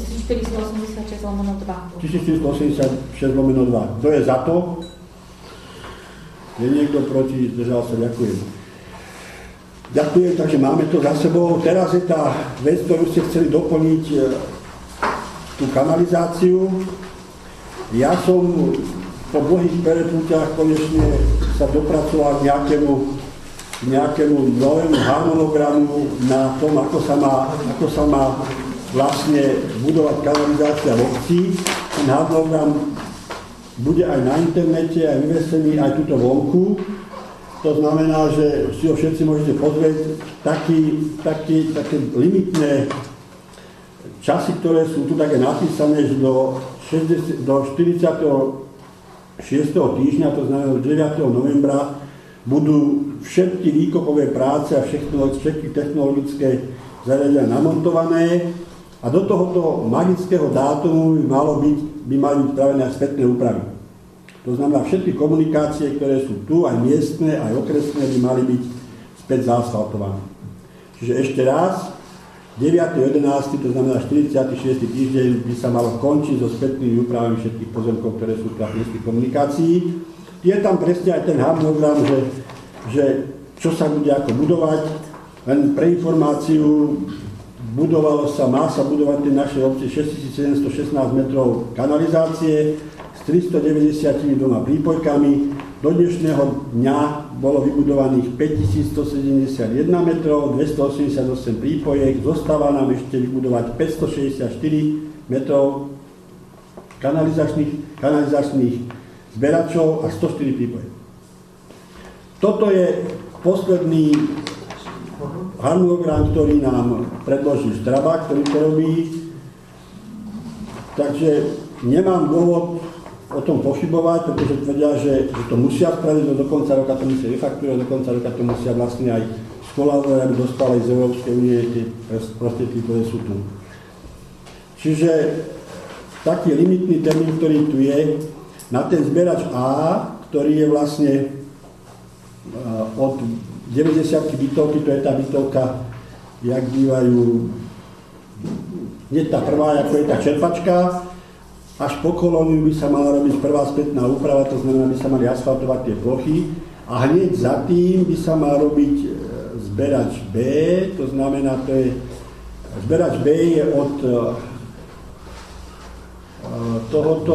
1486/2. 1486/2. Kto je za to? Je niekto proti? Zdržal sa, ďakujem. Ďakujem, takže máme to za sebou. Teraz je tá vec, ktorú ste chceli doplniť, tú kanalizáciu. Ja som po dlhých peretúťach konečne sa dopracoval k nejakému novému harmonogramu na tom, ako sa má vlastne budovať kanalizácia v obci. Ten harmonogram bude aj na internete, aj vyvesený, aj tuto vonku. To znamená, že si ho všetci môžete pozrieť. Také limitné časy, ktoré sú tu také napísané, že do 46. týždňa, to znamená do 9. novembra, budú všetky výkopové práce a všetky technologické zariadenia namontované a do tohoto magického dátumu by mali byť spravené aj spätné úpravy. To znamená, všetky komunikácie, ktoré sú tu, aj miestne, aj okresné, by mali byť späť zaasfaltované. Čiže ešte raz, 9.11., to znamená 46. týždeň, by sa malo končiť so spätnými úpravami všetkých pozemkov, ktoré sú v miestnych komunikácií. Je tam presne aj ten harmonogram, že čo sa bude ako budovať. Len pre informáciu, má sa budovať tie naše obce 6716 metrov kanalizácie s 392 prípojkami. Do dnešného dňa bolo vybudovaných 5171 metrov, 288 prípojek, zostáva nám ešte vybudovať 564 metrov kanalizačných zberačov a 104 prípojek. Toto je posledný harmonogram, ktorý nám predloží Štraba, ktorý to robí. Takže nemám dôvod o tom pochybovať, pretože tvrdia, že to musia spraviť, do konca roka to musia refakturovať, do konca roka to musia vlastne aj školáci, aby dostali z Európskej únie tie prostriedky, ktoré sú tu. Čiže taký limitný termín, ktorý tu je, na ten zberač A, ktorý je vlastne od 90 bytovky, to je tá bytovka, jak bývajú, nie tá prvá, ako je tá čerpačka, až po kolóniu by sa mala robiť prvá spätná úprava, to znamená, by sa mali asfaltovať tie plochy a hneď za tým by sa mal robiť zberač B, to znamená, to je, zberač B je od tohoto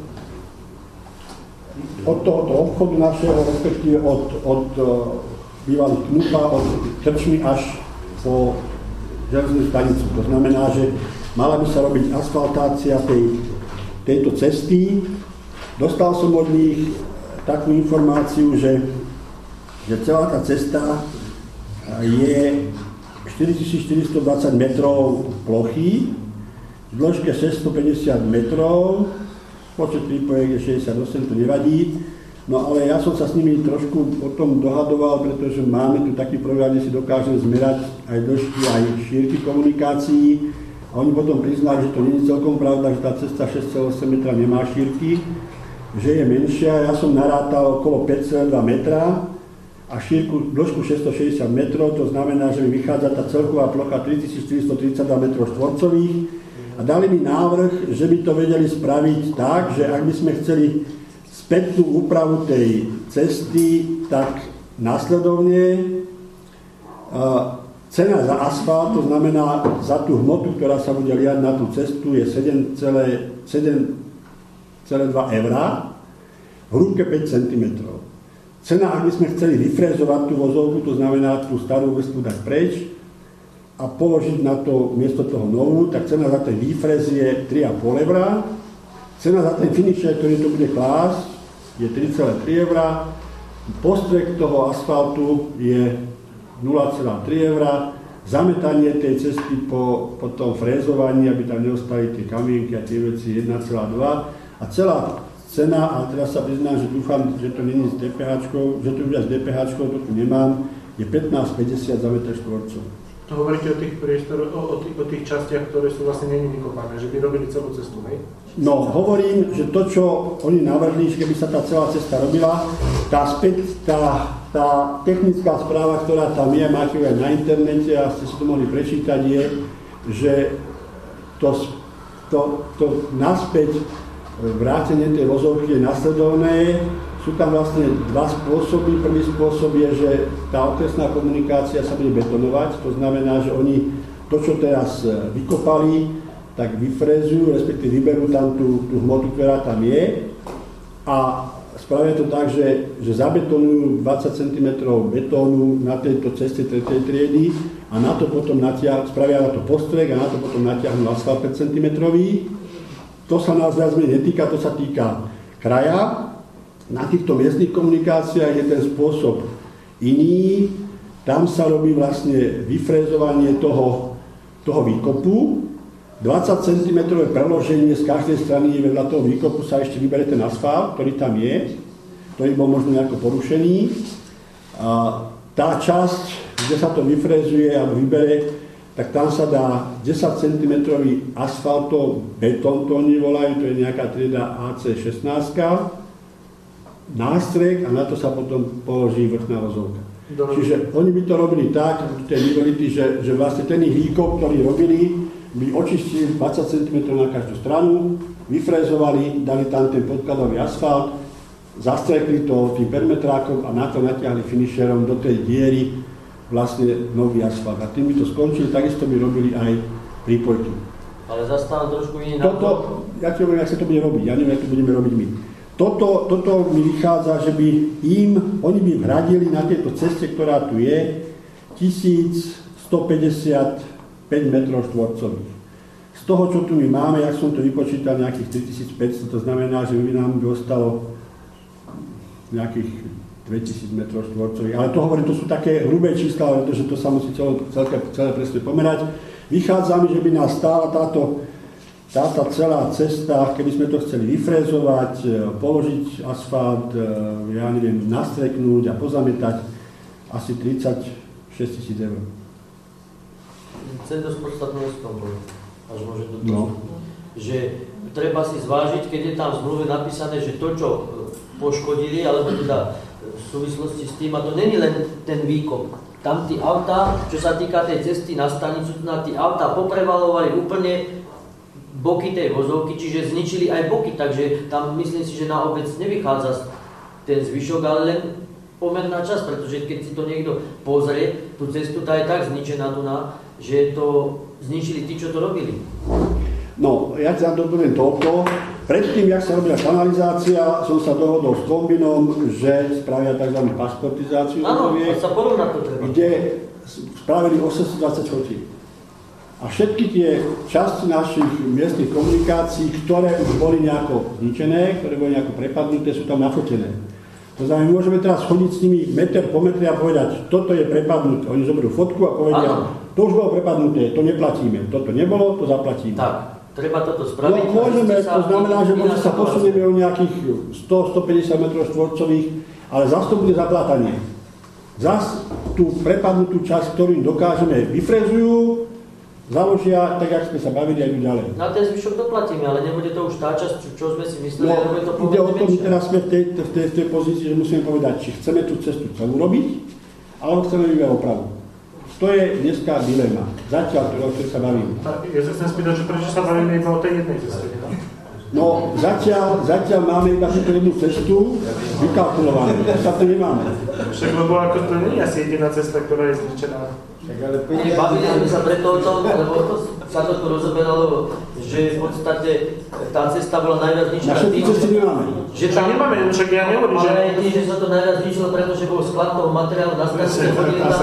obchodu našeho, respektíve od bývalých Knupa, od Krčmy až po železnú stanicu. To znamená, že mala by sa robiť asfaltácia tejto cesty. Dostal som od nich takú informáciu, že celá tá cesta je 4420 metrov plochy, v dĺžke 650 metrov, počet prípojek je 68, to nevadí. No ale ja som sa s nimi trošku o tom dohadoval, pretože máme tu taký program, kde si dokážeme zmerať aj dĺžky, aj šírky komunikácií. A oni potom priznali, že to nie je celkom pravda, že tá cesta 6,8 metra nemá šírky, že je menšia. Ja som narátal okolo 5,2 metra a šírku dĺžku 660 metrov, to znamená, že mi vychádza tá celková plocha 3432 metrov štvorcových. A dali mi návrh, že by to vedeli spraviť tak, že ak by sme chceli spätnú úpravu tej cesty, tak následovne cena za asfalt, to znamená za tú hmotu, ktorá sa bude liať na tú cestu, je 7,2 €, v rúbke 5 cm. Cena, ak by sme chceli vyfrézovať tú vozovku, to znamená tú starú vrstvu dať preč a položiť na to miesto toho novú, tak cena za ten výfrez je 3,5 €. Cena za ten finisher, ktorý to bude klásť, je 3,3 €. Postrek toho asfaltu je 0,3 €. Zametanie tej cesty po tom frézovaní, aby tam neostali tie kamienky a tie veci, 1,2 €. A celá cena, a teraz sa priznám, že dúfam, že to nie je s DPH-čkou, že to bude s DPH-čkou, to tu nemám, je 15,50 za metr štvorcový. To hovoríte o tých priestoroch, o tých častiach, ktoré sú vlastne není vykopané, že by robili celú cestu, hej? No, hovorím, že to, čo oni navrhli, že keby sa tá celá cesta robila, tá technická správa, ktorá tam je, máte ju aj na internete a ste si to mohli prečítať, je, že to naspäť vrátenie tej vozovky je nasledovné. Sú tam vlastne dva spôsoby. Prvý spôsob je, že tá okresná komunikácia sa bude betonovať. To znamená, že oni to, čo teraz vykopali, tak vyfrézujú, respektíve vyberú tam tú hmotu, ktorá tam je a spravia to tak, že zabetonujú 20 cm betónu na tejto ceste 3. triedy a na to potom spravia na to postrek a na to potom natiahnu asfalt 5 cm. To sa nás viac menej netýka, to sa týka kraja. Na týchto miestnych komunikáciách je ten spôsob iný. Tam sa robí vlastne vyfrézovanie toho výkopu. 20 cm preloženie z každej strany vedľa toho výkopu sa ešte vybere ten asfalt, ktorý tam je, ktorý bol možno nejako porušený. A tá časť, kde sa to vyfrézuje alebo vybere, tak tam sa dá 10 cm asfaltov betón, to oni volajú, to je nejaká trieda AC16, nástrek a na to sa potom položí vrchná vozovka. Čiže oni by to robili tak, že vlastne ten ich výkop, ktorý robili, by očistili 20 cm na každú stranu, vyfrézovali, dali tam ten podkladový asfalt, zastrekli to tým perimetrákom a na to natiahli finisherom do tej diery vlastne nový asfalt. A tým by to skončili, takisto by robili aj prípojky. Ale zastávam trošku iný na to. Ja ti hovorím, jak sa to bude robiť, ja neviem, jak to budeme robiť my. Toto mi vychádza, že by oni by hradili na tejto ceste, ktorá tu je, 1155 metrov štvorcových. Z toho, čo tu my máme, jak som to vypočítal, nejakých 3500, to znamená, že by nám ostalo nejakých 2000 metrov štvorcových. Ale to hovorím, to sú také hrubé čísla, pretože to sa musí celé presne pomerať. Vychádza mi, že by nás stála táto celá cesta, keby sme to chceli vyfrézovať, položiť asfalt, ja neviem, nastreknúť a pozametať, asi 36 000 eur. Chcem dosť podstatnú vec tom povedať, až môže to že treba si zvážiť, keď je tam v zmluve napísané, že to, čo poškodili, alebo teda v súvislosti s tým, a to není len ten výkop. Tam tí autá, čo sa týka tej cesty na stanicu, tí autá poprevalovali úplne boky tej vozovky, čiže zničili aj boky, takže tam myslím si, že na obec nevychádza ten zvyšok, ale len pomerná časť, pretože keď si to niekto pozrie, tú cestu tá je tak zničená tu na, že to zničili tí, čo to robili. No, ja sa dodpoviem toľko. Predtým, jak sa robila kanalizácia, som sa dohodol s Kombinom, že spravia tzv. Pašportizáciu, kde spravili 820 fotiek. A všetky tie časti našich miestnych komunikácií, ktoré už boli nejako zničené, ktoré boli nejako prepadnuté, sú tam nafotené. To znamená, môžeme teraz chodiť s nimi meter po metre a povedať, toto je prepadnuté. Oni zoberú fotku a povedia, to už bolo prepadnuté, to neplatíme. Toto nebolo, to zaplatíme. Tak. Treba toto spraviť. No, môžeme, to znamená, že možno sa posunieme o nejakých 100-150 metrov štvorcových, ale zase to bude zaplátanie. Zas tú prepadnutú časť, ktorú dokážeme, vyfrezujú, založia, tak jak sme sa bavili, aj ďalej. Na ten zvyšok doplatíme, ale nebude to už tá časť, čo sme si mysleli, no, bude to ide o tom, teraz sme v tej pozícii, že musíme povedať, či chceme tú cestu celú robiť, alebo chceme iba opravu. To je dneska dilema. Zatiaľ, o ktorej sa bavíme. Ja sa chcem spýtať, že prečo sa bavíme iba o tej jednej ceste? No, zatiaľ máme iba túto jednu cestu vykalkulovanú. Sa to nemáme. Však, lebo ako to nie je asi jediná cesta, ktorá je zničená. Bavili sme sa preto o tom, lebo sa to tu rozoberalo, že v podstate tá cesta bola najviac zničená tým, že tam nemáme, však ja nehovorím, že... Ale tým, že sa to najviac zničilo, pretože bol sklad toho materiálu na stanice, chodili tam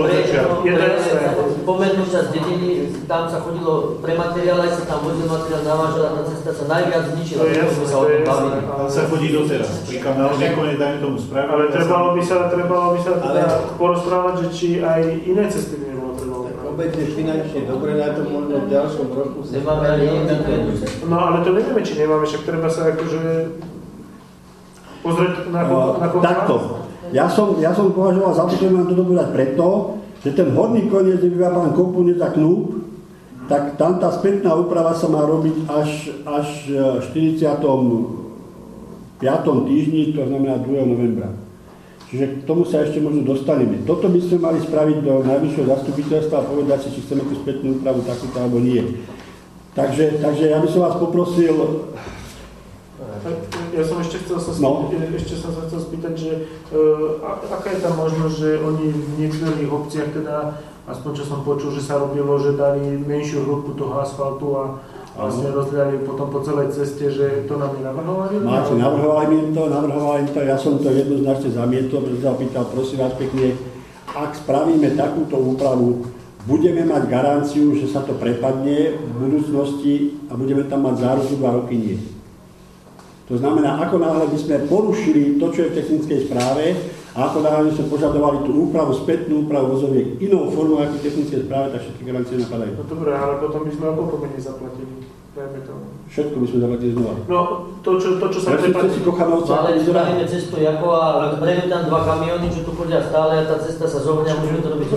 pomernú časť dediny, tam sa chodilo pre materiál, aj sa tam vozil materiál, navážala, tá cesta sa najviac zničila, preto sme sa o tom bavili. Sa chodí doteraz, príklad na odniekone, dajme tomu správať. Ale trebalo by sa teda porozprávať, že či aj iné cesty by nebolo trebalo. Obecne finančne dobre na to možno v ďalšom roku. Nemáme ani jednu cestu. No ale to nevieme, či nemáme, však treba sa akože pozrieť na takto. Ja som považoval za to, že mám to dobrať preto, že ten horný koniec, kde býva pán Kopunec a Knúp, tak tam tá spätná úprava sa má robiť až v 45. týždni, to znamená 2. novembra. Čiže k tomu sa ešte možno dostaneme. Toto by sme mali spraviť do najvyššieho zastupiteľstva a povedať si, či chceme tú spätnú úpravu takúto alebo nie. Takže ja by som vás poprosil... Ja som ešte chcel sa spýtať, že aká je tam možnosť, že oni v niektorých obciach teda, aspoň čo som počul, že sa robilo, že dali menšiu hĺbku toho asfaltu a vlastne rozdiali potom po celej ceste, že to nám nenavrhovali? Máte, navrhovali to, ja som to jednoznačne zamietol, pretože sa pýtal, prosím vás pekne, ak spravíme takúto úpravu, budeme mať garanciu, že sa to prepadne v budúcnosti a budeme tam mať záruku 2 roky nie. To znamená, ako náhle by sme porušili to, čo je v technickej správe, a ako náhle by sme požadovali tú úpravu, spätnú úpravu vozoviek inou formou ako v technickej správe, tak všetky garancie napadajú. No dobré, ale potom by sme ako pomene zaplatili. Všetko by sme zaplatili znova. No, to, čo sa prepadne... Ale spravíme cestu ako a prejdú tam 2 kamióny, čo tu chodia stále a tá cesta sa zohňa a môžeme to robiť.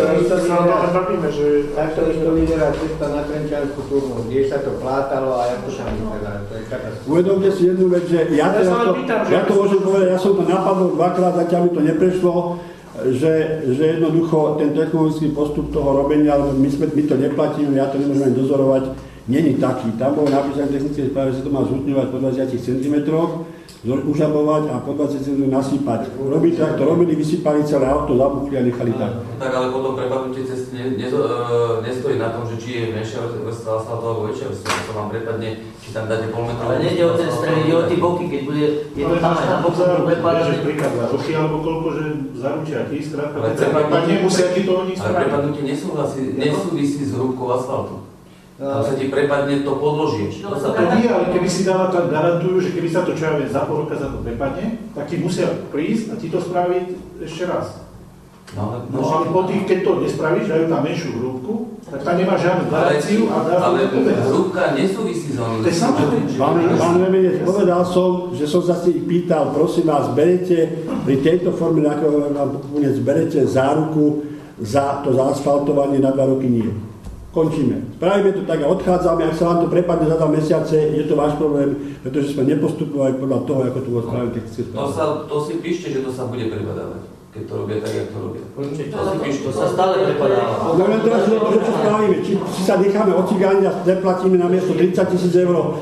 Takto isto vyzerá cesta na Trenčiansku turnu, kde sa to plátalo a ako sa vyzerá, to je katastrofa. Uvedomte si jednu vec, že ja to môžem povedať, ja som to napadol 2-krát, zatiaľ mi to neprešlo, že jednoducho ten technologický postup toho robenia, alebo my to neplatíme, ja to nemôžem dozorovať, není taký. Tam bolo napísané v technickej správe, že to má zhutňovať po 20 cm, užabovať a po 20 cm nasypať. Robí tak, to robili, vysypali celé auto, zabuchli a nechali tak. Tak ale potom prepadnutie cesty nestojí na tom, že či je menšia vrstva asfaltu alebo väčšia vrstva, to sa vám prepadne, či tam dáte pol metra. Ale nejde o ten strel, ide o tie boky, keď bude jedno tam aj na boku prepadať. Ale príklad za roky alebo koľko, že zaručia tí, skrátka, prepadne musia ti to oni spraviť. Ale prepadnutie nesúvisí s hrúbkou asfaltu. Tam sa ti prepadne to podložie. To nie, ale keby si dala tak garantujú, že keby sa to čo ja viem za pol roka za to prepadne, tak ti musia prísť a ti to spraviť ešte raz. No ale po tých, keď to nespravíš, dajú tam menšiu hrúbku, tak tam nemá žiadnu garanciu a dá ale hrúbka nesúvisí s To je samozrejme. Pán Remenec, povedal som, že som sa si pýtal, prosím vás, berete pri tejto forme, ako vám Punec, berete záruku za to zaasfaltovanie na 2 roky? Nie. Končíme. Spravíme to tak a odchádzame, ak sa vám to prepadne za 2 mesiace, je to váš problém, pretože sme nepostupovali podľa toho, ako to bolo spravené technické správy. To si píšte, že to sa bude prepadávať. Keď to robia tak, jak to robia. To sa stále prepadáva. No len teraz čo spravíme, či sa necháme ocigániť a neplatíme na miesto 30 000 eur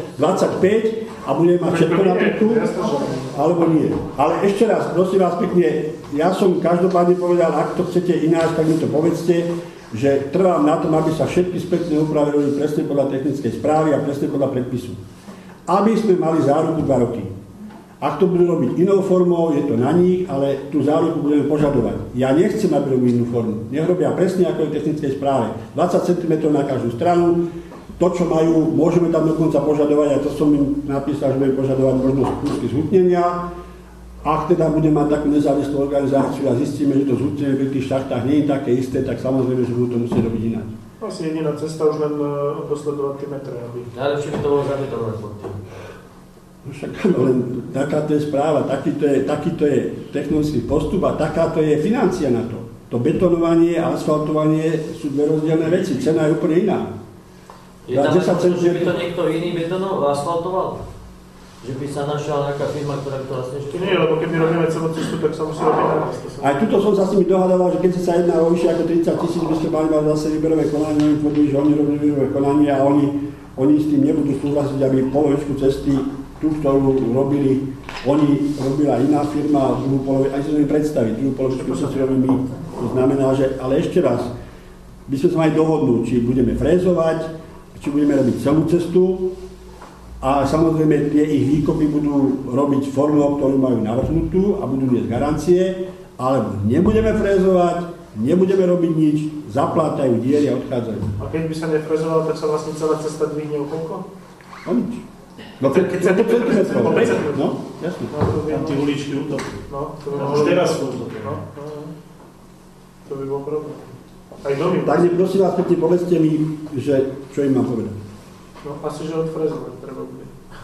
25 a budeme mať všetko na trhu, alebo nie. Ale ešte raz, prosím vás pekne, ja som každopádne povedal, ak to chcete ináč, tak mi to povedzte, že trvám na tom, aby sa všetky spätné úpravy robili presne podľa technickej správy a presne podľa predpisu. Aby sme mali záruku 2 roky. Ak to budú robiť inou formou, je to na nich, ale tú záruku budeme požadovať. Ja nechcem, aby robili inú formu. Nech robia presne ako v technickej správe. 20 cm na každú stranu. To, čo majú, môžeme tam dokonca požadovať, a to som im napísal, že budeme požadovať možnosť kúsky zhutnenia. Ak teda budeme mať takú nezávislú organizáciu a zistíme, že to zhutnenie v tých šachtách nie je také isté, tak samozrejme, že budú to musieť robiť inak. Asi jediná cesta už len dosledovať tie metre, aby... Ale všetko to bolo zabetonové pod tým. Však len takáto je správa, takýto je technologický postup a takáto je financia na to. To betonovanie a asfaltovanie sú 2 rozdielne veci, cena je úplne iná. Je tam možno, že by to niekto iný betonoval, asfaltoval? Že by sa našla nejaká firma, ktorá to vlastne ešte... Nie, lebo keby robíme celú cestu, tak sa musí robiť na mesto. Aj tuto som sa s nimi dohadal, že keď sa jedná o vyššie ako 30 000, by sme mali mať zase výberové konanie, oni tvrdili, že oni robili výberové konanie a oni s tým nebudú súhlasiť, aby polovičku cesty tú, ktorú robili, robila iná firma, druhú polovičku, aj si to predstaviť, druhú polovičku sa si robíme my. To znamená, že, ale ešte raz, by sme sa mali dohodnúť, či budeme frézovať, či budeme robiť celú cestu a samozrejme tie ich výkopy budú robiť formou, ktorú majú navrhnutú a budú niesť garancie, alebo nebudeme frézovať, nebudeme robiť nič, zaplátajú diery a odchádzajú. A keď by sa nefrézoval, tak sa vlastne celá cesta dvihne o koľko? O nič. No, keď sa to centimetrov. No, jasne. Tam tie uličky utopí. No, to by už teraz sú utopí. To by bol problém. Aj domy. Takže prosím vás, pekne povedzte mi, že čo im mám povedať. No, asi, že odfrezovať treba bude.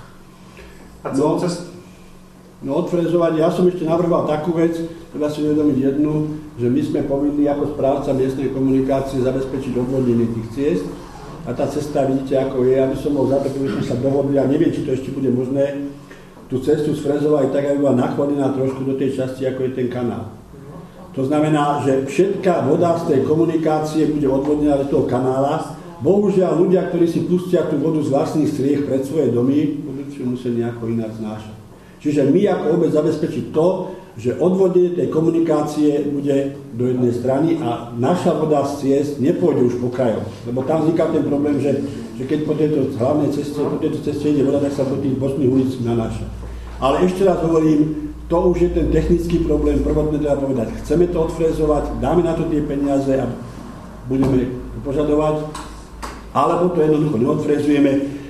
A celú cestu? No, odfrezovať, ja som ešte navrhoval takú vec, treba si uvedomiť jednu, že my sme povinni ako správca miestnej komunikácie zabezpečiť odvodnenie tých ciest. A tá cesta, vidíte, ako je, aby som bol za to, keby sme sa dohodli, a neviem, či to ešte bude možné, tú cestu sfrezovať tak, aby bola nachladená trošku do tej časti, ako je ten kanál. To znamená, že všetká voda z tej komunikácie bude odvodnená do toho kanála. Bohužiaľ, ľudia, ktorí si pustia tú vodu z vlastných striech pred svoje domy, budú si musieť nejako inak znášať. Čiže my ako obec zabezpečiť to, že odvodnenie tej komunikácie bude do jednej strany a naša voda z ciest nepôjde už po krajoch. Lebo tam vzniká ten problém, že keď po tejto hlavnej ceste, ide voda, tak sa do tých bočných ulic nanáša. Ale ešte raz hovorím, to už je ten technický problém, prvotne treba povedať, chceme to odfrézovať, dáme na to tie peniaze a budeme požadovať, alebo to jednoducho neodfrézujeme.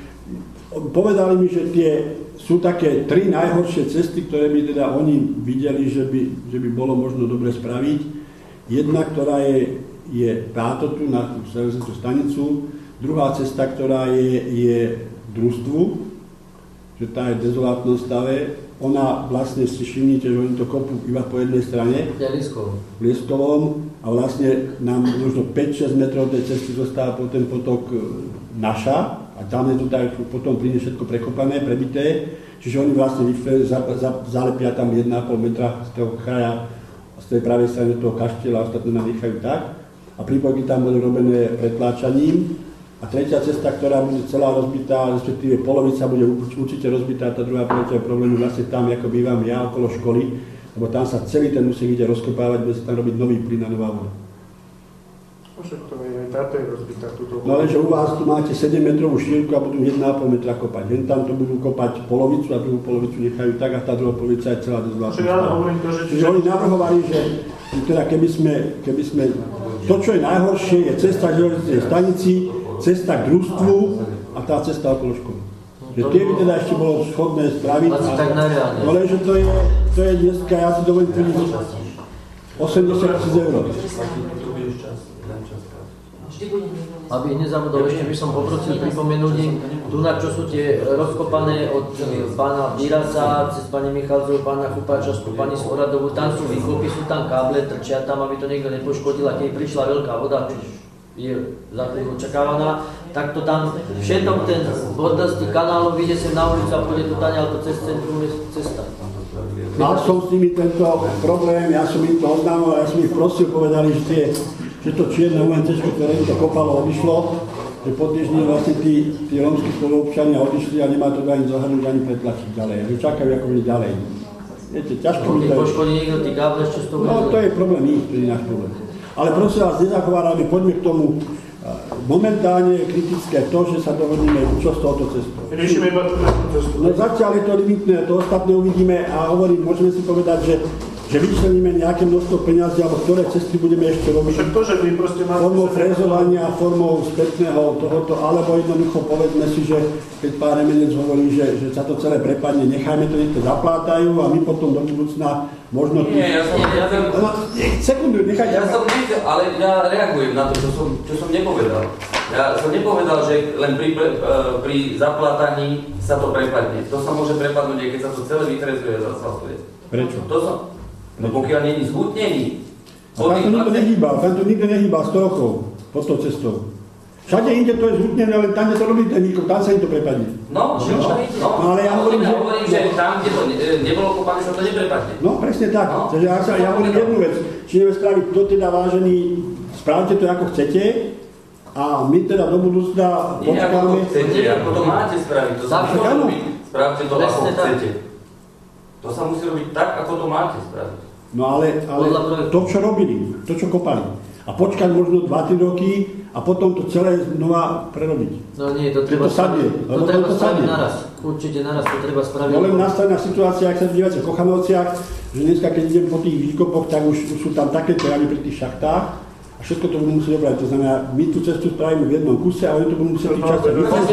Povedali mi, že sú také 3 najhoršie cesty, ktoré by teda oni videli, že by bolo možno dobre spraviť. Jedna, ktorá je táto tu na tú železničnú stanicu, druhá cesta, ktorá je družstvu, že tá je v dezolátnom stave. Ona vlastne si všimnite, že oni to kopú iba po jednej strane. V Lieskovom. A vlastne nám možno 5-6 metrov tej cesty zostáva po ten potok naša. A tam je to tak, potom príde všetko prekopané, prebité. Čiže oni vlastne zalepia tam 1,5 metra z toho kraja, z tej pravej strany toho kaštieľa, a ostatné nám nechajú tak. A prípojky tam budú robené pretláčaním. A tretia cesta, ktorá bude celá rozbitá, respektíve polovica bude určite rozbitá, tá druhá polovica je problém vlastne tam, ako bývam ja, okolo školy, lebo tam sa celý ten úsek ide rozkopávať, bude sa tam robiť nový plyn a nová voda. Však to je, aj táto je rozbitá. No lenže u vás tu máte 7 metrovú šírku a budú 1,5 metra kopať. Len tam to budú kopať polovicu a druhú polovicu nechajú tak a tá druhá polovica je celá dezolátna. Čiže oni navrhovali, že teda keby sme to, čo je najhoršie, je cesta k železničnej stanici, cesta k družstvu a tá cesta okolo školy. Že tie by teda ešte bolo schodné spraviť. No lenže to je dneska, ja si dovolím tvrdiť, 80 000 eur. Aby nezabudol, ešte by som poprosil pripomenúť, tu na čo sú tie rozkopané od pána Birasa, cez pani Michalcovú, pána Chupáčovskú, pani Svoradovú, tam sú výkopy, sú tam káble, trčia tam, aby to niekto nepoškodil, a keď prišla veľká voda, čiže je za chvíľu očakávaná, tak to tam všetom ten bordel z tých kanálov vyjde sem na ulicu a pôjde to tania, ale to cez centrum je cesta. Mal som s nimi tento problém, ja som im to oznámil, ja som ich prosil, povedali, že to čierne UNC-čko, ktoré im to kopalo, odišlo, že po týždni vlastne tí rómski spoluobčania odišli a nemá to ani zahrnúť, ani pretlačiť ďalej, že čakajú ako oni ďalej. Viete, ťažko mi to je. Poškodí niekto tí káble, čo z toho bude? No to je problém ich, to je náš problém. Ale prosím vás, nezachovárajme, poďme k tomu. Momentálne je kritické to, že sa dohodneme, čo z tohoto cestu. Riešime iba tú cestu. No zatiaľ je to limitné, to ostatné uvidíme a hovorím, môžeme si povedať, že vyčleníme nejaké množstvo peňazí, alebo ktoré cesty budeme ešte robiť. Však to, že vy proste máte... Formou frezovania, formou spätného tohoto, alebo jednoducho povedzme si, že keď pán Remenec hovorí, že sa to celé prepadne, nechajme to, nech to zaplátajú a my potom do budúcna možno... Nie, Sekundu, nechajte... Ja som nechcel, ale ja reagujem na to, čo som nepovedal. Ja som nepovedal, že len pri zaplátaní sa to prepadne. To sa môže prepadnúť, aj keď sa to celé vytrezuje a zasfaltuje. Prečo? No pokiaľ nie je zhutnený. Tam to nikto nehýba 100 rokov pod tou cestou. Všade inde to je zhutnené, ale tam, kde to robí ten výkop, tam sa im to prepadne. No, ale ja hovorím, že tam, kde to nebolo kopané, sa to neprepadne. No, presne tak. No. Takže ja hovorím jednu vec. Či neviem spraviť to teda, vážení, spravte to ako chcete, a my teda do budúcna počkáme... Nie, ako to chcete, ako to máte spraviť, to sa musí robiť. Spravte to, ako chcete. To sa musí robiť tak, ako to máte spraviť. No ale to, čo robili, to, čo kopali. A počkať možno 2-3 roky a potom to celé znova prerobiť. No nie, to treba spraviť naraz. Určite naraz to treba spraviť. No len nastavená situácia, ak sa dívate v Kochanovciach, že dneska, keď idem po tých výkopoch, tak už sú tam také terany pri tých šachtách a všetko to budú musieť obrať. To znamená, my tú cestu spravíme v jednom kuse a oni to budú musieť tých časť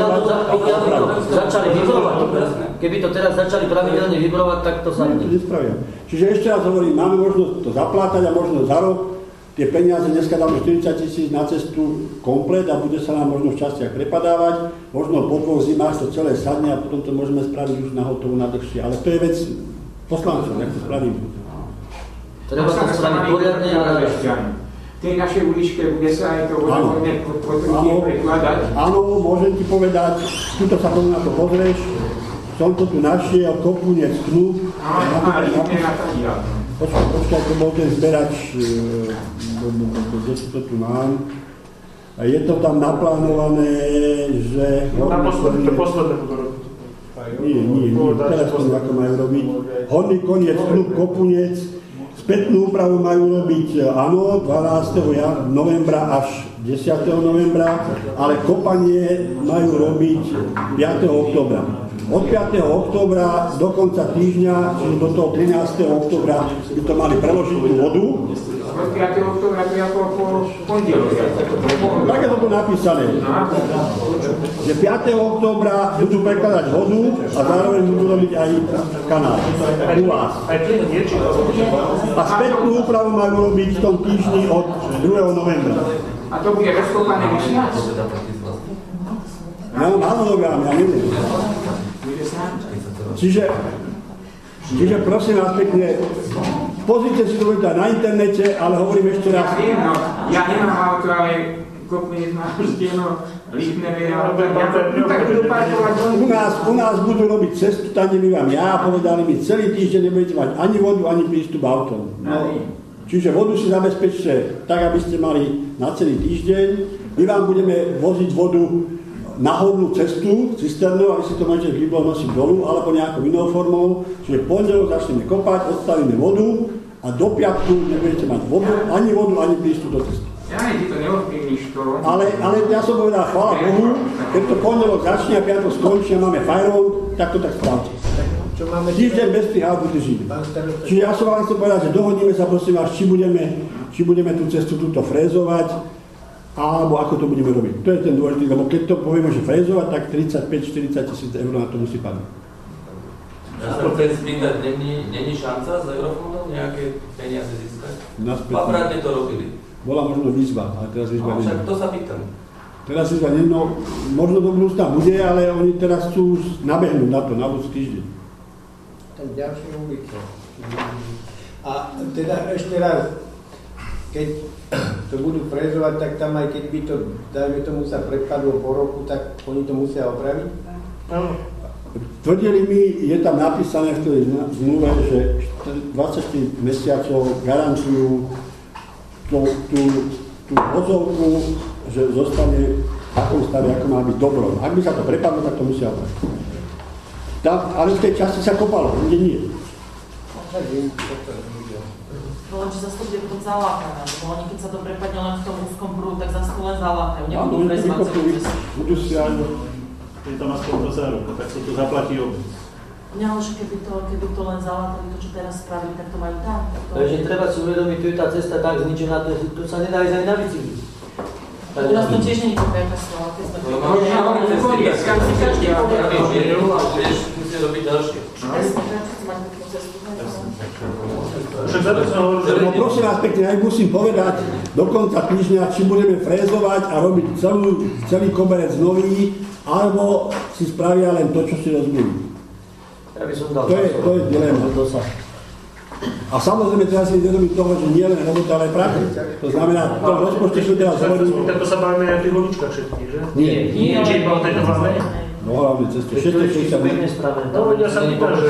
začali vybrovať. Keby to teraz začali pravidelne vybrovať, tak to sa nespravia. Čiže ešte raz hovorím, máme možnosť to zaplátať a možno za rok tie peniaze, dneska dáme 40 000 na cestu komplet a bude sa nám možno v častiach prepadávať. Možno po 2 zimách to celé sadne a potom to môžeme spraviť už na hotovo na dlhšie. Ale to je vec poslancov, jak to spravíme. Treba to spraviť poriadne a v tej našej uličke bude sa aj to vodovodné potrubie prekladať. Áno, môžem ti povedať, tuto sa tomu na to pozrieš, som to tu našiel, Kopunec, Knúp. Počkaj, to bol ten zberač, kde si to tu mám. A je to tam naplánované, že... To posledné budú robiť. Nie, teraz to ako majú robiť. Horný koniec, Knúp, Kopunec, spätnú úpravu majú robiť, áno, 12. novembra až 10. novembra, ale kopanie majú robiť 5. októbra. Od 5. októbra do konca týždňa, čiže do toho 13. októbra by to mali preložiť tú vodu. Od 5. októbra to je ako po pondelok. Tak je to tu napísané. Že 5. októbra budú prekladať vodu a zároveň budú robiť aj kanál. U vás. A spätnú úpravu majú robiť v tom týždni od 2. novembra. A to bude rozkopané vyšľať? Ja mám harmonogram, ja neviem. Čiže prosím vás pekne, pozrite si to na internete, ale hovorím ešte raz. Ja nemám auto, ale Kopunec má steno, Lichnerie, U nás budú robiť cestu, tam nebývam ja, povedali mi, celý týždeň nebudete mať ani vodu, ani prístup autom. No, čiže vodu si zabezpečte tak, aby ste mali na celý týždeň. My vám budeme voziť vodu na hornú cestu, cisternou, aby si to môžete v Liblo nosiť dolu, alebo nejakou inou formou. Čiže v pondelok začneme kopať, odstavíme vodu a do piatku nebudete mať vodu, ani prístup do cesty. Ja ti to neovplyvníš to. Ale ja som povedal, chvála Bohu, keď to pondelok začne a piatok skončí a máme fajrón, tak to tak správte. Týždeň bez tých aut vydržíme. Čiže ja som vám chcel povedať, že dohodníme sa, prosím vás, či budeme tú cestu túto frézovať, alebo ako to budeme robiť. To je ten dôležitý, lebo keď to povieme, že frézovať, tak 35-40 000 eur na to musí padnúť. Ja sa chcem spýtať, není šanca z eurofondov nejaké peniaze získať? Paprátne to robili. Bola možno výzva, ale teraz výzva nie. Však to sa pýtam. Teraz výzva nie, no možno do budúcna bude, ale oni teraz chcú nabehnúť na to, na budúci týždeň. Tam ďalšie ulice. A teda ešte raz, keď to budú frezovať, tak tam aj keď by to, dajme tomu, sa prepadlo po roku, tak oni to musia opraviť? Tvrdili mi, je tam napísané v tej zmluve, že 24 mesiacov garantujú tú vozovku, že zostane v takom stave, ako má byť dobrom. Ak by sa to prepadlo, tak to musia opraviť. Ale v tej časti sa kopalo, inde nie. Lenže zase to bude potom zalákané, lebo oni keď sa to prepadne len v tom úzkom prúdu, tak zase to len zalákajú, nebudú presmať celú cestu. Budú si aj... Je tam aspoň to záruka, tak sa to zaplatí obec. Nie, ale že keby to len zalátali, to čo teraz spravili, tak to majú tam. Takže treba si uvedomiť, tu je tá cesta tak zničená, tu sa nedá ísť ani na bicykli. U nás to tiež nie je nejaká slova, keď sme to každý povie, musí robiť ďalšie. No prosím vás pekne, aj musím povedať do konca týždňa, či budeme frézovať a robiť celý koberec nový, alebo si spravia len to, čo si rozumeli. Ja by som dal to je dilema. A samozrejme treba si uvedomiť toho, že nie len robota, ale práce. To znamená, v tom rozpočte sú teraz hovorili... Tak to sa bavíme aj o tých uličkách všetkých, že? Nie. Či iba o tejto hlavnej? No hlavne cestu. No, ja sa pýtam, že...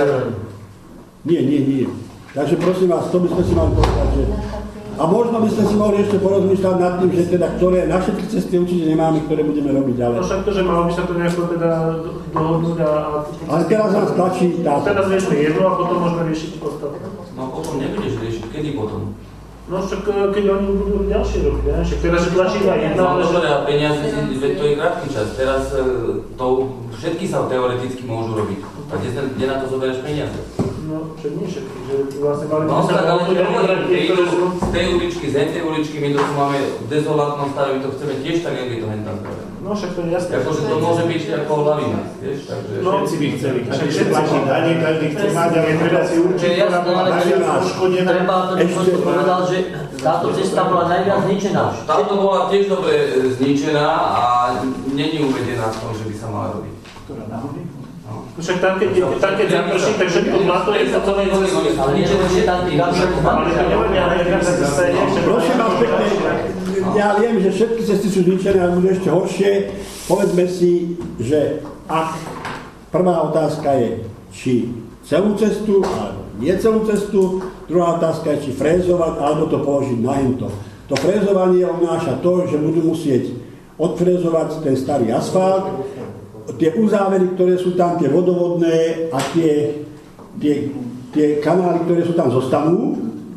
Nie. Takže prosím vás, to by sme si mali povedať, že... A možno by sme si mohli ešte porozmýšľať nad tým, že teda, ktoré na všetky cesty určite nemáme, ktoré budeme robiť ďalej. No však to, že malo by sa to nejako teda dohodnúť a... Ale teraz nás tlačí táto. Teraz riešme jedno a potom môžeme riešiť ostatné. No potom nebudeš riešiť, kedy potom? No však keď oni budú ďalšie roky, ne? Však teraz je tlačí iba jedna, ale... No dobre, a peniaze, to je krátky čas, teraz to všetky sa teoreticky môžu robiť. A kde na to zoberieš peniaze? No, však nie všetky, že vlastne mali... No tak, ale z tej uličky, z tej uličky, my to máme v dezolátnom stave, my to chceme tiež tak, jak je to hentam stave. No však to je jasné. Akože to môže byť ako lavina, vieš, takže... No, všetci by chceli, každý platí dane, každý chce mať, ale treba si určiť, ktorá bola najviac poškodená. Treba to, čo som povedal, že táto cesta bola najviac zničená. Táto bola tiež dobre zničená a není uvedená v tom, že by sa mala robiť. Ktorá náhodne? Však tam, keď zaprší, tak všetko blato je to celé zničené. Ale niečo je tam tých ale to neviem, ale jak sa to stane. Prosím vás pekne, ja viem, že všetky cesty sú zničené, ale budú ešte horšie. Povedzme si, že ak prvá otázka je, či celú cestu, alebo nie celú cestu, druhá otázka je, či frézovať, alebo to položiť na hento. To frézovanie obnáša to, že budú musieť odfrézovať ten starý asfalt, tie uzávery, ktoré sú tam, tie vodovodné a tie kanály, ktoré sú tam, zostanú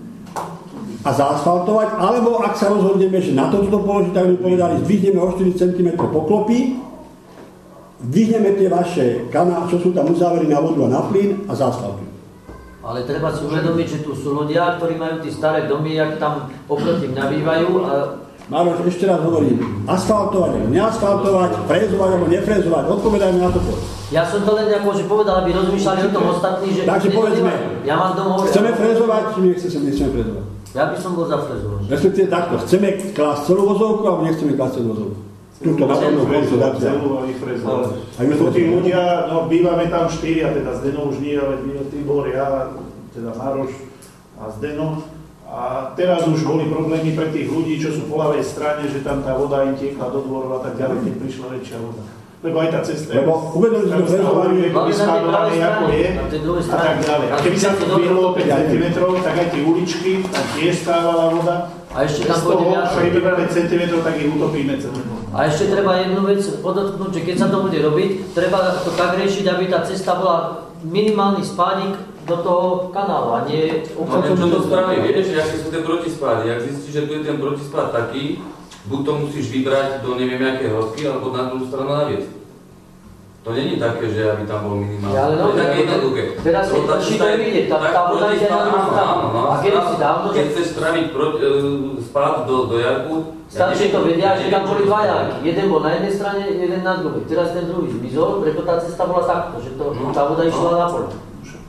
a zaasfaltovať, alebo ak sa rozhodneme, že na to položiť, tak by povedali, zdvihneme o 4 cm poklopy, zdvihneme tie vaše kanály, čo sú tam uzávery na vodu a na plyn a zaasfaltujú. Ale treba si uvedomiť, že tu sú ľudia, ktorí majú tie staré domy, jak tam oproti mňa bývajú a... Mároš, ešte raz hovorím, asfaltovať alebo neasfaltovať, frézovať alebo nefrézovať, odpovedajme na to povedať. Ja som to len že povedal, aby rozmýšľali o tom ostatní, že... Takže povedzme, ja mám dom hovorí, chceme frézovať, či nechceme frézovať? Ja by som bol za frézovanie. Respektíve takto, chceme klásť celú vozovku alebo nechceme klásť celú vozovku? Tuto na prvnú frézovať celú a vyfrézovať. Sú tí ľudia, no bývame tam 4, a teda Zdeno už nie, ale Tibor, ja, teda Mároš a Zdeno. A teraz už boli problémy pre tých ľudí, čo sú po ľavej strane, že tam tá voda im tiekla do dvorov a tak ďalej, keď prišla väčšia voda. Lebo aj tá cesta je... Lebo uvedomili sme frézovanie, vyskladované, ako je, a tak ďalej. A keby sa to vyhlo 5 cm, tak aj tie uličky, tam tiež stávala voda. A ešte tam bude viac. Keď to 5 cm, tak ich utopíme celé. A ešte treba jednu vec podotknúť, že keď sa to bude robiť, treba to tak riešiť, aby tá cesta bola minimálny spádik do toho kanálu a nie... No čo to spraví, vieš, aké sú tie protispády. Ak zistíš, že tu je ten protispád taký, buď to musíš vybrať do neviem aké hĺbky, alebo na druhú stranu naviesť. To není také, že aby tam bol minimálny. Ja, ale to je také jednoduché. Teraz keď prší, to je vidieť, tá voda ide na druhú stranu. A kedy si dávno... Keď chceš spraviť spád do jarku... Staršie to vedia, že tam boli dva jarky. Jeden bol na jednej strane, jeden na druhej. Teraz ten druhý zmizol, preto tá cesta bola takto, že tá voda išla na pole.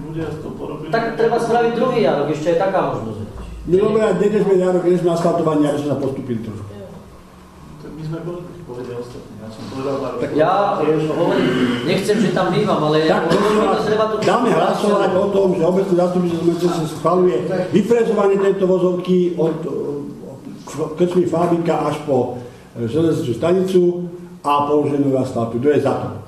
ľudia to porobili. Tak treba spraviť druhý jarok, ešte je taká možnosť. No dobre, a kde sme jarok, kde sme asfaltovanie, aby sme sa postupili trošku. Tak my sme povedali ostatní, ja som povedal na rok. Ja hovorím, nechcem, že tam bývam, ale dáme hlasovať o tom, že obecné zastupiteľstvo sa schvaľuje vyfrezovanie tejto vozovky od krčmy Fábika až po železničnú stanicu a položenú asfaltu. Kto je za to?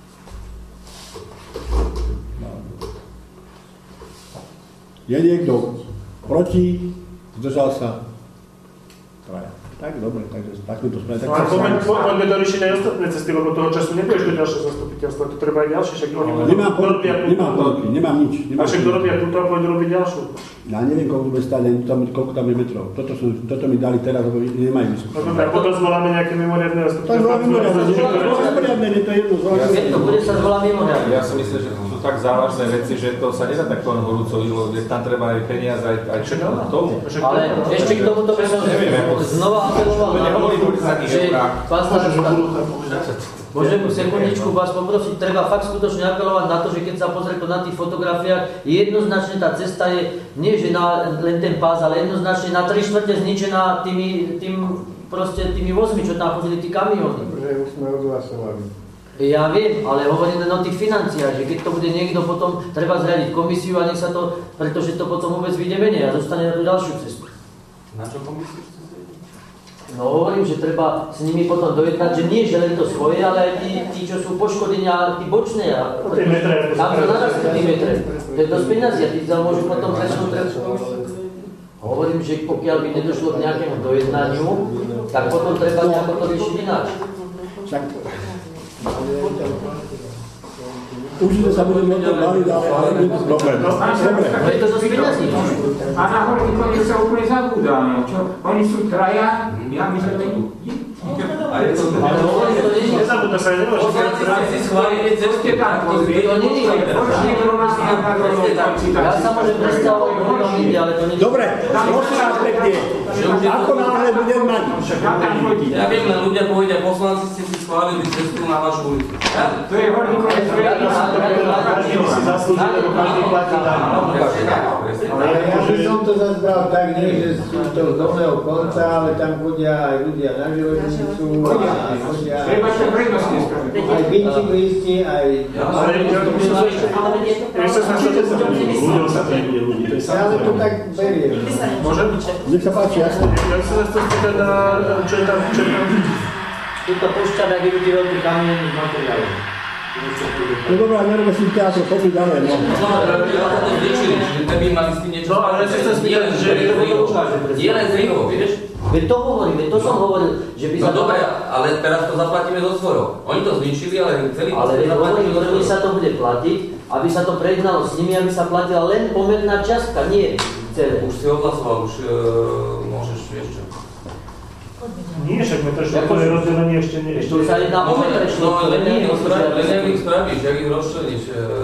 Je niekto proti? Zdržal sa? Tak, dobre, takže takto to spravíme. Poďme do riešenia aj ostatné cesty, lebo toho času nebudeš do ďalšieho zastupiteľstva, to treba aj ďalšie, však oni nemám nič. A však dorobia túto a pôjdu robiť ďalšiu. Ja neviem, koľko bude stáť, koľko tam je metrov. Toto mi dali teraz, lebo nemajú diskusiu. A potom zvoláme nejaké mimoriadne zastupiteľstva. Mimoriadne, to je jedno. Keď to bude, sa zvolá mimoriadne. Ja si myslím, že sú tak závažné veci, že to sa nedá takto len horúco, že tam treba aj peniaze, aj všetko na tomu. Ale ešte k tomuto by som znova apeloval na to, že pán starosta, môžem sekundičku vás poprosiť, treba fakt skutočne apelovať na to, že keď sa pozrie to na tých fotografiách, jednoznačne tá cesta je, nie že len ten pás, ale jednoznačne na 3/4 zničená tými vozmi, čo tam chodili tí kamióny. Že už sme odhlasovali. Ja viem, ale hovorím len o tých financiách, že keď to bude niekto potom, treba zriadiť komisiu a nech sa to, pretože to potom vôbec vyjde menej a zostane na tú ďalšiu cestu. Na čo komisiu? No hovorím, že treba s nimi potom dojednať, že nie že len to svoje, ale aj tí čo sú poškodení a tí bočné. Tam to narastú tí metre. To je dosť peniazí a tí sa môžu potom presnúť. Hovorím, že pokiaľ by nedošlo k nejakému dojednaniu, tak potom treba nejako to riešiť ináč. Určite sa budeme o tom baviť, ale je to dobre. Je to dosť peniazí. A na Horníkovi sa úplne zabúda, oni sú traja, ja myslím, že ale hovorím, že to nie je. Nezabúda sa, nemôže. Ja sa môžem predstavovať, ale to nie je. Dobre, prosím vás pekne, ako náhle budem mať. Ja viem, len ľudia povedia, poslanci ste si schválili cestu na vašu ulicu. To je Horníkovi. Každý by si zaslúžil, lebo každý platí daň. Ale ja by som to zazbral tak, nie, že sú to z dolného konca, ale tam chodia aj ľudia na železnicu, Treba sa prednostne spraviť. aj bicyklisti, aj... Ale sa snažíte sa Ľuďom sa to nebude ľudí, to je Ale to tak beriem. Môžem? Nech sa páči, jasne. Ja sa zase spýtať na čo je tam. Tuto pošťavé, ak idú tí veľkí kamiony s materiálom. No dobrá, nerobme si teatro, poďme ďalej, no. No, ale ja si chcem spýtať, že nie len zrivo, vieš? Veď to hovorím, veď to som hovoril, že by sa... No dobre, ale teraz to zaplatíme zo svojho. Oni to zničili, ale chceli to zaplatiť. Ale hovorím, sa to bude platiť, aby sa to prejednalo s nimi, aby sa platila len pomerná čiastka, nie celé. Už si odhlasoval, už môžeš, vieš čo. Nie, však metračné rozdelenie ešte nie. To sa jedná o metračné, ale nie o len ich spravíš, jak ich rozčleníš.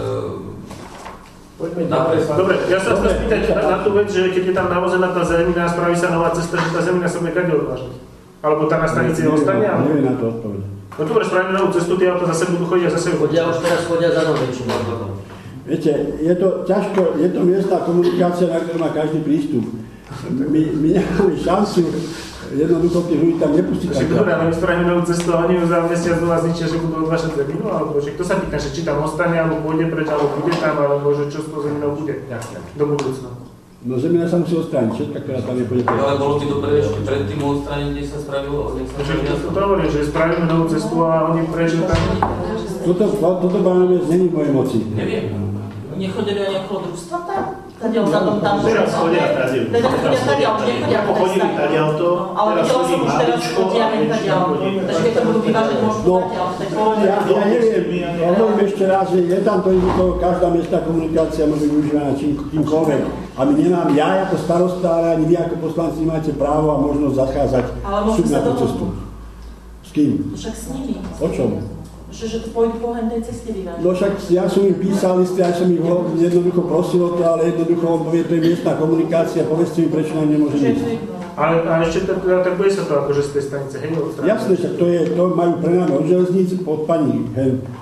Dobre, ja sa chcem spýtať na tú vec, že keď je tam navozená tá zemina a spraví sa nová cesta, že tá zemina sa bude kade odvážať? Alebo tá na stanici ostane? Neviem na to odpovedať. No dobre, spravíme novú cestu, tie auta zase budú chodiť a zase chodia. Už teraz chodia za novejším. Viete, je to ťažko, je to miestna komunikácia, na ktorú má každý prístup. My nemáme šancu jednoducho tých ľudí tam nepustiť. Však dobre, ale my spravíme novú cestu a oni ju za mesiac do vás zničia, že budú odvážať zeminu, alebo že kto sa pýta, že či tam ostane, alebo pôjde preč, alebo bude tam, alebo že čo s tou zeminou bude do budúcna. No zemina sa musí odstrániť, všetka, ktorá tam je pôjde preč. Ale bolo by dobre ešte pred tým odstrániť, než sa spravilo, To hovorím, že spravíme novú cestu a oni prečo tam... Toto máme není v mojej moci. Neviem. Nechodili ani okolo družstva tam? Tadiaľ za tom tam... Teraz chodia tadiaľ. Teda chodia tadiaľ, už nechodia po Chodili tadiaľ to, ale videla som už teraz chodia aj tadiaľ. Takže keď to budú vyvážať, môžu tadiaľ. Ja neviem, hovorím ešte raz, že je tam to jednoducho, každá miestna komunikácia môže byť využívaná čímkoľvek. A my nemám, ja ako starosta, ale ani vy ako poslanci máte právo a možnosť zachádzať súd na tú cestu. S kým? Však s nimi. O čom? Že to pôjdu po tej ceste vyvážiť. No však ja som im písal listy, ja som ich jednoducho prosil o to, ale jednoducho on povie, to je miestna komunikácia, povedzte mi, prečo nám nemôže ísť. Ale ešte tak bude sa to akože z tej stanice, hej, odstrániť. Jasné, však to majú prenáme od železníc pod pani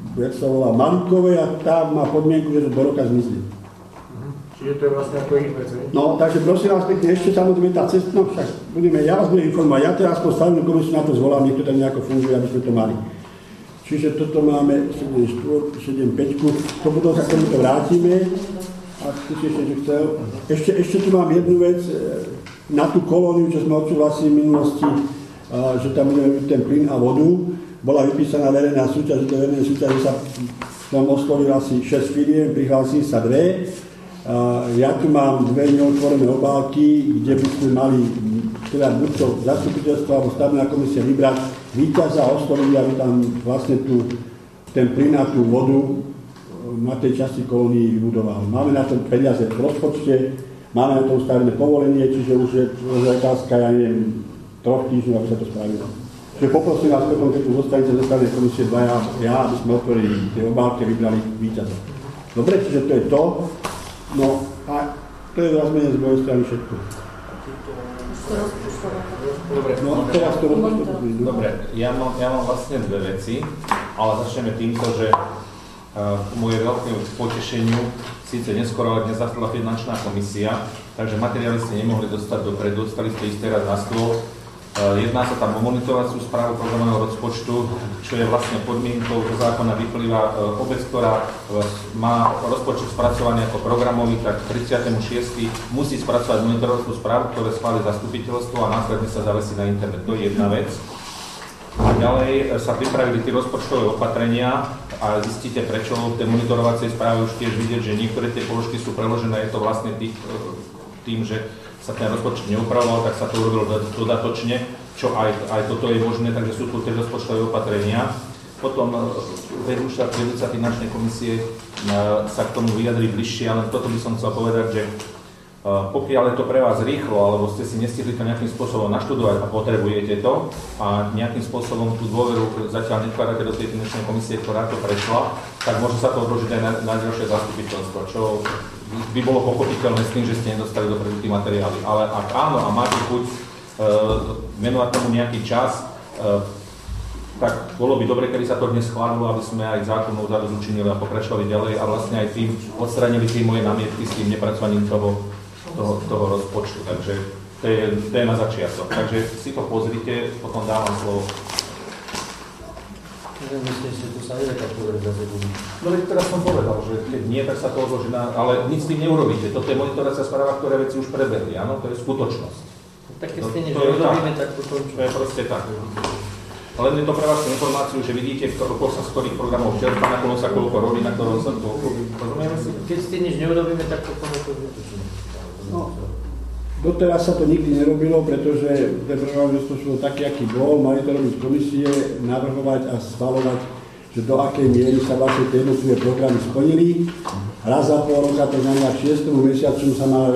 jak sa volá, Malíkovej a tá má podmienku, že to do roka zmizne. Čiže to je vlastne ako ich vec, No, takže prosím vás pekne, ešte samozrejme tá cesta, no však ja vás budem informovať, ja teraz po stavebnú komisiu na to zvolám, nech to tam nejako funguje, aby sme to mali. Čiže toto máme 7,5, to potom sa k tomuto vrátime. A ešte tu mám jednu vec, na tú kolóniu, čo sme odsúhlasili v minulosti, že tam budeme mať ten plyn a vodu, bola vypísaná verejná súťaž, že to verejné súťaže sa tam oslovilo asi 6 firiem, prihlásili sa 2. Ja tu mám 2 neotvorené obálky, kde by sme mali teda buď to zastupiteľstvo alebo stavebná komisia vybrať víťaza a osloviť, aby tam vlastne ten plyn a tú vodu na tej časti kolónii vybudoval. Máme na to peniaze v rozpočte, máme na to ustavené povolenie, čiže už je otázka, ja neviem, 3 týždňov, aby sa to spravilo. Čiže poprosím vás potom, keď tu zostanete zo stavebnej komisie 2, ja, aby sme otvorili tie obálky a vybrali víťaza. Dobre, čiže to je to. No a to je viac menej z mojej strany všetko. Dobre, no, teraz to dobre, ja mám vlastne 2 veci, ale začneme týmto, že moje veľkému potešeniu, síce neskoro, ale dnes zasadala finančná komisia, takže materiály ste nemohli dostať dopredu, dostali ste ich teraz na stôl. Jedná sa tam o monitorovaciu správu programového rozpočtu, čo je vlastne podmienkou do zákona vyplýva obec, ktorá má rozpočet spracovaný ako programový, tak 36. musí spracovať monitorovaciu správu, ktoré schváli zastupiteľstvo a následne sa zavesí na internet. To je jedna vec. A ďalej sa pripravili tie rozpočtové opatrenia a zistíte, prečo v tej monitorovacej správe už tiež vidieť, že niektoré tie položky sú preložené, je to vlastne tým, že sa ten rozpočet neupravoval, tak sa to urobilo dodatočne, čo aj toto je možné, takže sú tu tie rozpočtové opatrenia. Potom vedúca finančnej komisie sa k tomu vyjadri bližšie, ale toto by som chcel povedať, že pokiaľ je to pre vás rýchlo, alebo ste si nestihli to nejakým spôsobom naštudovať a potrebujete to a nejakým spôsobom tú dôveru zatiaľ nekladáte do tej finančnej komisie, ktorá to prešla, tak môže sa to odložiť aj na ďalšie zastupiteľstvo, čo by bolo pochopiteľné s tým, že ste nedostali dopredu tie materiály. Ale ak áno a máte chuť venovať tomu nejaký čas, tak bolo by dobre, keby sa to dnes schválilo, aby sme aj zákonnou záväzu učinili a pokračovali ďalej a vlastne aj tým odstranili tie moje námietky s tým nepracovaním toho rozpočtu. Takže to je na začiatok. Takže si to pozrite, potom dávam slovo. Myslím, že to sa nedá tak povedať za sekundu. No teraz som povedal, že keď nie, tak sa to odloží ale nic s tým neurobíte. Toto je monitorácia správa, ktoré veci už prebehli, áno, to je skutočnosť. Tak keď ste niečo urobíme, tak potom čo? To je proste tak. Len je to pre vás informáciu, že vidíte, z ktorých programov čerpá, na koľko sa koľko robí, na ktorom sa to... Rozumieme si? Keď ste nič neurobíme, tak potom je to vytočíme. No, doteraz sa to nikdy nerobilo, pretože ten program rozpočtu bol taký, aký bol, mali to robiť komisie, navrhovať a schvaľovať, že do akej miery sa vlastne tie jednotlivé programy splnili. Raz za pol roka, to znamená 6. mesiacu sa má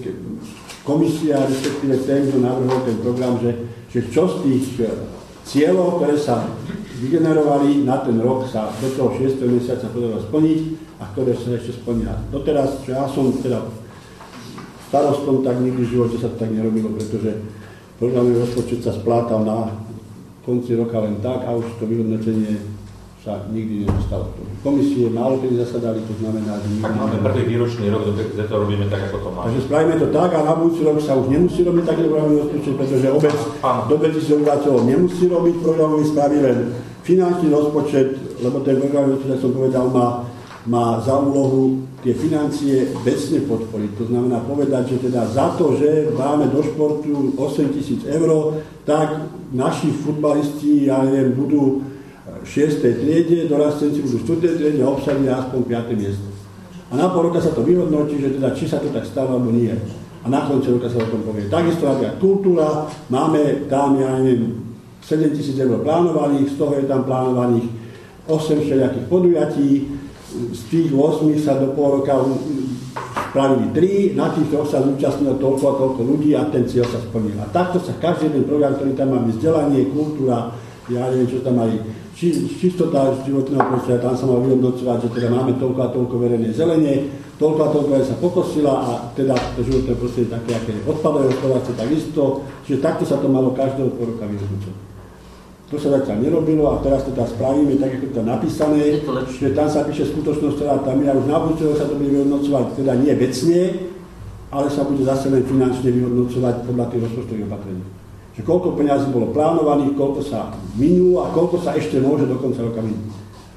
komisia, respektíve ten, kto navrhol ten program, že čo z tých cieľov, ktoré sa vygenerovali na ten rok, sa do toho 6. mesiaca podarilo splniť a ktoré sa ešte splnia. Doteraz, čo ja som teda starostom, tak nikdy v živote sa to tak nerobilo, pretože programový rozpočet sa splátal na konci roka len tak a už to vyhodnotenie sa nikdy nedostalo. Komisie málo kedy zasadali, to znamená, že nikdy... Tak máme prvý výročný rok, kde to robíme tak, ako to máme. Takže spravíme to tak a na budúci rok sa už nemusí robiť taký programový rozpočet, pretože obec do 5000 obyvateľov nemusí robiť programový správy, len finančný rozpočet, lebo ten programový rozpočet, som povedal, má za úlohu tie financie vecne podporiť. To znamená povedať, že teda za to, že dáme do športu 8 000 eur, tak naši futbalisti, ja neviem, budú v 6. triede, dorastenci budú v 4. triede a obsadia aspoň 5. miesto. A na pol roka sa to vyhodnotí, že teda či sa to tak stáva, alebo nie. A na konci roka sa o tom povie. Takisto napríklad kultúra, máme tam, ja neviem, 7 000 eur plánovaných, z toho je tam plánovaných 8 všelijakých podujatí, z tých 8 sa do pol roka spravili 3, na tých 3 sa zúčastnilo toľko a toľko ľudí a ten cieľ sa splnil. A takto sa každý jeden program, ktorý tam má vzdelanie, kultúra, ja neviem, čo tam mali, čistota životného prostredia, tam sa mal vyhodnocovať, že teda máme toľko a toľko verejné zelenie, toľko a toľko sa pokosila a teda to životné prostredie také, aké je odpadové hospodárstvo, takisto, čiže takto sa to malo každého pol roka vyhodnocovať. To sa zatiaľ nerobilo a teraz to teda spravíme tak, ako to je napísané, že tam sa píše skutočnosť, ktorá tam je a už na budúce sa to bude vyhodnocovať, teda nie vecne, ale sa bude zase len finančne vyhodnocovať podľa tých rozpočtových opatrení. Že koľko peňazí bolo plánovaných, koľko sa minulo a koľko sa ešte môže do konca roka minúť.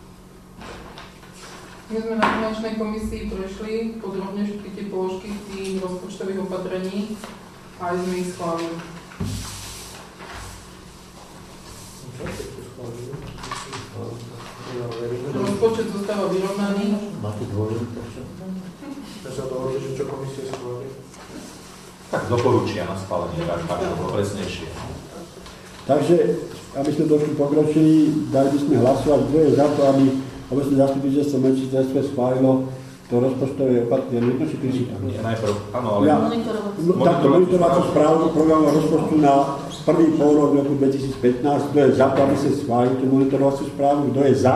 My sme na finančnej komisii prešli podrobne všetky tie položky tých rozpočtových opatrení a aj sme ich schválili. Rozpočet zostáva vyrovnaný. Máte dôvod? Ja sa dohodli, že čo komisie schváli. Tak doporučia na schválenie, tak to bolo presnejšie. Takže, aby sme trošku pokročili, dali by sme hlasovať, kto je za to, aby obecné zastupiteľstvo Menšiteľstve schválilo to rozpočtové opatrenie. Jedno či príčítam? Nie, najprv, áno, ale... Takto monitorovaciu správu programu rozpočtu na prvý pôrok roku 2015, kto je za to, aby sa schválili tú monitorovaciu správu, kto je za?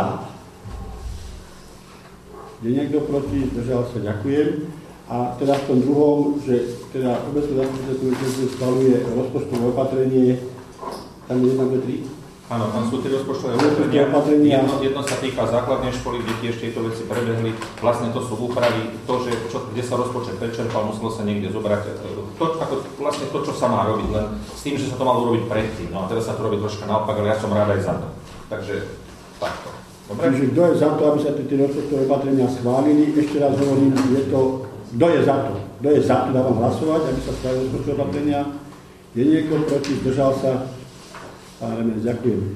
Je niekto proti? Zdržal sa, ďakujem. A teda v tom druhom, že teda obecné zastupiteľstvo schváluje rozpočtové opatrenie, tam je 1, 2, 3? Áno, tam sú tie rozpočtové opatrenia. Jedno sa týka základnej školy, kde tiež tieto veci prebehli. Vlastne to sú úpravy, to, že kde sa rozpočet prečerpal, muselo sa niekde zobrať. Vlastne to, čo sa má robiť, len s tým, že sa to malo urobiť predtým. No a teraz sa to robí troška naopak, ale ja som rád aj za to. Takže takto. Dobre? Čiže kto je za to, aby sa tie rozpočtové opatrenia schválili? Ešte raz hovorím, je to, kto je za to? Kto je za to, dávam hlasovať, aby sa schválili rozpočtové opatrenia? Je niekto proti, zdržal sa? Pán Remes, ďakujem.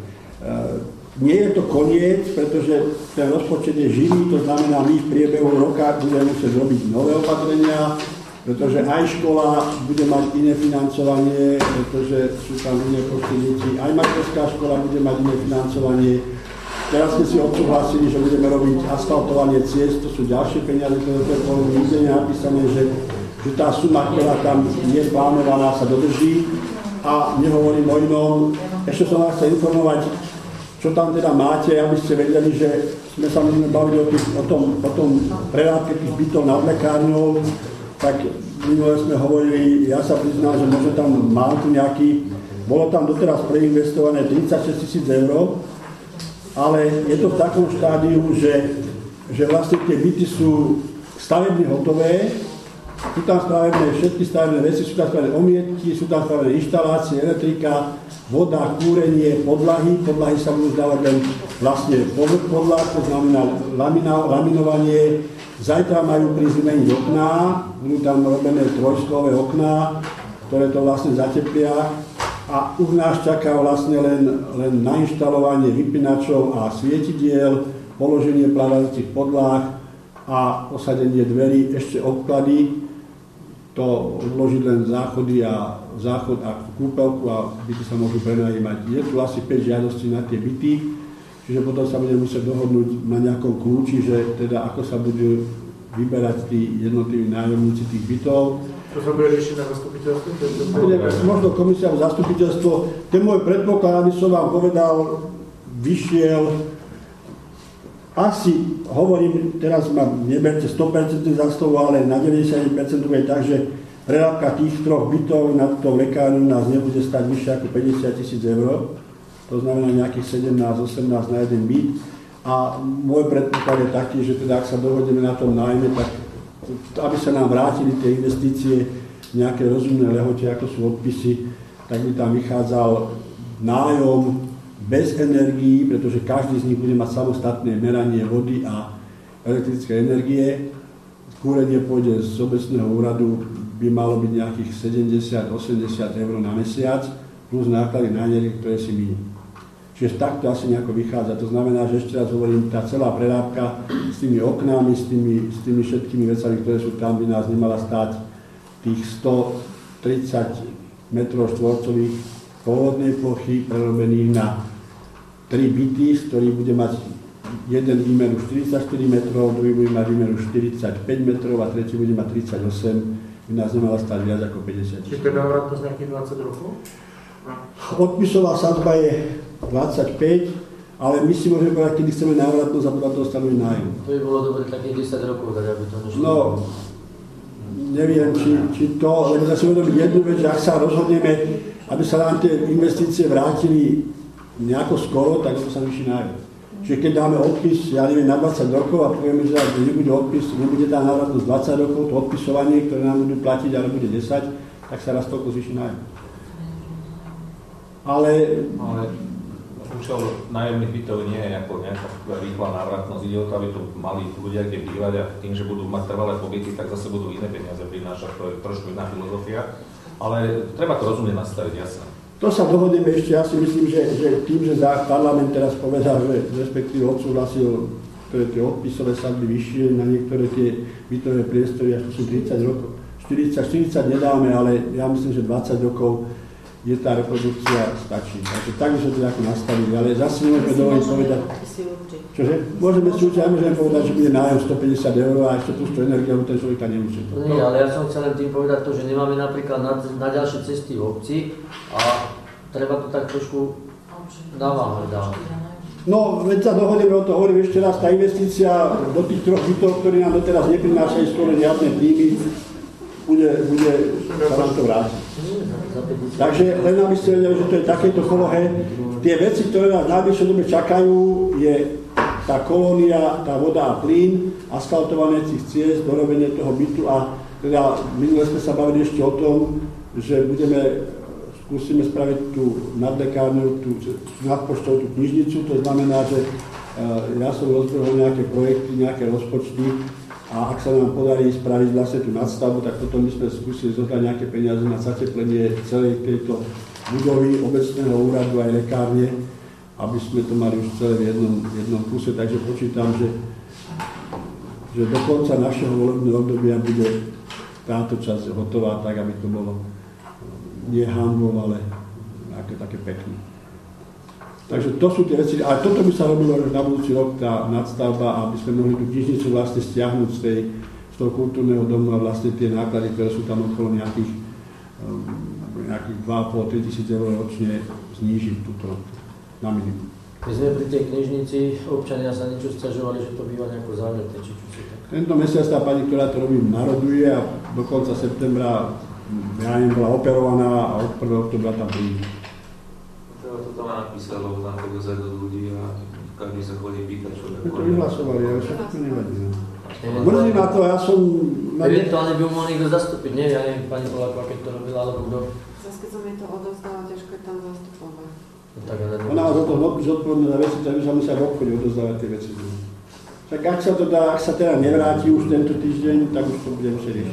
Nie je to koniec, pretože ten rozpočet je živý, to znamená, my v priebehu roka budeme musieť robiť nové opatrenia, pretože aj škola bude mať iné financovanie, pretože sú tam iné prostredníci, aj materská škola bude mať iné financovanie. Teraz sme si odsúhlasili, že budeme robiť asfaltovanie ciest, to sú ďalšie peniaze, ktoré to je nikde napísané, že tá suma, ktorá tam je plánovaná, sa dodrží. A nehovorím o inom. Ešte som vás chcel informovať, čo tam teda máte, aby ste vedeli, že sme sa môžeme baviť o tom prerábke tých bytov nad lekárňou, tak minule sme hovorili, ja sa priznám, že možno tam mám tu nejaký, bolo tam doteraz preinvestované 36 000 eur, ale je to v takom štádiu, že vlastne tie byty sú stavebne hotové, sú tam spravené všetky stavebné veci, sú tam spravené omietky, sú tam spravené inštalácie, elektrika, voda, kúrenie, podlahy sa budú zdávať len vlastne povrch podlah, to znamená laminovanie. Zajtra majú prísť vymeniť okná, budú tam robené trojsklové okná, ktoré to vlastne zateplia a už nás čaká vlastne len nainštalovanie vypínačov a svietidiel, položenie plávajúcich podlah a posadenie dverí, ešte obklady, to odložiť len záchod a kúpeľku a byty sa môžu prenajímať. Je tu asi 5 žiadostí na tie byty, čiže potom sa budeme musieť dohodnúť na nejakom kľúči, že teda ako sa budú vyberať tí jednotliví nájomníci tých bytov. To sa bude riešiť na zastupiteľstve? Možno komisia v zastupiteľstvo. Ten môj predpoklad, aby som vám povedal, vyšiel asi, hovorím, teraz ma neberte 100% za slovo, ale na 90% je tak, že prerábka tých troch bytov nad tou lekárňou nás nebude stať vyššie ako 50 000 eur. To znamená nejakých 17-18 na jeden byt. A môj predpoklad je taký, že teda ak sa dohodneme na tom nájme, tak aby sa nám vrátili tie investície v nejaké rozumné lehote, ako sú odpisy, tak by tam vychádzal nájom bez energií, pretože každý z nich bude mať samostatné meranie vody a elektrické energie. Kúrenie pôjde z obecného úradu, by malo byť nejakých 70-80 eur na mesiac, plus náklady na energie, ktoré si minie. Čiže takto asi nejako vychádza. To znamená, že ešte raz hovorím, tá celá prerábka s tými oknami, s tými všetkými vecami, ktoré sú tam, by nás nemala stáť tých 130 m2 pôvodnej plochy prerobených na 3 byty, z ktorých bude mať jeden výmeru 44 metrov, druhý bude mať výmeru 45 metrov a tretí bude mať 38, by nás nemala stať viac ako 50 000. Čiže teda návratnosť nejakých 20 rokov? Odpisová sadzba je 25, ale my si môžeme povedať, kedy chceme návratnosť a podľa toho stanoviť nájom. To by bolo dobre takých 10 rokov, tak aby to nešlo. No, neviem, či to, lebo zase uvedomiť jednu vec, že ak sa rozhodneme, aby sa nám tie investície vrátili nejako skoro, tak to sa vyšší nájom. Čiže keď dáme odpis, ja neviem, na 20 rokov a povieme, že nebude odpis, nebude tá návratnosť 20 rokov, to odpisovanie, ktoré nám budú platiť, ale bude 10, tak sa raz toľko zvýši nájom. Ale účel nájomných bytov nie je ako nejaká rýchla návratnosť. Ide o to, aby tu mali ľudia kde bývať a tým, že budú mať trvalé pobyty, tak zase budú iné peniaze prinášať, to je trošku iná filozofia. Ale treba to rozumne nastaviť, jasne. To sa dohodneme ešte, ja si myslím, že tým, že parlament teraz povedal, že respektíve odsúhlasil tie odpisové sadby vyššie na niektoré tie bytové priestory až 30 rokov. 40 nedáme, ale ja myslím, že 20 rokov je tá reprodukcia stačí. Takže tak by sme to ako nastavili, ale zase nemôžeme dovoliť povedať. Čože? Môžeme si určiť, aj môžeme povedať, že bude nájom 150 € a ešte tú energie, ten človek tam nemusí. Nie, ale ja som chcel len tým povedať to, že nemáme napríklad na ďalšie cesty v obci a treba to tak trošku naváhať dávať. No, veď sa dohodneme o to, hovorím ešte raz, tá investícia do tých 3 bytov, ktorí nám doteraz neprinášajú skoro žiadne príjmy, bude sa nám to vrátiť. Takže len aby ste vedeli, že to je takéto polohe. Tie veci, ktoré nás v najbližšej dobe čakajú, je tá kolónia, tá voda a plyn, asfaltovanie tých ciest, dorobenie toho bytu a teda minule sme sa bavili ešte o tom, že skúsime spraviť tú nadlekárňu, tú nadpoštovú knižnicu, to znamená, že ja som rozbehol nejaké projekty, nejaké rozpočty a ak sa nám podarí spraviť vlastne tú nadstavbu, tak potom by sme skúsili zobrať nejaké peniaze na zateplenie celej tejto budovy obecného úradu aj lekárne, aby sme to mali už celé v jednom kuse. Takže počítam, že do konca našeho volebného obdobia bude táto časť hotová tak, aby to bolo nie hanbou, ale také pekné. Takže to sú tie veci, ale toto by sa robilo už na budúci rok, tá nadstavba, aby sme mohli tú knižnicu vlastne stiahnuť z toho kultúrneho domu a vlastne tie náklady, ktoré sú tam okolo nejakých 2,5–3 tisíc € ročne znížiť túto na minimum. My sme pri tej knižnici, občania sa niečo sťažovali, že to býva nejako zavreté, či čo si tak. Tento mesiac tá pani, ktorá to robí, naroduje a do konca septembra bola operovaná a od 1. oktobra tam príde. To tam napísať, lebo tam chodí za do ľudí a každý sa chodí pýtať, čo je. My to vyhlasovali, ale všetko to nevadí. Mrzí ma to, ja som... Eventuálne by mohol niekto zastúpiť, nie? Ja neviem, pani Poláková, keď to robila, alebo kto? Zas keď som jej to odovzdala, ťažko je tam zastupovať. Ona má za to zodpovedné za veci, takže sa musia v obchode odozdávať tie veci. Tak ak sa teda nevráti už tento týždeň, tak už to budem musieť riešiť.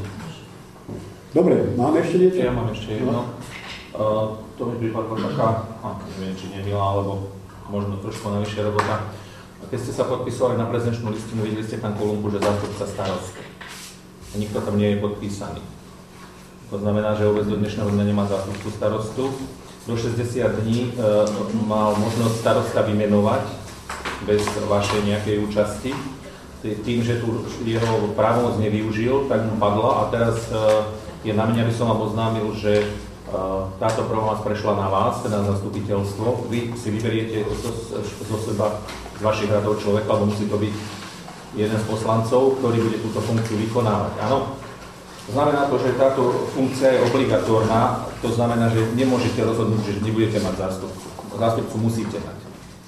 Dobre, máme ešte niečo? Ja mám ešte jedno. To mi pripadla taká, neviem, či nemilá, alebo možno trošku navyššia robota. Keď ste sa podpisovali na prezenčnú listinu, videli ste tam kolumbu, že zástupca starostu. A nikto tam nie je podpísaný. To znamená, že vôbec do dnešného dňa nemá zástupcu starostu. Do 60 dní mal možnosť starosta vymenovať bez vašej nejakej účasti. Tým, že tu jeho právomoc nevyužil, tak mu padla a teraz je na mňa, aby som vám oznámil, že táto právomoc prešla na vás, teda na zastupiteľstvo. Vy si vyberiete zo seba, z vašich radov človeka, alebo musí to byť jeden z poslancov, ktorý bude túto funkciu vykonávať. Áno? Znamená to, že táto funkcia je obligatórna, to znamená, že nemôžete rozhodnúť, že nebudete mať zástupcu. Zástupcu musíte mať.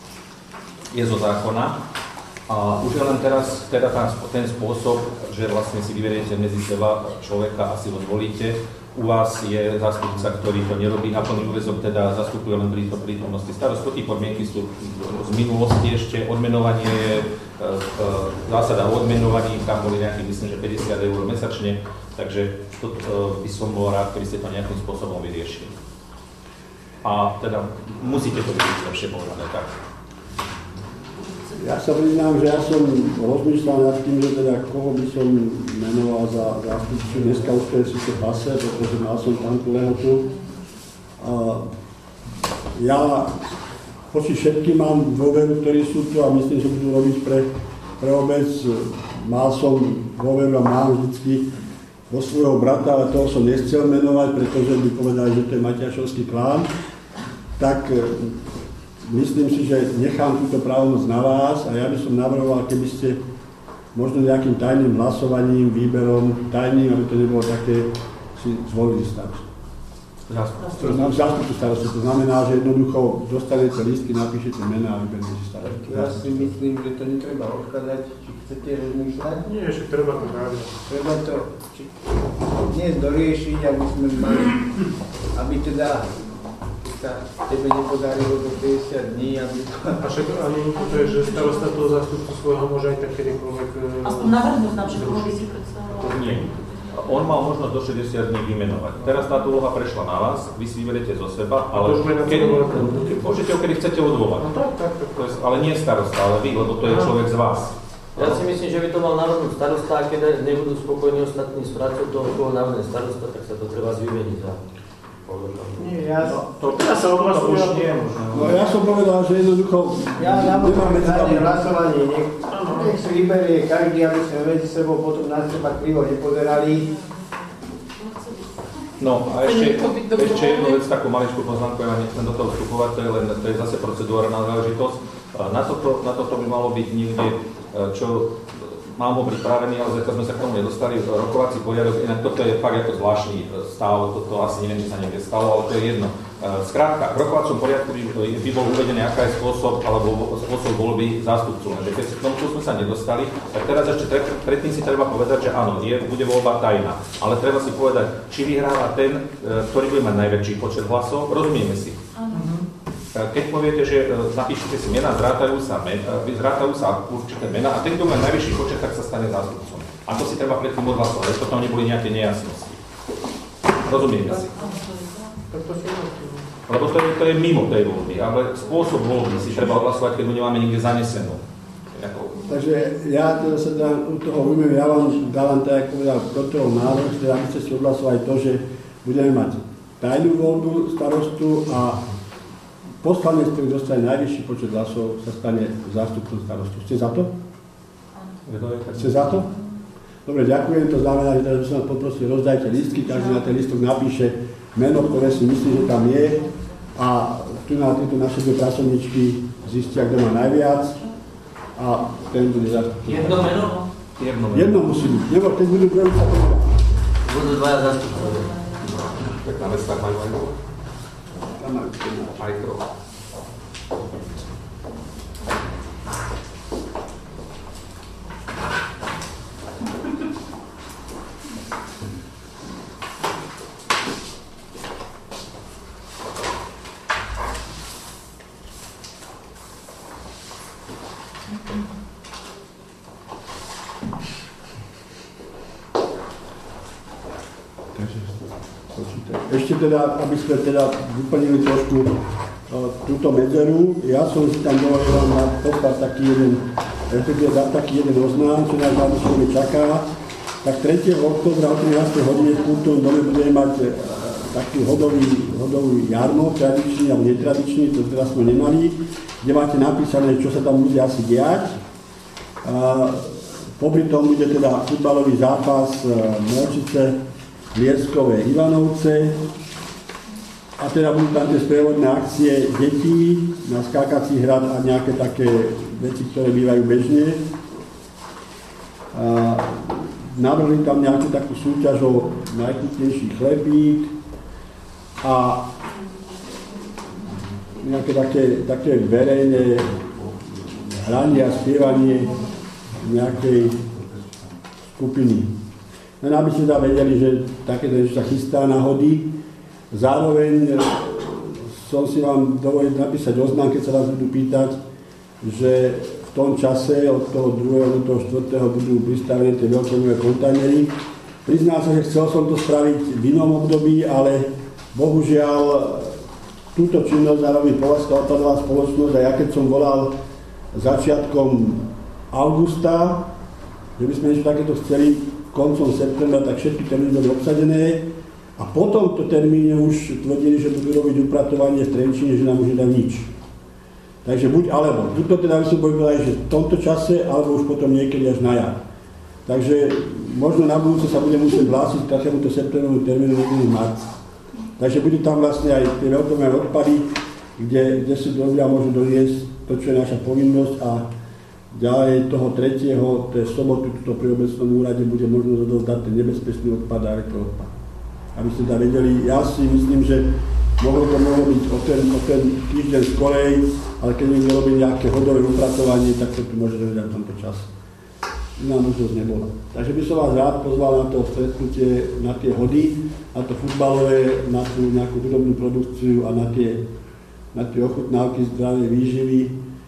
Je zo zákona. A už je len teraz teda ten spôsob, že vlastne si vyberiete medzi seba človeka a si ho zvolíte. U vás je zástupca, ktorý to nerobí na plný úväzok, teda zastupuje len pri prítomnosti starostu. Tí podmienky sú z minulosti ešte, odmenovanie je zásada o odmenovaní, tam boli nejakých, myslím, že 50 € mesačne, takže to by som bol rád, keby ste to nejakým spôsobom vyriešili. A teda musíte to byť lepšie povedané tak. Ja sa priznám, že ja som rozmýšľal nad tým, že teda koho by som menoval za zástupcu. Dneska už to je síce pase, pretože mal som tam tú lehotu. Ja voči všetkým mám dôveru, ktorí sú tu a myslím, že budú robiť pre obec. Mal som dôveru a mám vždycky vo svojho brata, ale toho som nechcel menovať, pretože by povedali, že to je Matiašovský klán. Tak myslím si, že nechám túto právomoc na vás a ja by som navrhoval, keby ste možno nejakým tajným hlasovaním, výberom, tajným, aby to nebolo také, si zvolili starostu. Zástupcu starostu. To znamená, že jednoducho dostanete lístky, napíšete mená a vyberiete si starostu. Ja si myslím, že to netreba odkladať, či chcete rozmýšľať. Nie, že treba to rádiť. Treba to dnes doriešiť, aby sme mali, aby teda sa tebe nepodarilo do 50 dní, aby to... A však ani to je, že starosta toho zástupcu svojho môže aj tak kedykoľvek... Aspoň navrhnúť nám, že koho by si predstavoval. Nie. On mal možnosť do 60 dní vymenovať. Teraz táto úloha prešla na vás, vy si vyberiete zo seba, ale môžete ho kedy chcete odvolať. No tak. Ale nie starosta, ale vy, lebo to je človek z vás. Ja si myslím, že by to mal navrhnúť starosta, a keď nebudú spokojní ostatní s prácou toho, koho navrhne starosta, tak sa to treba zvymeniť za Nie, ja... To sa odhlasuje už nie možno. No ja som povedal, že jednoducho... Ja navrhujem hlasovanie, nech si vyberie každý, aby sme medzi sebou potom na seba krivo nepozerali. No a ešte jednu vec, takú maličkú poznámku, ja nechcem do toho vstupovať, to je zase procedúrna záležitosť. Na toto by malo byť niekde, čo mám ho pripravený, ale zatiaľ sme sa k tomu nedostali, rokovací poriadok, inak toto je fakt ako zvláštny stav, toto asi neviem, či sa niekde stalo, ale to je jedno. Skrátka, v rokovacom poriadku by bol uvedený, aká je spôsob, alebo spôsob voľby zástupcu. Lenže keď k tomu sme sa nedostali, tak teraz ešte predtým si treba povedať, že áno, bude voľba tajná. Ale treba si povedať, či vyhráva ten, ktorý bude mať najväčší počet hlasov, rozumieme si. Keď poviete, že napíšete si mená, zrátajú sa určité mená a ten, kto má najvyšší počet, tak sa stane zástupcom. A to si treba predtým odhlasovať, potom neboli nejaké nejasnosti. Rozumieme si. Lebo to je mimo tej voľby, ale spôsob voľby si treba odhlasovať, keď ho nemáme nikde zanesenú. Takže ja sa u toho ujmem, ja vám dávam tak, ako povedal kontrolný návrh, že aby ste si odhlasovali to, že budeme mať tajnú voľbu starostu a poslanec, ktorý dostane najvyšší počet hlasov, sa stane zástupcom starostu. Ste za to? Ste za to? Dobre, ďakujem. To znamená, že teraz by som vás poprosil, rozdajte lístky, každý na ten lístok napíše meno, ktoré si myslí, že tam je a tu na tieto naše dve pracovničky zistia, kto má najviac a ten bude zástupcom. Jedno meno? Jedno musí byť. Nebo keď budú prvý sa povedať. Budú dvaja zástupcovia. Tak na mestách majú aj dole. Aj to. Ešte teda, aby sme teda vyplnili trošku túto medzeru, ja som si tam dovolil na poslať taký jeden, respektíve dať taký jeden oznám, čo nás zároveň čaká. Tak 3. októbra o 13. hodine v kultúrnom dome budeme mať taký hodový jarmok, tradičný alebo netradičný, to teraz sme nemali, kde máte napísané, čo sa tam bude asi diať. Popri tom bude teda futbalový zápas Močice, Lieskové, Ivanovce a teda budú tam tie sprievodné akcie detí na skákací hrad a nejaké také veci, ktoré bývajú bežne. Navrhli tam nejakú takú súťaž o najchutnejší chlebík a nejaké také verejné hranie a spievanie nejakej skupiny. Len aby ste teda vedeli, že takéto niečo sa chystá na hody. Zároveň som si vám dovolil napísať oznám, keď sa vás budú pýtať, že v tom čase od toho 2. do toho 4. budú pristavené tie veľké kontajnery. Priznám sa, že chcel som to spraviť v inom období, ale bohužiaľ túto činnosť zarobí Poľská odpadová spoločnosť a ja keď som volal začiatkom augusta, že by sme niečo takéto chceli koncom septembra, tak všetky termíny boli obsadené a po tomto termíne už tvrdili, že budú robiť upratovanie v Trenčíne, že nám už nedá nič. Takže buď alebo. Tuto teda by som povedal, že v tomto čase, alebo už potom niekedy až na jar. Takže možno na budúce sa bude musieť hlásiť k takémuto septembrovému termínu niekedy v marci. Takže bude tam vlastne aj tie veľké odpady, kde si ľudia môžu doniesť to, čo je naša povinnosť a ďalej toho 3. to je sobotu, tuto pri obecnom úrade bude možnosť odovzdať ten nebezpečný odpad a elektroodpad. A aby ste teda vedeli. Ja si myslím, že mohlo byť o ten týždeň skorej, ale keď niekto robí nejaké hodové upracovanie, tak to tu môže vedieť v tomto čase. Iná možnosť nebola. Takže by som vás rád pozval na to stretnutie, na tie hody, na to futbalové, na tú nejakú hudobnú produkciu a na tie ochutnávky zdravej výživy,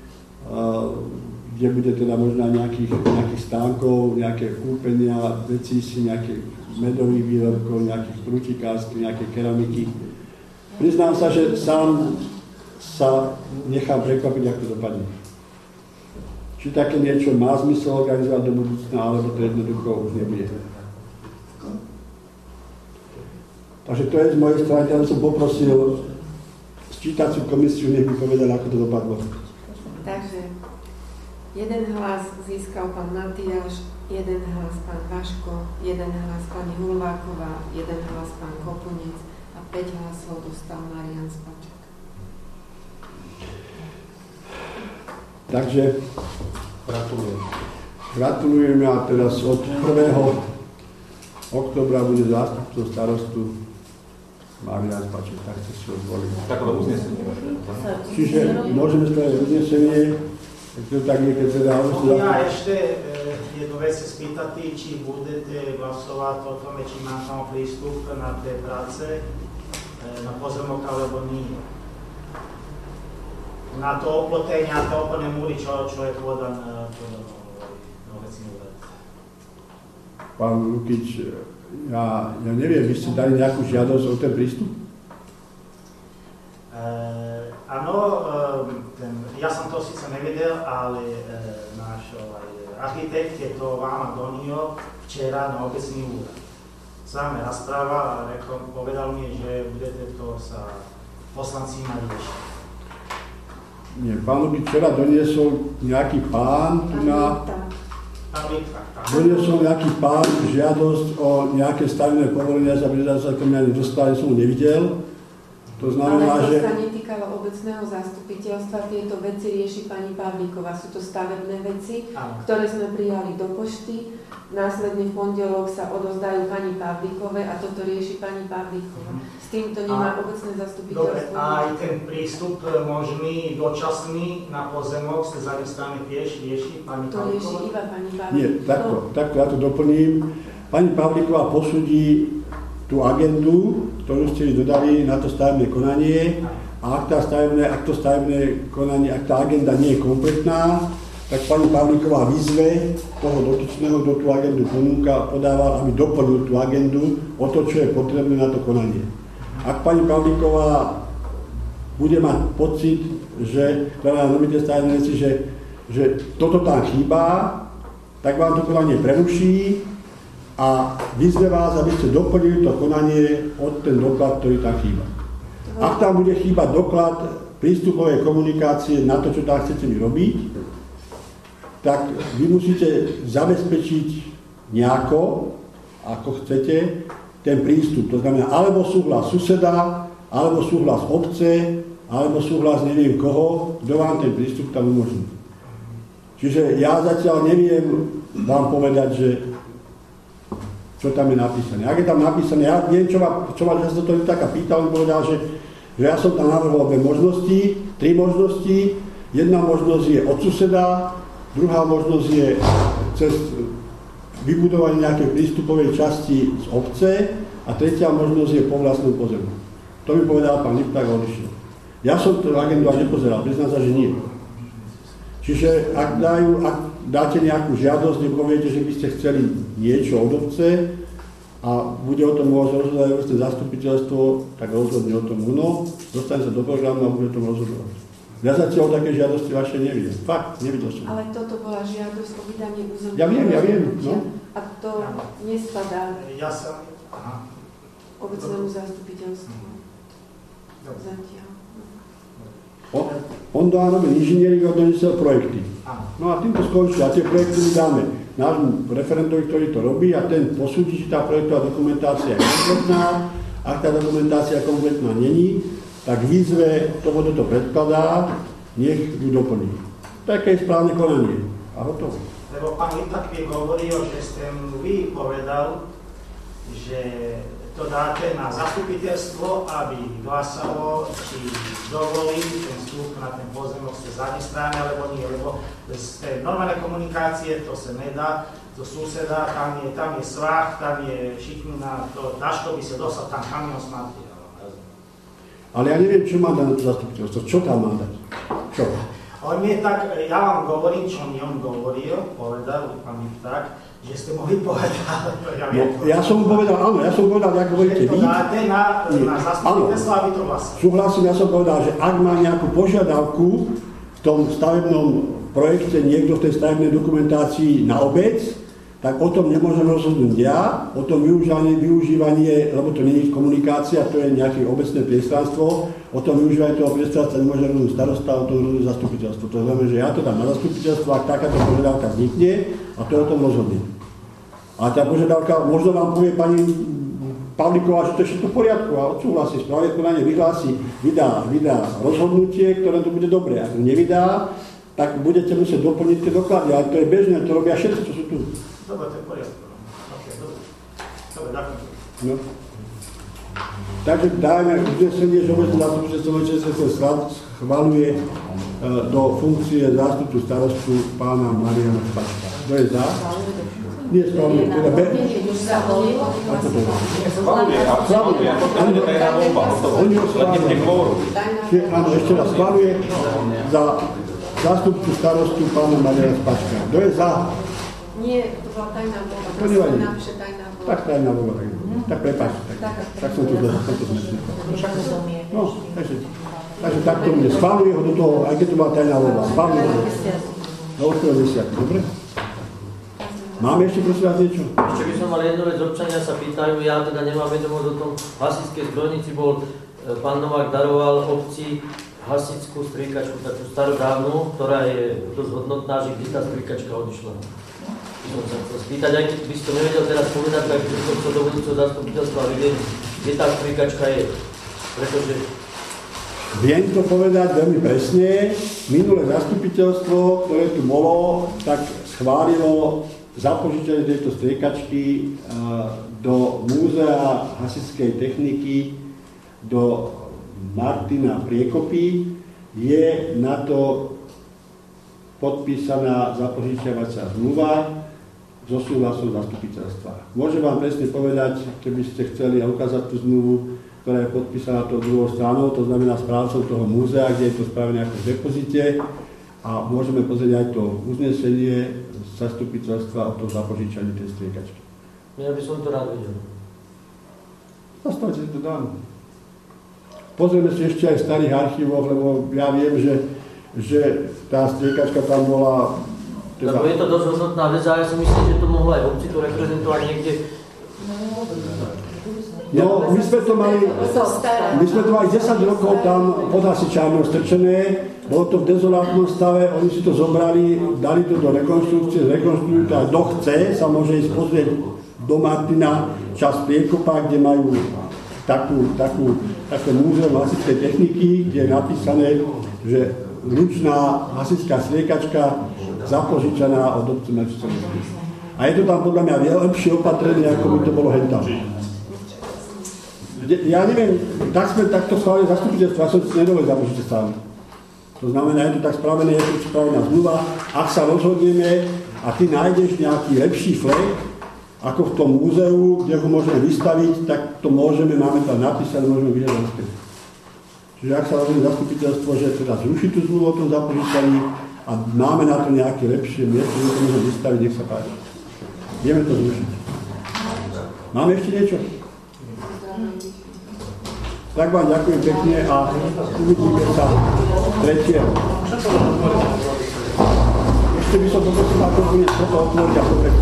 kde bude teda možno nejakých stánkov, nejaké kúpenia, vecí si, nejakých medových výrobkov, nejakých prúčikárskych, nejaké keramiky. Priznám sa, že sám sa nechám prekvapiť, ako to dopadne. Či také niečo má zmysel organizovať do budúcna, alebo to jednoducho už nebude. Takže to je z mojej strany, ja som poprosil sčítaciu komisiu, nech by povedala, ako to dopadlo. Takže jeden hlas získal pán Matiáš, jeden hlas pán Vaško, jeden hlas pani Hulváková, jeden hlas pán Kopunec a 5 hlasov dostal Marián Spaček. Takže gratulujeme a teraz od 1. októbra bude zástupcov starostu Marián Spaček, tak ste si ho zvolili. Takové uznesenie. Čiže môžeme spraviť uznesenie, tak niekedy teda... Ja ešte jednu vec sa spýtať, či budete hlasovať o tom, či mám tam prístup na tie práce, na pozemok alebo nie. Na to oplotenie, na to oplné múry, čo je povedané do veci úrad. Pán Lukič, ja neviem, vy ste dali nejakú žiadosť o ten prístup? Áno, ja som to síce nevedel, ale náš architekt je to vám Donio včera na obecný úrad. Sáme rozpráva a povedal mi, že budete to sa poslanci mať riešiť. Nie, pán Lukič včera doniesol nejaký pán tu na... Doniesol nejaký pán žiadosť o nejaké stavebné povolenia za pridávateľmi, ja nedostali, som ho nevidel. To znamená, ale to že... sa netýkalo obecného zastupiteľstva, tieto veci rieši pani Pavlíková. Sú to stavebné veci, ktoré sme prijali do pošty. Následne v pondelok sa odozdajú pani Pavlíkové a toto rieši pani Pavlíková. S týmto nemá obecné zastupiteľstvo. Dobre, a aj ten prístup možný, dočasný na pozemok ste zamestnaní tiež rieši pani Pavlíková? To rieši iba pani Pavlíková. Nie, takto ja to doplním. Pani Pavlíková posúdi tú agendu, ktorú ste dodali na to stavebné konanie a ak to stavebné konanie, ak tá agenda nie je kompletná, tak pani Pavlíková vyzve toho dotyčného, kto tú agendu podával, aby doplnil tú agendu o to, čo je potrebné na to konanie. Ak pani Pavlíková bude mať pocit, že stavebné veci, že toto tam chýba, tak vám to konanie preruší a vyzve vás, aby ste doplnili to konanie od ten doklad, ktorý tam chýba. Ak tam bude chýbať doklad prístupovej komunikácie na to, čo tam chcete robiť, tak vy musíte zabezpečiť nejako, ako chcete, ten prístup. To znamená, alebo súhlas suseda, alebo súhlas obce, alebo súhlas neviem koho, kto vám ten prístup tam umožní. Čiže ja zatiaľ neviem vám povedať, že čo tam je napísané. Ak je tam napísané, ja viem, čo ma to taká pýtal, on povedal, že ja som tam navrhol 2 možnosti, 3 možnosti. Jedna možnosť je od suseda, druhá možnosť je cez vybudovanie nejakej prístupovej časti z obce a tretia možnosť je po vlastnom pozemku. To mi povedal pán Lipták a odišiel. Ja som tú agendu aj nepozeral, priznám sa, že nie. Čiže ak dáte nejakú žiadosť, nepoviete, že by ste chceli niečo od obce a bude o tom môcť rozhodovať európske zastupiteľstvo, tak rozhodne o tom UNO, dostane sa do programu a bude o tom rozhodovať. Ja zatiaľ také žiadosti vaše nevidel. Fakt, nevidel som. Ale toto bola žiadosť o vydanie územného Ja viem, no. A to nespadá Aha. obecnému zastupiteľstvu. Zatiaľ. On robil inžiniering a donesel projekty. No a týmto skončí. A tie projekty my dáme nášmu referentovi, ktorý to robí a ten posúdi, či tá projektová dokumentácia je kompletná. Ak tá dokumentácia kompletná není, tak výzve toho, kto to predkladá, nech ju doplní. Také je správne konanie. A hotovo. Lebo pán Litak mi hovoril, že ste vy povedal, že to dáte na zastupiteľstvo, aby hlasalo, či dovolí ten vstup na ten pozemok z zadnej strany, alebo nie, lebo z tej normálnej komunikácie to sa nedá, do suseda, tam je svah, tam je šikmina, to Daško by sa dostal tam kamion s materiálom. Ale ja neviem, čo má dať na to zastupiteľstvo, čo tam má dať? Čo? On mi tak, ja vám hovorím, čo mi on povedal, pán Pták, že ste mohli povedať. Ja som mu povedal, áno, ja som povedal, ako hovoríte vy. To dáte na zastupiteľstvo, aby to vlastne. Súhlasím, ja som povedal, že ak má nejakú požiadavku v tom stavebnom projekte niekto v tej stavebnej dokumentácii na obec, tak o tom nemôžem rozhodnúť ja, o tom využívanie, lebo to nie je komunikácia, to je nejaké obecné priestranstvo, o tom využívanie toho priestranstva nemôže rozhodnúť starosta, o tom rozhodnúť zastupiteľstvo. To znamená, že ja to dám na zastupiteľstvo, ak takáto požiadavka vznikne, a to o tom rozhodne. A tá požiadavka, možno vám povie pani Pavlíková, že to je všetko v poriadku a odsúhlasí, správne konanie vyhlási, vydá rozhodnutie, ktoré to bude dobré. Ak to nevydá, tak budete musieť doplniť tie doklady, ale to je bežné, to robia všetci, čo sú tu. Dobre, to je v poriadku. Dobre, ďakujem. No. Takže dajme uznesenie, že obecné zastupiteľstvo sa schvaľuje do funkcie zástupu starostu pána Mariana Spačka. Kto je za? Nie schvaľuje. Schvaľuje. Oni ho schvaľujú. Áno, ešte raz schvaľuje za zástupcu starostu pána Mariana Spačka. Kto je za? Nie, to bola tajná voľba. To nevadí. Tajná voľba. Tak tajná voľba. Tak prepáčte. Tak som to zmyslel. No, takže takto mne schváluje ho do toho, aj keď to bola tajná voľba. Schváluje ho do 8.10. Dobre? Máme ešte prosím vás niečo? Ešte by som mal jednu vec, občania sa pýtajú, ja teda nemám vedomosť o tom, v hasičskej zbrojnici bol pán Novák daroval obci hasičskú strikačku, takú starodávnu, ktorá je dosť hodnotná, že kde tá strikačka odišla. Som sa chcel spýtať, aj keď by si to nevedel teraz povedať, tak by som sa do budúceho zastupiteľstva vidieť, kde tá strikačka je. Pretože... Viem to povedať veľmi presne. Minulé zastupiteľstvo, ktoré tu bolo, tak schválilo zapožičanie tejto striekačky do Múzea hasičskej techniky, do Martina Priekopy. Je na to podpísaná zapožičiavacia zmluva so súhlasom zastupiteľstva. Môžem vám presne povedať, keby ste chceli ukázať tú zmluvu, ktorá je podpísaná tou druhou stranou, to znamená správcom toho múzea, kde je to spravené ako v depozite, a môžeme pozrieť aj to uznesenie zastupiteľstva o tom zapožičaní tej striekačky. Ja by som to rád videl. Zastavte to dám. Pozrieme si ešte aj starých archívov, lebo ja viem, že tá striekačka tam bola... Lebo je to dosť hodnotná vec a ja si myslím, že to mohlo aj obci to reprezentovať niekde. No, my sme to mali 10 rokov tam pod hasičárnou strčené, bolo to v dezolátnom stave, oni si to zobrali, dali to do rekonštrukcie, zrekonštruujú to a kto chce, sa môže ísť pozrieť do Martina, časť Priekopa, kde majú také múzeum hasičskej techniky, kde je napísané, že ručná hasičská striekačka zapožičaná od obce Merčicovej. A je to tam podľa mňa lepšie opatrené, ako by to bolo hentam. Ja neviem, takto schválili zastupiteľstvo, ja som si nedovolil zapožičať stále. To znamená, je to tak spravené, je to spravená zmluva. Ak sa rozhodneme a ty nájdeš nejaký lepší flek, ako v tom múzeu, kde ho môžeme vystaviť, tak to môžeme, máme tam napísané, môžeme vyhľadať späť. Čiže ak sa rozhodne zastupiteľstvo, že teda zruší tú zmluvu o tom zapožičaní a máme na to nejaké lepšie miesto, kde to môžeme vystaviť, nech sa páči. Vieme to zrušiť. Máme ešte niečo? Tak vám ďakujem pekne a uvidíme sa 3. Ešte by som poprosil ako koniec toto otvoriť a dobre.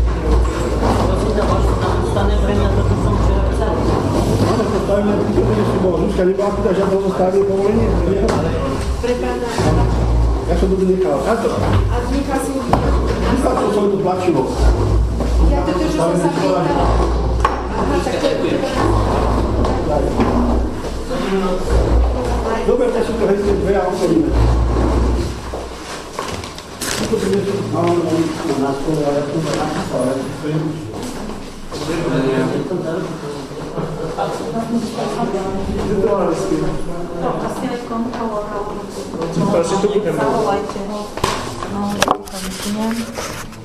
Stane pre mňa to, čo som včera chcel. Áno, to stavíme, to si bolo Zuzka, nebola teda žiadne stavíme povolenie? Ja som to nechal. A nechal si ju? Nechal som to tlačilo. Ja to, čo som sa pýtala. Aha, tak to je. Dobre, tak si to hejte dve a okolíme. Toto by niečo malo na stole, ale ja som to napísal, ale to je... Asi aj kontrolor, alebo asi tu budeme. zavolajte ho. No, to myslím.